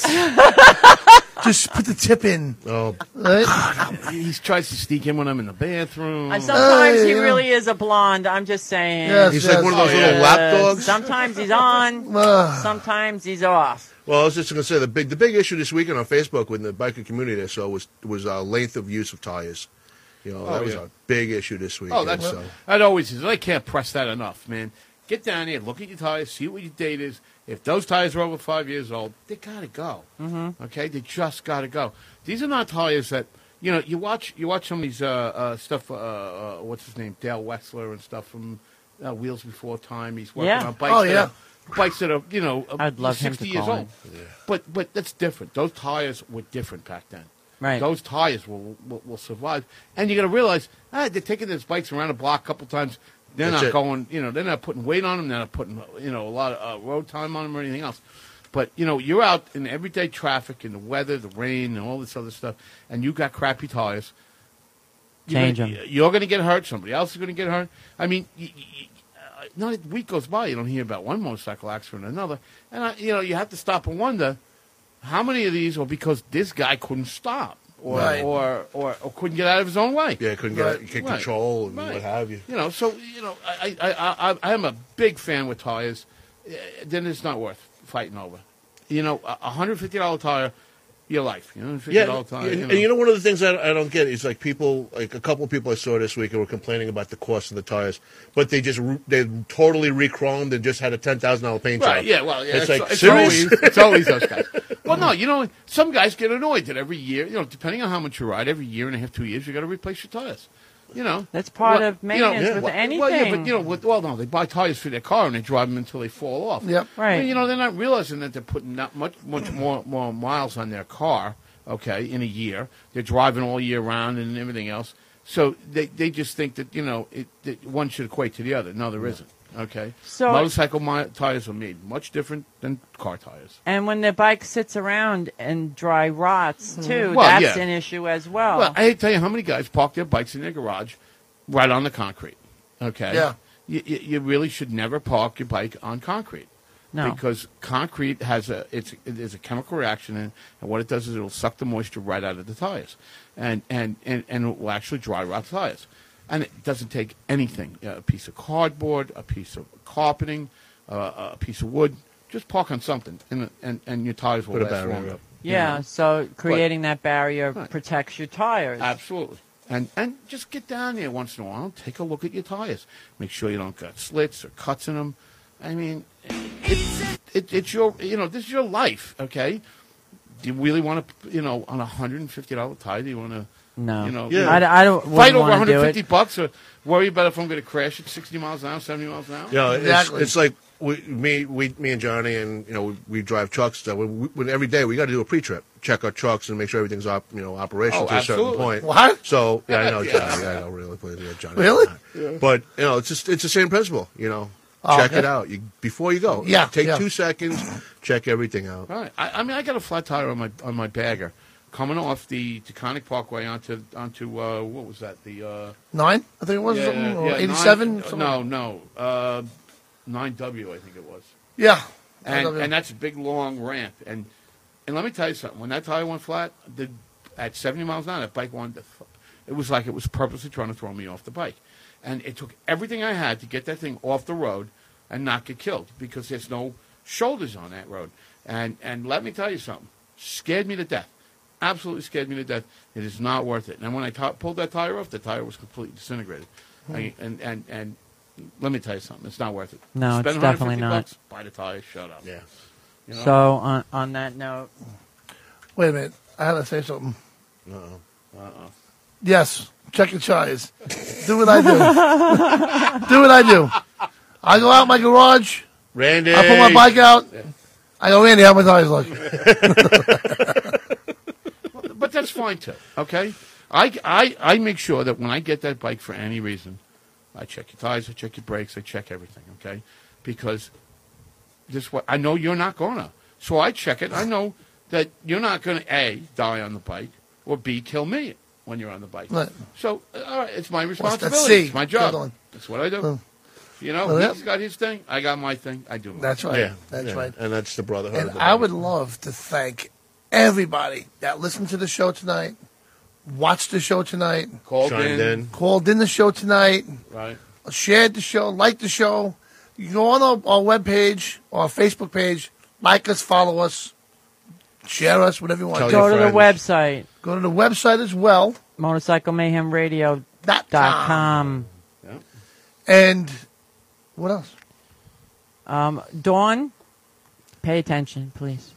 Just put the tip in. Oh. Right? He tries to sneak in when I'm in the bathroom. And sometimes Uh, he yeah. really is a blonde. I'm just saying. Yes, He's yes. like one of those Oh, little yeah. lap Uh, dogs. Sometimes he's on. Ugh. Sometimes he's off. Well, I was just going to say the big the big issue this weekend on Facebook with the biker community I saw was was uh, length of use of tires. You know, Oh, that was yeah. a big issue this weekend. Oh, that's so. that always is. I can't press that enough, man. Get down here, look at your tires, see what your date is. If those tires are over five years old, they gotta go. Mm-hmm. Okay, they just gotta go. These are not tires that you know. You watch you watch some of these uh, uh, stuff. Uh, uh, what's his name? Dale Wexler and stuff from uh, Wheels Before Time. He's working Yeah. on bikes. Oh, that yeah. are, bikes that are you know uh, I'd love him sixty to years call old. in. But but that's different. Those tires were different back then. Right. Those tires will, will will survive, and you got to realize, ah, they're taking these bikes around the block a couple times. They're That's not it. going, you know, they're not putting weight on them. They're not putting, you know, a lot of uh, road time on them or anything else. But you know, you're out in everyday traffic, in the weather, the rain, and all this other stuff, and you got crappy tires. You're Change gonna, 'em. You're going to get hurt. Somebody else is going to get hurt. I mean, y y uh, not a week goes by, you don't hear about one motorcycle accident or another, and I, you know, you have to stop and wonder how many of these are because this guy couldn't stop. Or, Right. or, or, or couldn't get out of his own way. Yeah, couldn't get Right. get Right. control and Right. what have you. You know, so you know, I I, I, I I am a big fan with tires. Uh, Then it's not worth fighting over. You know, a a hundred fifty dollar tire, your life. You know, fifty Yeah, dollar tire. and, you know. and you know one of the things I, I don't get is like people, like a couple of people I saw this week who were complaining about the cost of the tires, but they just re- they totally re-chromed and just had a ten thousand dollar paint Right, job. yeah, well, yeah, it's, it's, like it's serious. always, it's always those guys. Well, no, you know, some guys get annoyed that every year, you know, depending on how much you ride, every year and a half, two years, you got to replace your tires. You know, That's part Well, of you know, maintenance with well, anything. Well, yeah, but you know, with, well, no, they buy tires for their car and they drive them until they fall off. Yep. Right. I mean, you know, they're not realizing that they're putting not much, much more, more miles on their car. Okay, in a year, they're driving all year round and everything else. So they they just think that you know it that one should equate to the other. No, there isn't. Okay, So- motorcycle mi- tires are made much different than car tires. And when the bike sits around and dry rots too, Well, that's yeah. an issue as well. Well, I hate to tell you how many guys park their bikes in their garage right on the concrete. Okay, Yeah. you, you, you really should never park your bike on concrete. No. Because concrete has a it's there's a chemical reaction in it, and what it does is it'll suck the moisture right out of the tires, and and and, and it will actually dry rot the tires, and it doesn't take anything, a piece of cardboard, a piece of carpeting, uh, a piece of wood. Just park on something, and and, and your tires will Put a last barrier longer. up. you yeah, know? so creating that barrier Right. protects your tires. Absolutely. And and just get down there once in a while. Take a look at your tires. Make sure you don't got slits or cuts in them. I mean, it, it, it's your you know this is your life. Okay. Do you really want to you know on a hundred and fifty dollar tire? Do you want to No. you know Yeah. I, I don't fight wouldn't over wanna one hundred do fifty it. bucks or worry about if I'm going to crash at sixty miles an hour, seventy miles an hour? You know, Exactly. it's, it's like we, me, we, me and Johnny, and you know, we, we drive trucks. So we, we, every day we got to do a pre-trip, check our trucks, and make sure everything's op, you know, operational Oh, to a certain absolutely. point. What? So yeah, I know, Yeah. Johnny. I know, really, but, yeah, Johnny. Really? But you know, it's just it's the same principle. You know, Oh, check okay. it out you, before you go. Yeah, take yeah. two seconds, check everything out. Right. I, I mean, I got a flat tire on my on my bagger, coming off the Taconic Parkway onto onto uh, what was that? The uh, Nine, I think it was, yeah, something, or yeah, eighty-seven. nine- something. no, no, uh, nine W, I think it was. Yeah. And nine W. and that's a big long ramp. And and let me tell you something. When that tire went flat, the at seventy miles an hour, that bike wanted to. Th- it was like it was purposely trying to throw me off the bike, and it took everything I had to get that thing off the road and not get killed because there's no shoulders on that road. And and let me tell you something, scared me to death. Absolutely scared me to death. It is not worth it. And when I t- pulled that tire off, the tire was completely disintegrated. Hmm. I, and, and and let me tell you something, it's not worth it. No, Spend it's definitely one hundred fifty not. Bucks, buy the tire, shut up. Yeah. You know? So on on that note, Wait a minute. I had to say something. Uh-oh. Uh-oh. Yes. Check your tires. Do what I do. Do what I do. I go out my garage. Randy. I pull my bike out. Yeah. I go, Randy, how my tires look? But that's fine too. Okay, I, I, I make sure that when I get that bike for any reason, I check your tires, I check your brakes, I check everything. Okay, because this what I know you're not gonna. So I check it. I know that you're not gonna A, die on the bike, or B, kill me when you're on the bike. Right. So uh, all right, it's my What's that responsibility. C? It's my Good job. one. That's what I do. Oh. You know, Well, he's yeah. got his thing. I got my thing. I do. mine. That's right. Yeah, That's yeah. right. And that's the brotherhood. And of the I bike. would love to thank everybody that listened to the show tonight, watched the show tonight, Called Chimed in. in. called in the show tonight, Right. shared the show, liked the show. You can go on our, our webpage or our Facebook page, like us, follow us, share us, whatever you want. Tell to go your to the friends. website, Go to the website as well. motorcycle mayhem radio dot com. And what else? Um, Dawn, pay attention, please.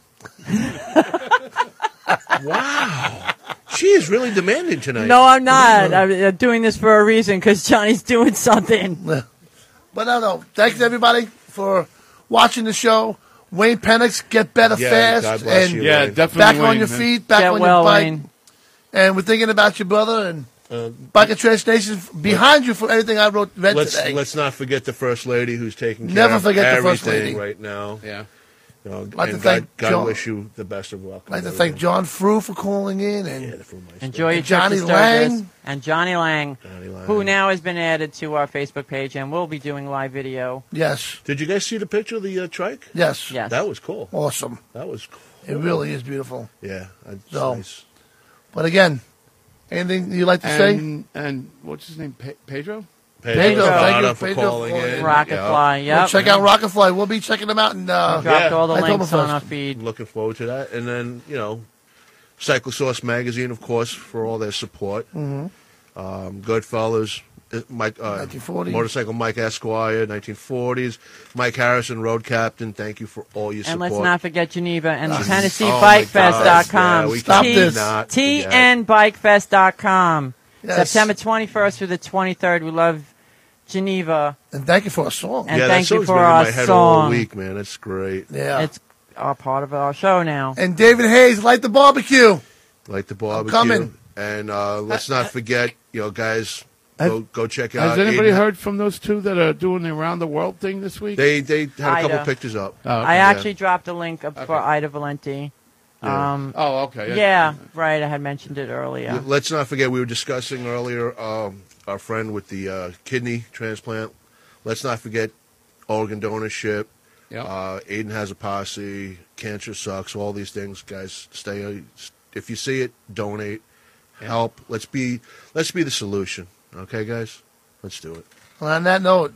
Wow. She is really demanding tonight. No, I'm not. I'm uh, doing this for a reason because Johnny's doing something. But no, no. Thanks, everybody, for watching the show. Wayne Penix, get better Yeah, fast. God bless and you, Yeah, Wayne. definitely. back on Wayne, your man. feet, back Get on well, your bike. Wayne. And we're thinking about your brother and Uh, Biker Trash Nation behind you for everything I wrote read let's today. let's not forget the first lady who's taking care Never of forget the everything First Lady. right now. Yeah. You know, like to and thank God, God John- wish you the best of luck. I'd like to with thank everything. John Frew for calling in and Yeah, the Fruitmeister. Enjoy your And Johnny trip to Sturgis. Lang. And Johnny Lang, Johnny Lang. who now has been added to our Facebook page and will be doing live video. yes, Did you guys see the picture of the uh, trike? yes, Yes. That was cool. awesome. That was cool. It really is beautiful. Yeah, that's So, nice. But again, anything you like to say? And, and what's his name? Pe- Pedro? Pedro, Pedro, thank you, Donna for Pedro, calling for- in. Rocketfly, Well, yep. check out Rocketfly. We'll be checking them out. And uh, We dropped Yeah. all the I told links him on first. our feed. Looking forward to that. And then, you know, Cycle Source Magazine, of course, for all their support. Mm-hmm. Um, Goodfellas, uh, Mike, uh, nineteen forty. Motorcycle Mike Esquire, nineteen forties. Mike Harrison, Road Captain, thank you for all your And support. let's not forget Geneva and Oh, Tennessee my Bike Fest dot God. com. Yeah, we Stop T- this. not T forget. N Bike Fest dot com. Yes. September twenty-first through the twenty-third. We love Geneva. And thank you for a song. And yeah, thank that you song's for been our in my head all song. week, man. It's great. Yeah. It's a part of our show now. And David Hayes, light the barbecue. Like the barbecue. coming. And uh, let's not forget, you know, guys, go go check out. Has anybody Aiden- heard from those two that are doing the around the world thing this week? They they had a couple Ida. pictures up. Oh, okay. I Yeah. actually dropped a link up for Okay. Ida Valenti. Yeah. Um, Oh, okay. yeah, right. I had mentioned it earlier. Let's not forget, we were discussing earlier um, our friend with the uh, kidney transplant. Let's not forget organ donorship. Yeah. Uh, Aiden has a posse. Cancer sucks. All these things, guys. Stay. If you see it, donate. Help. Let's be. Let's be the solution. Okay, guys. Let's do it. Well, on that note,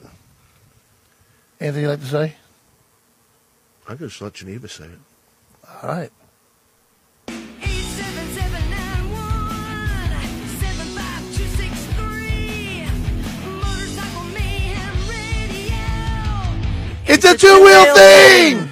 anything you'd like to say? I'm gonna just let Geneva say it. All right. It's a two-wheel thing!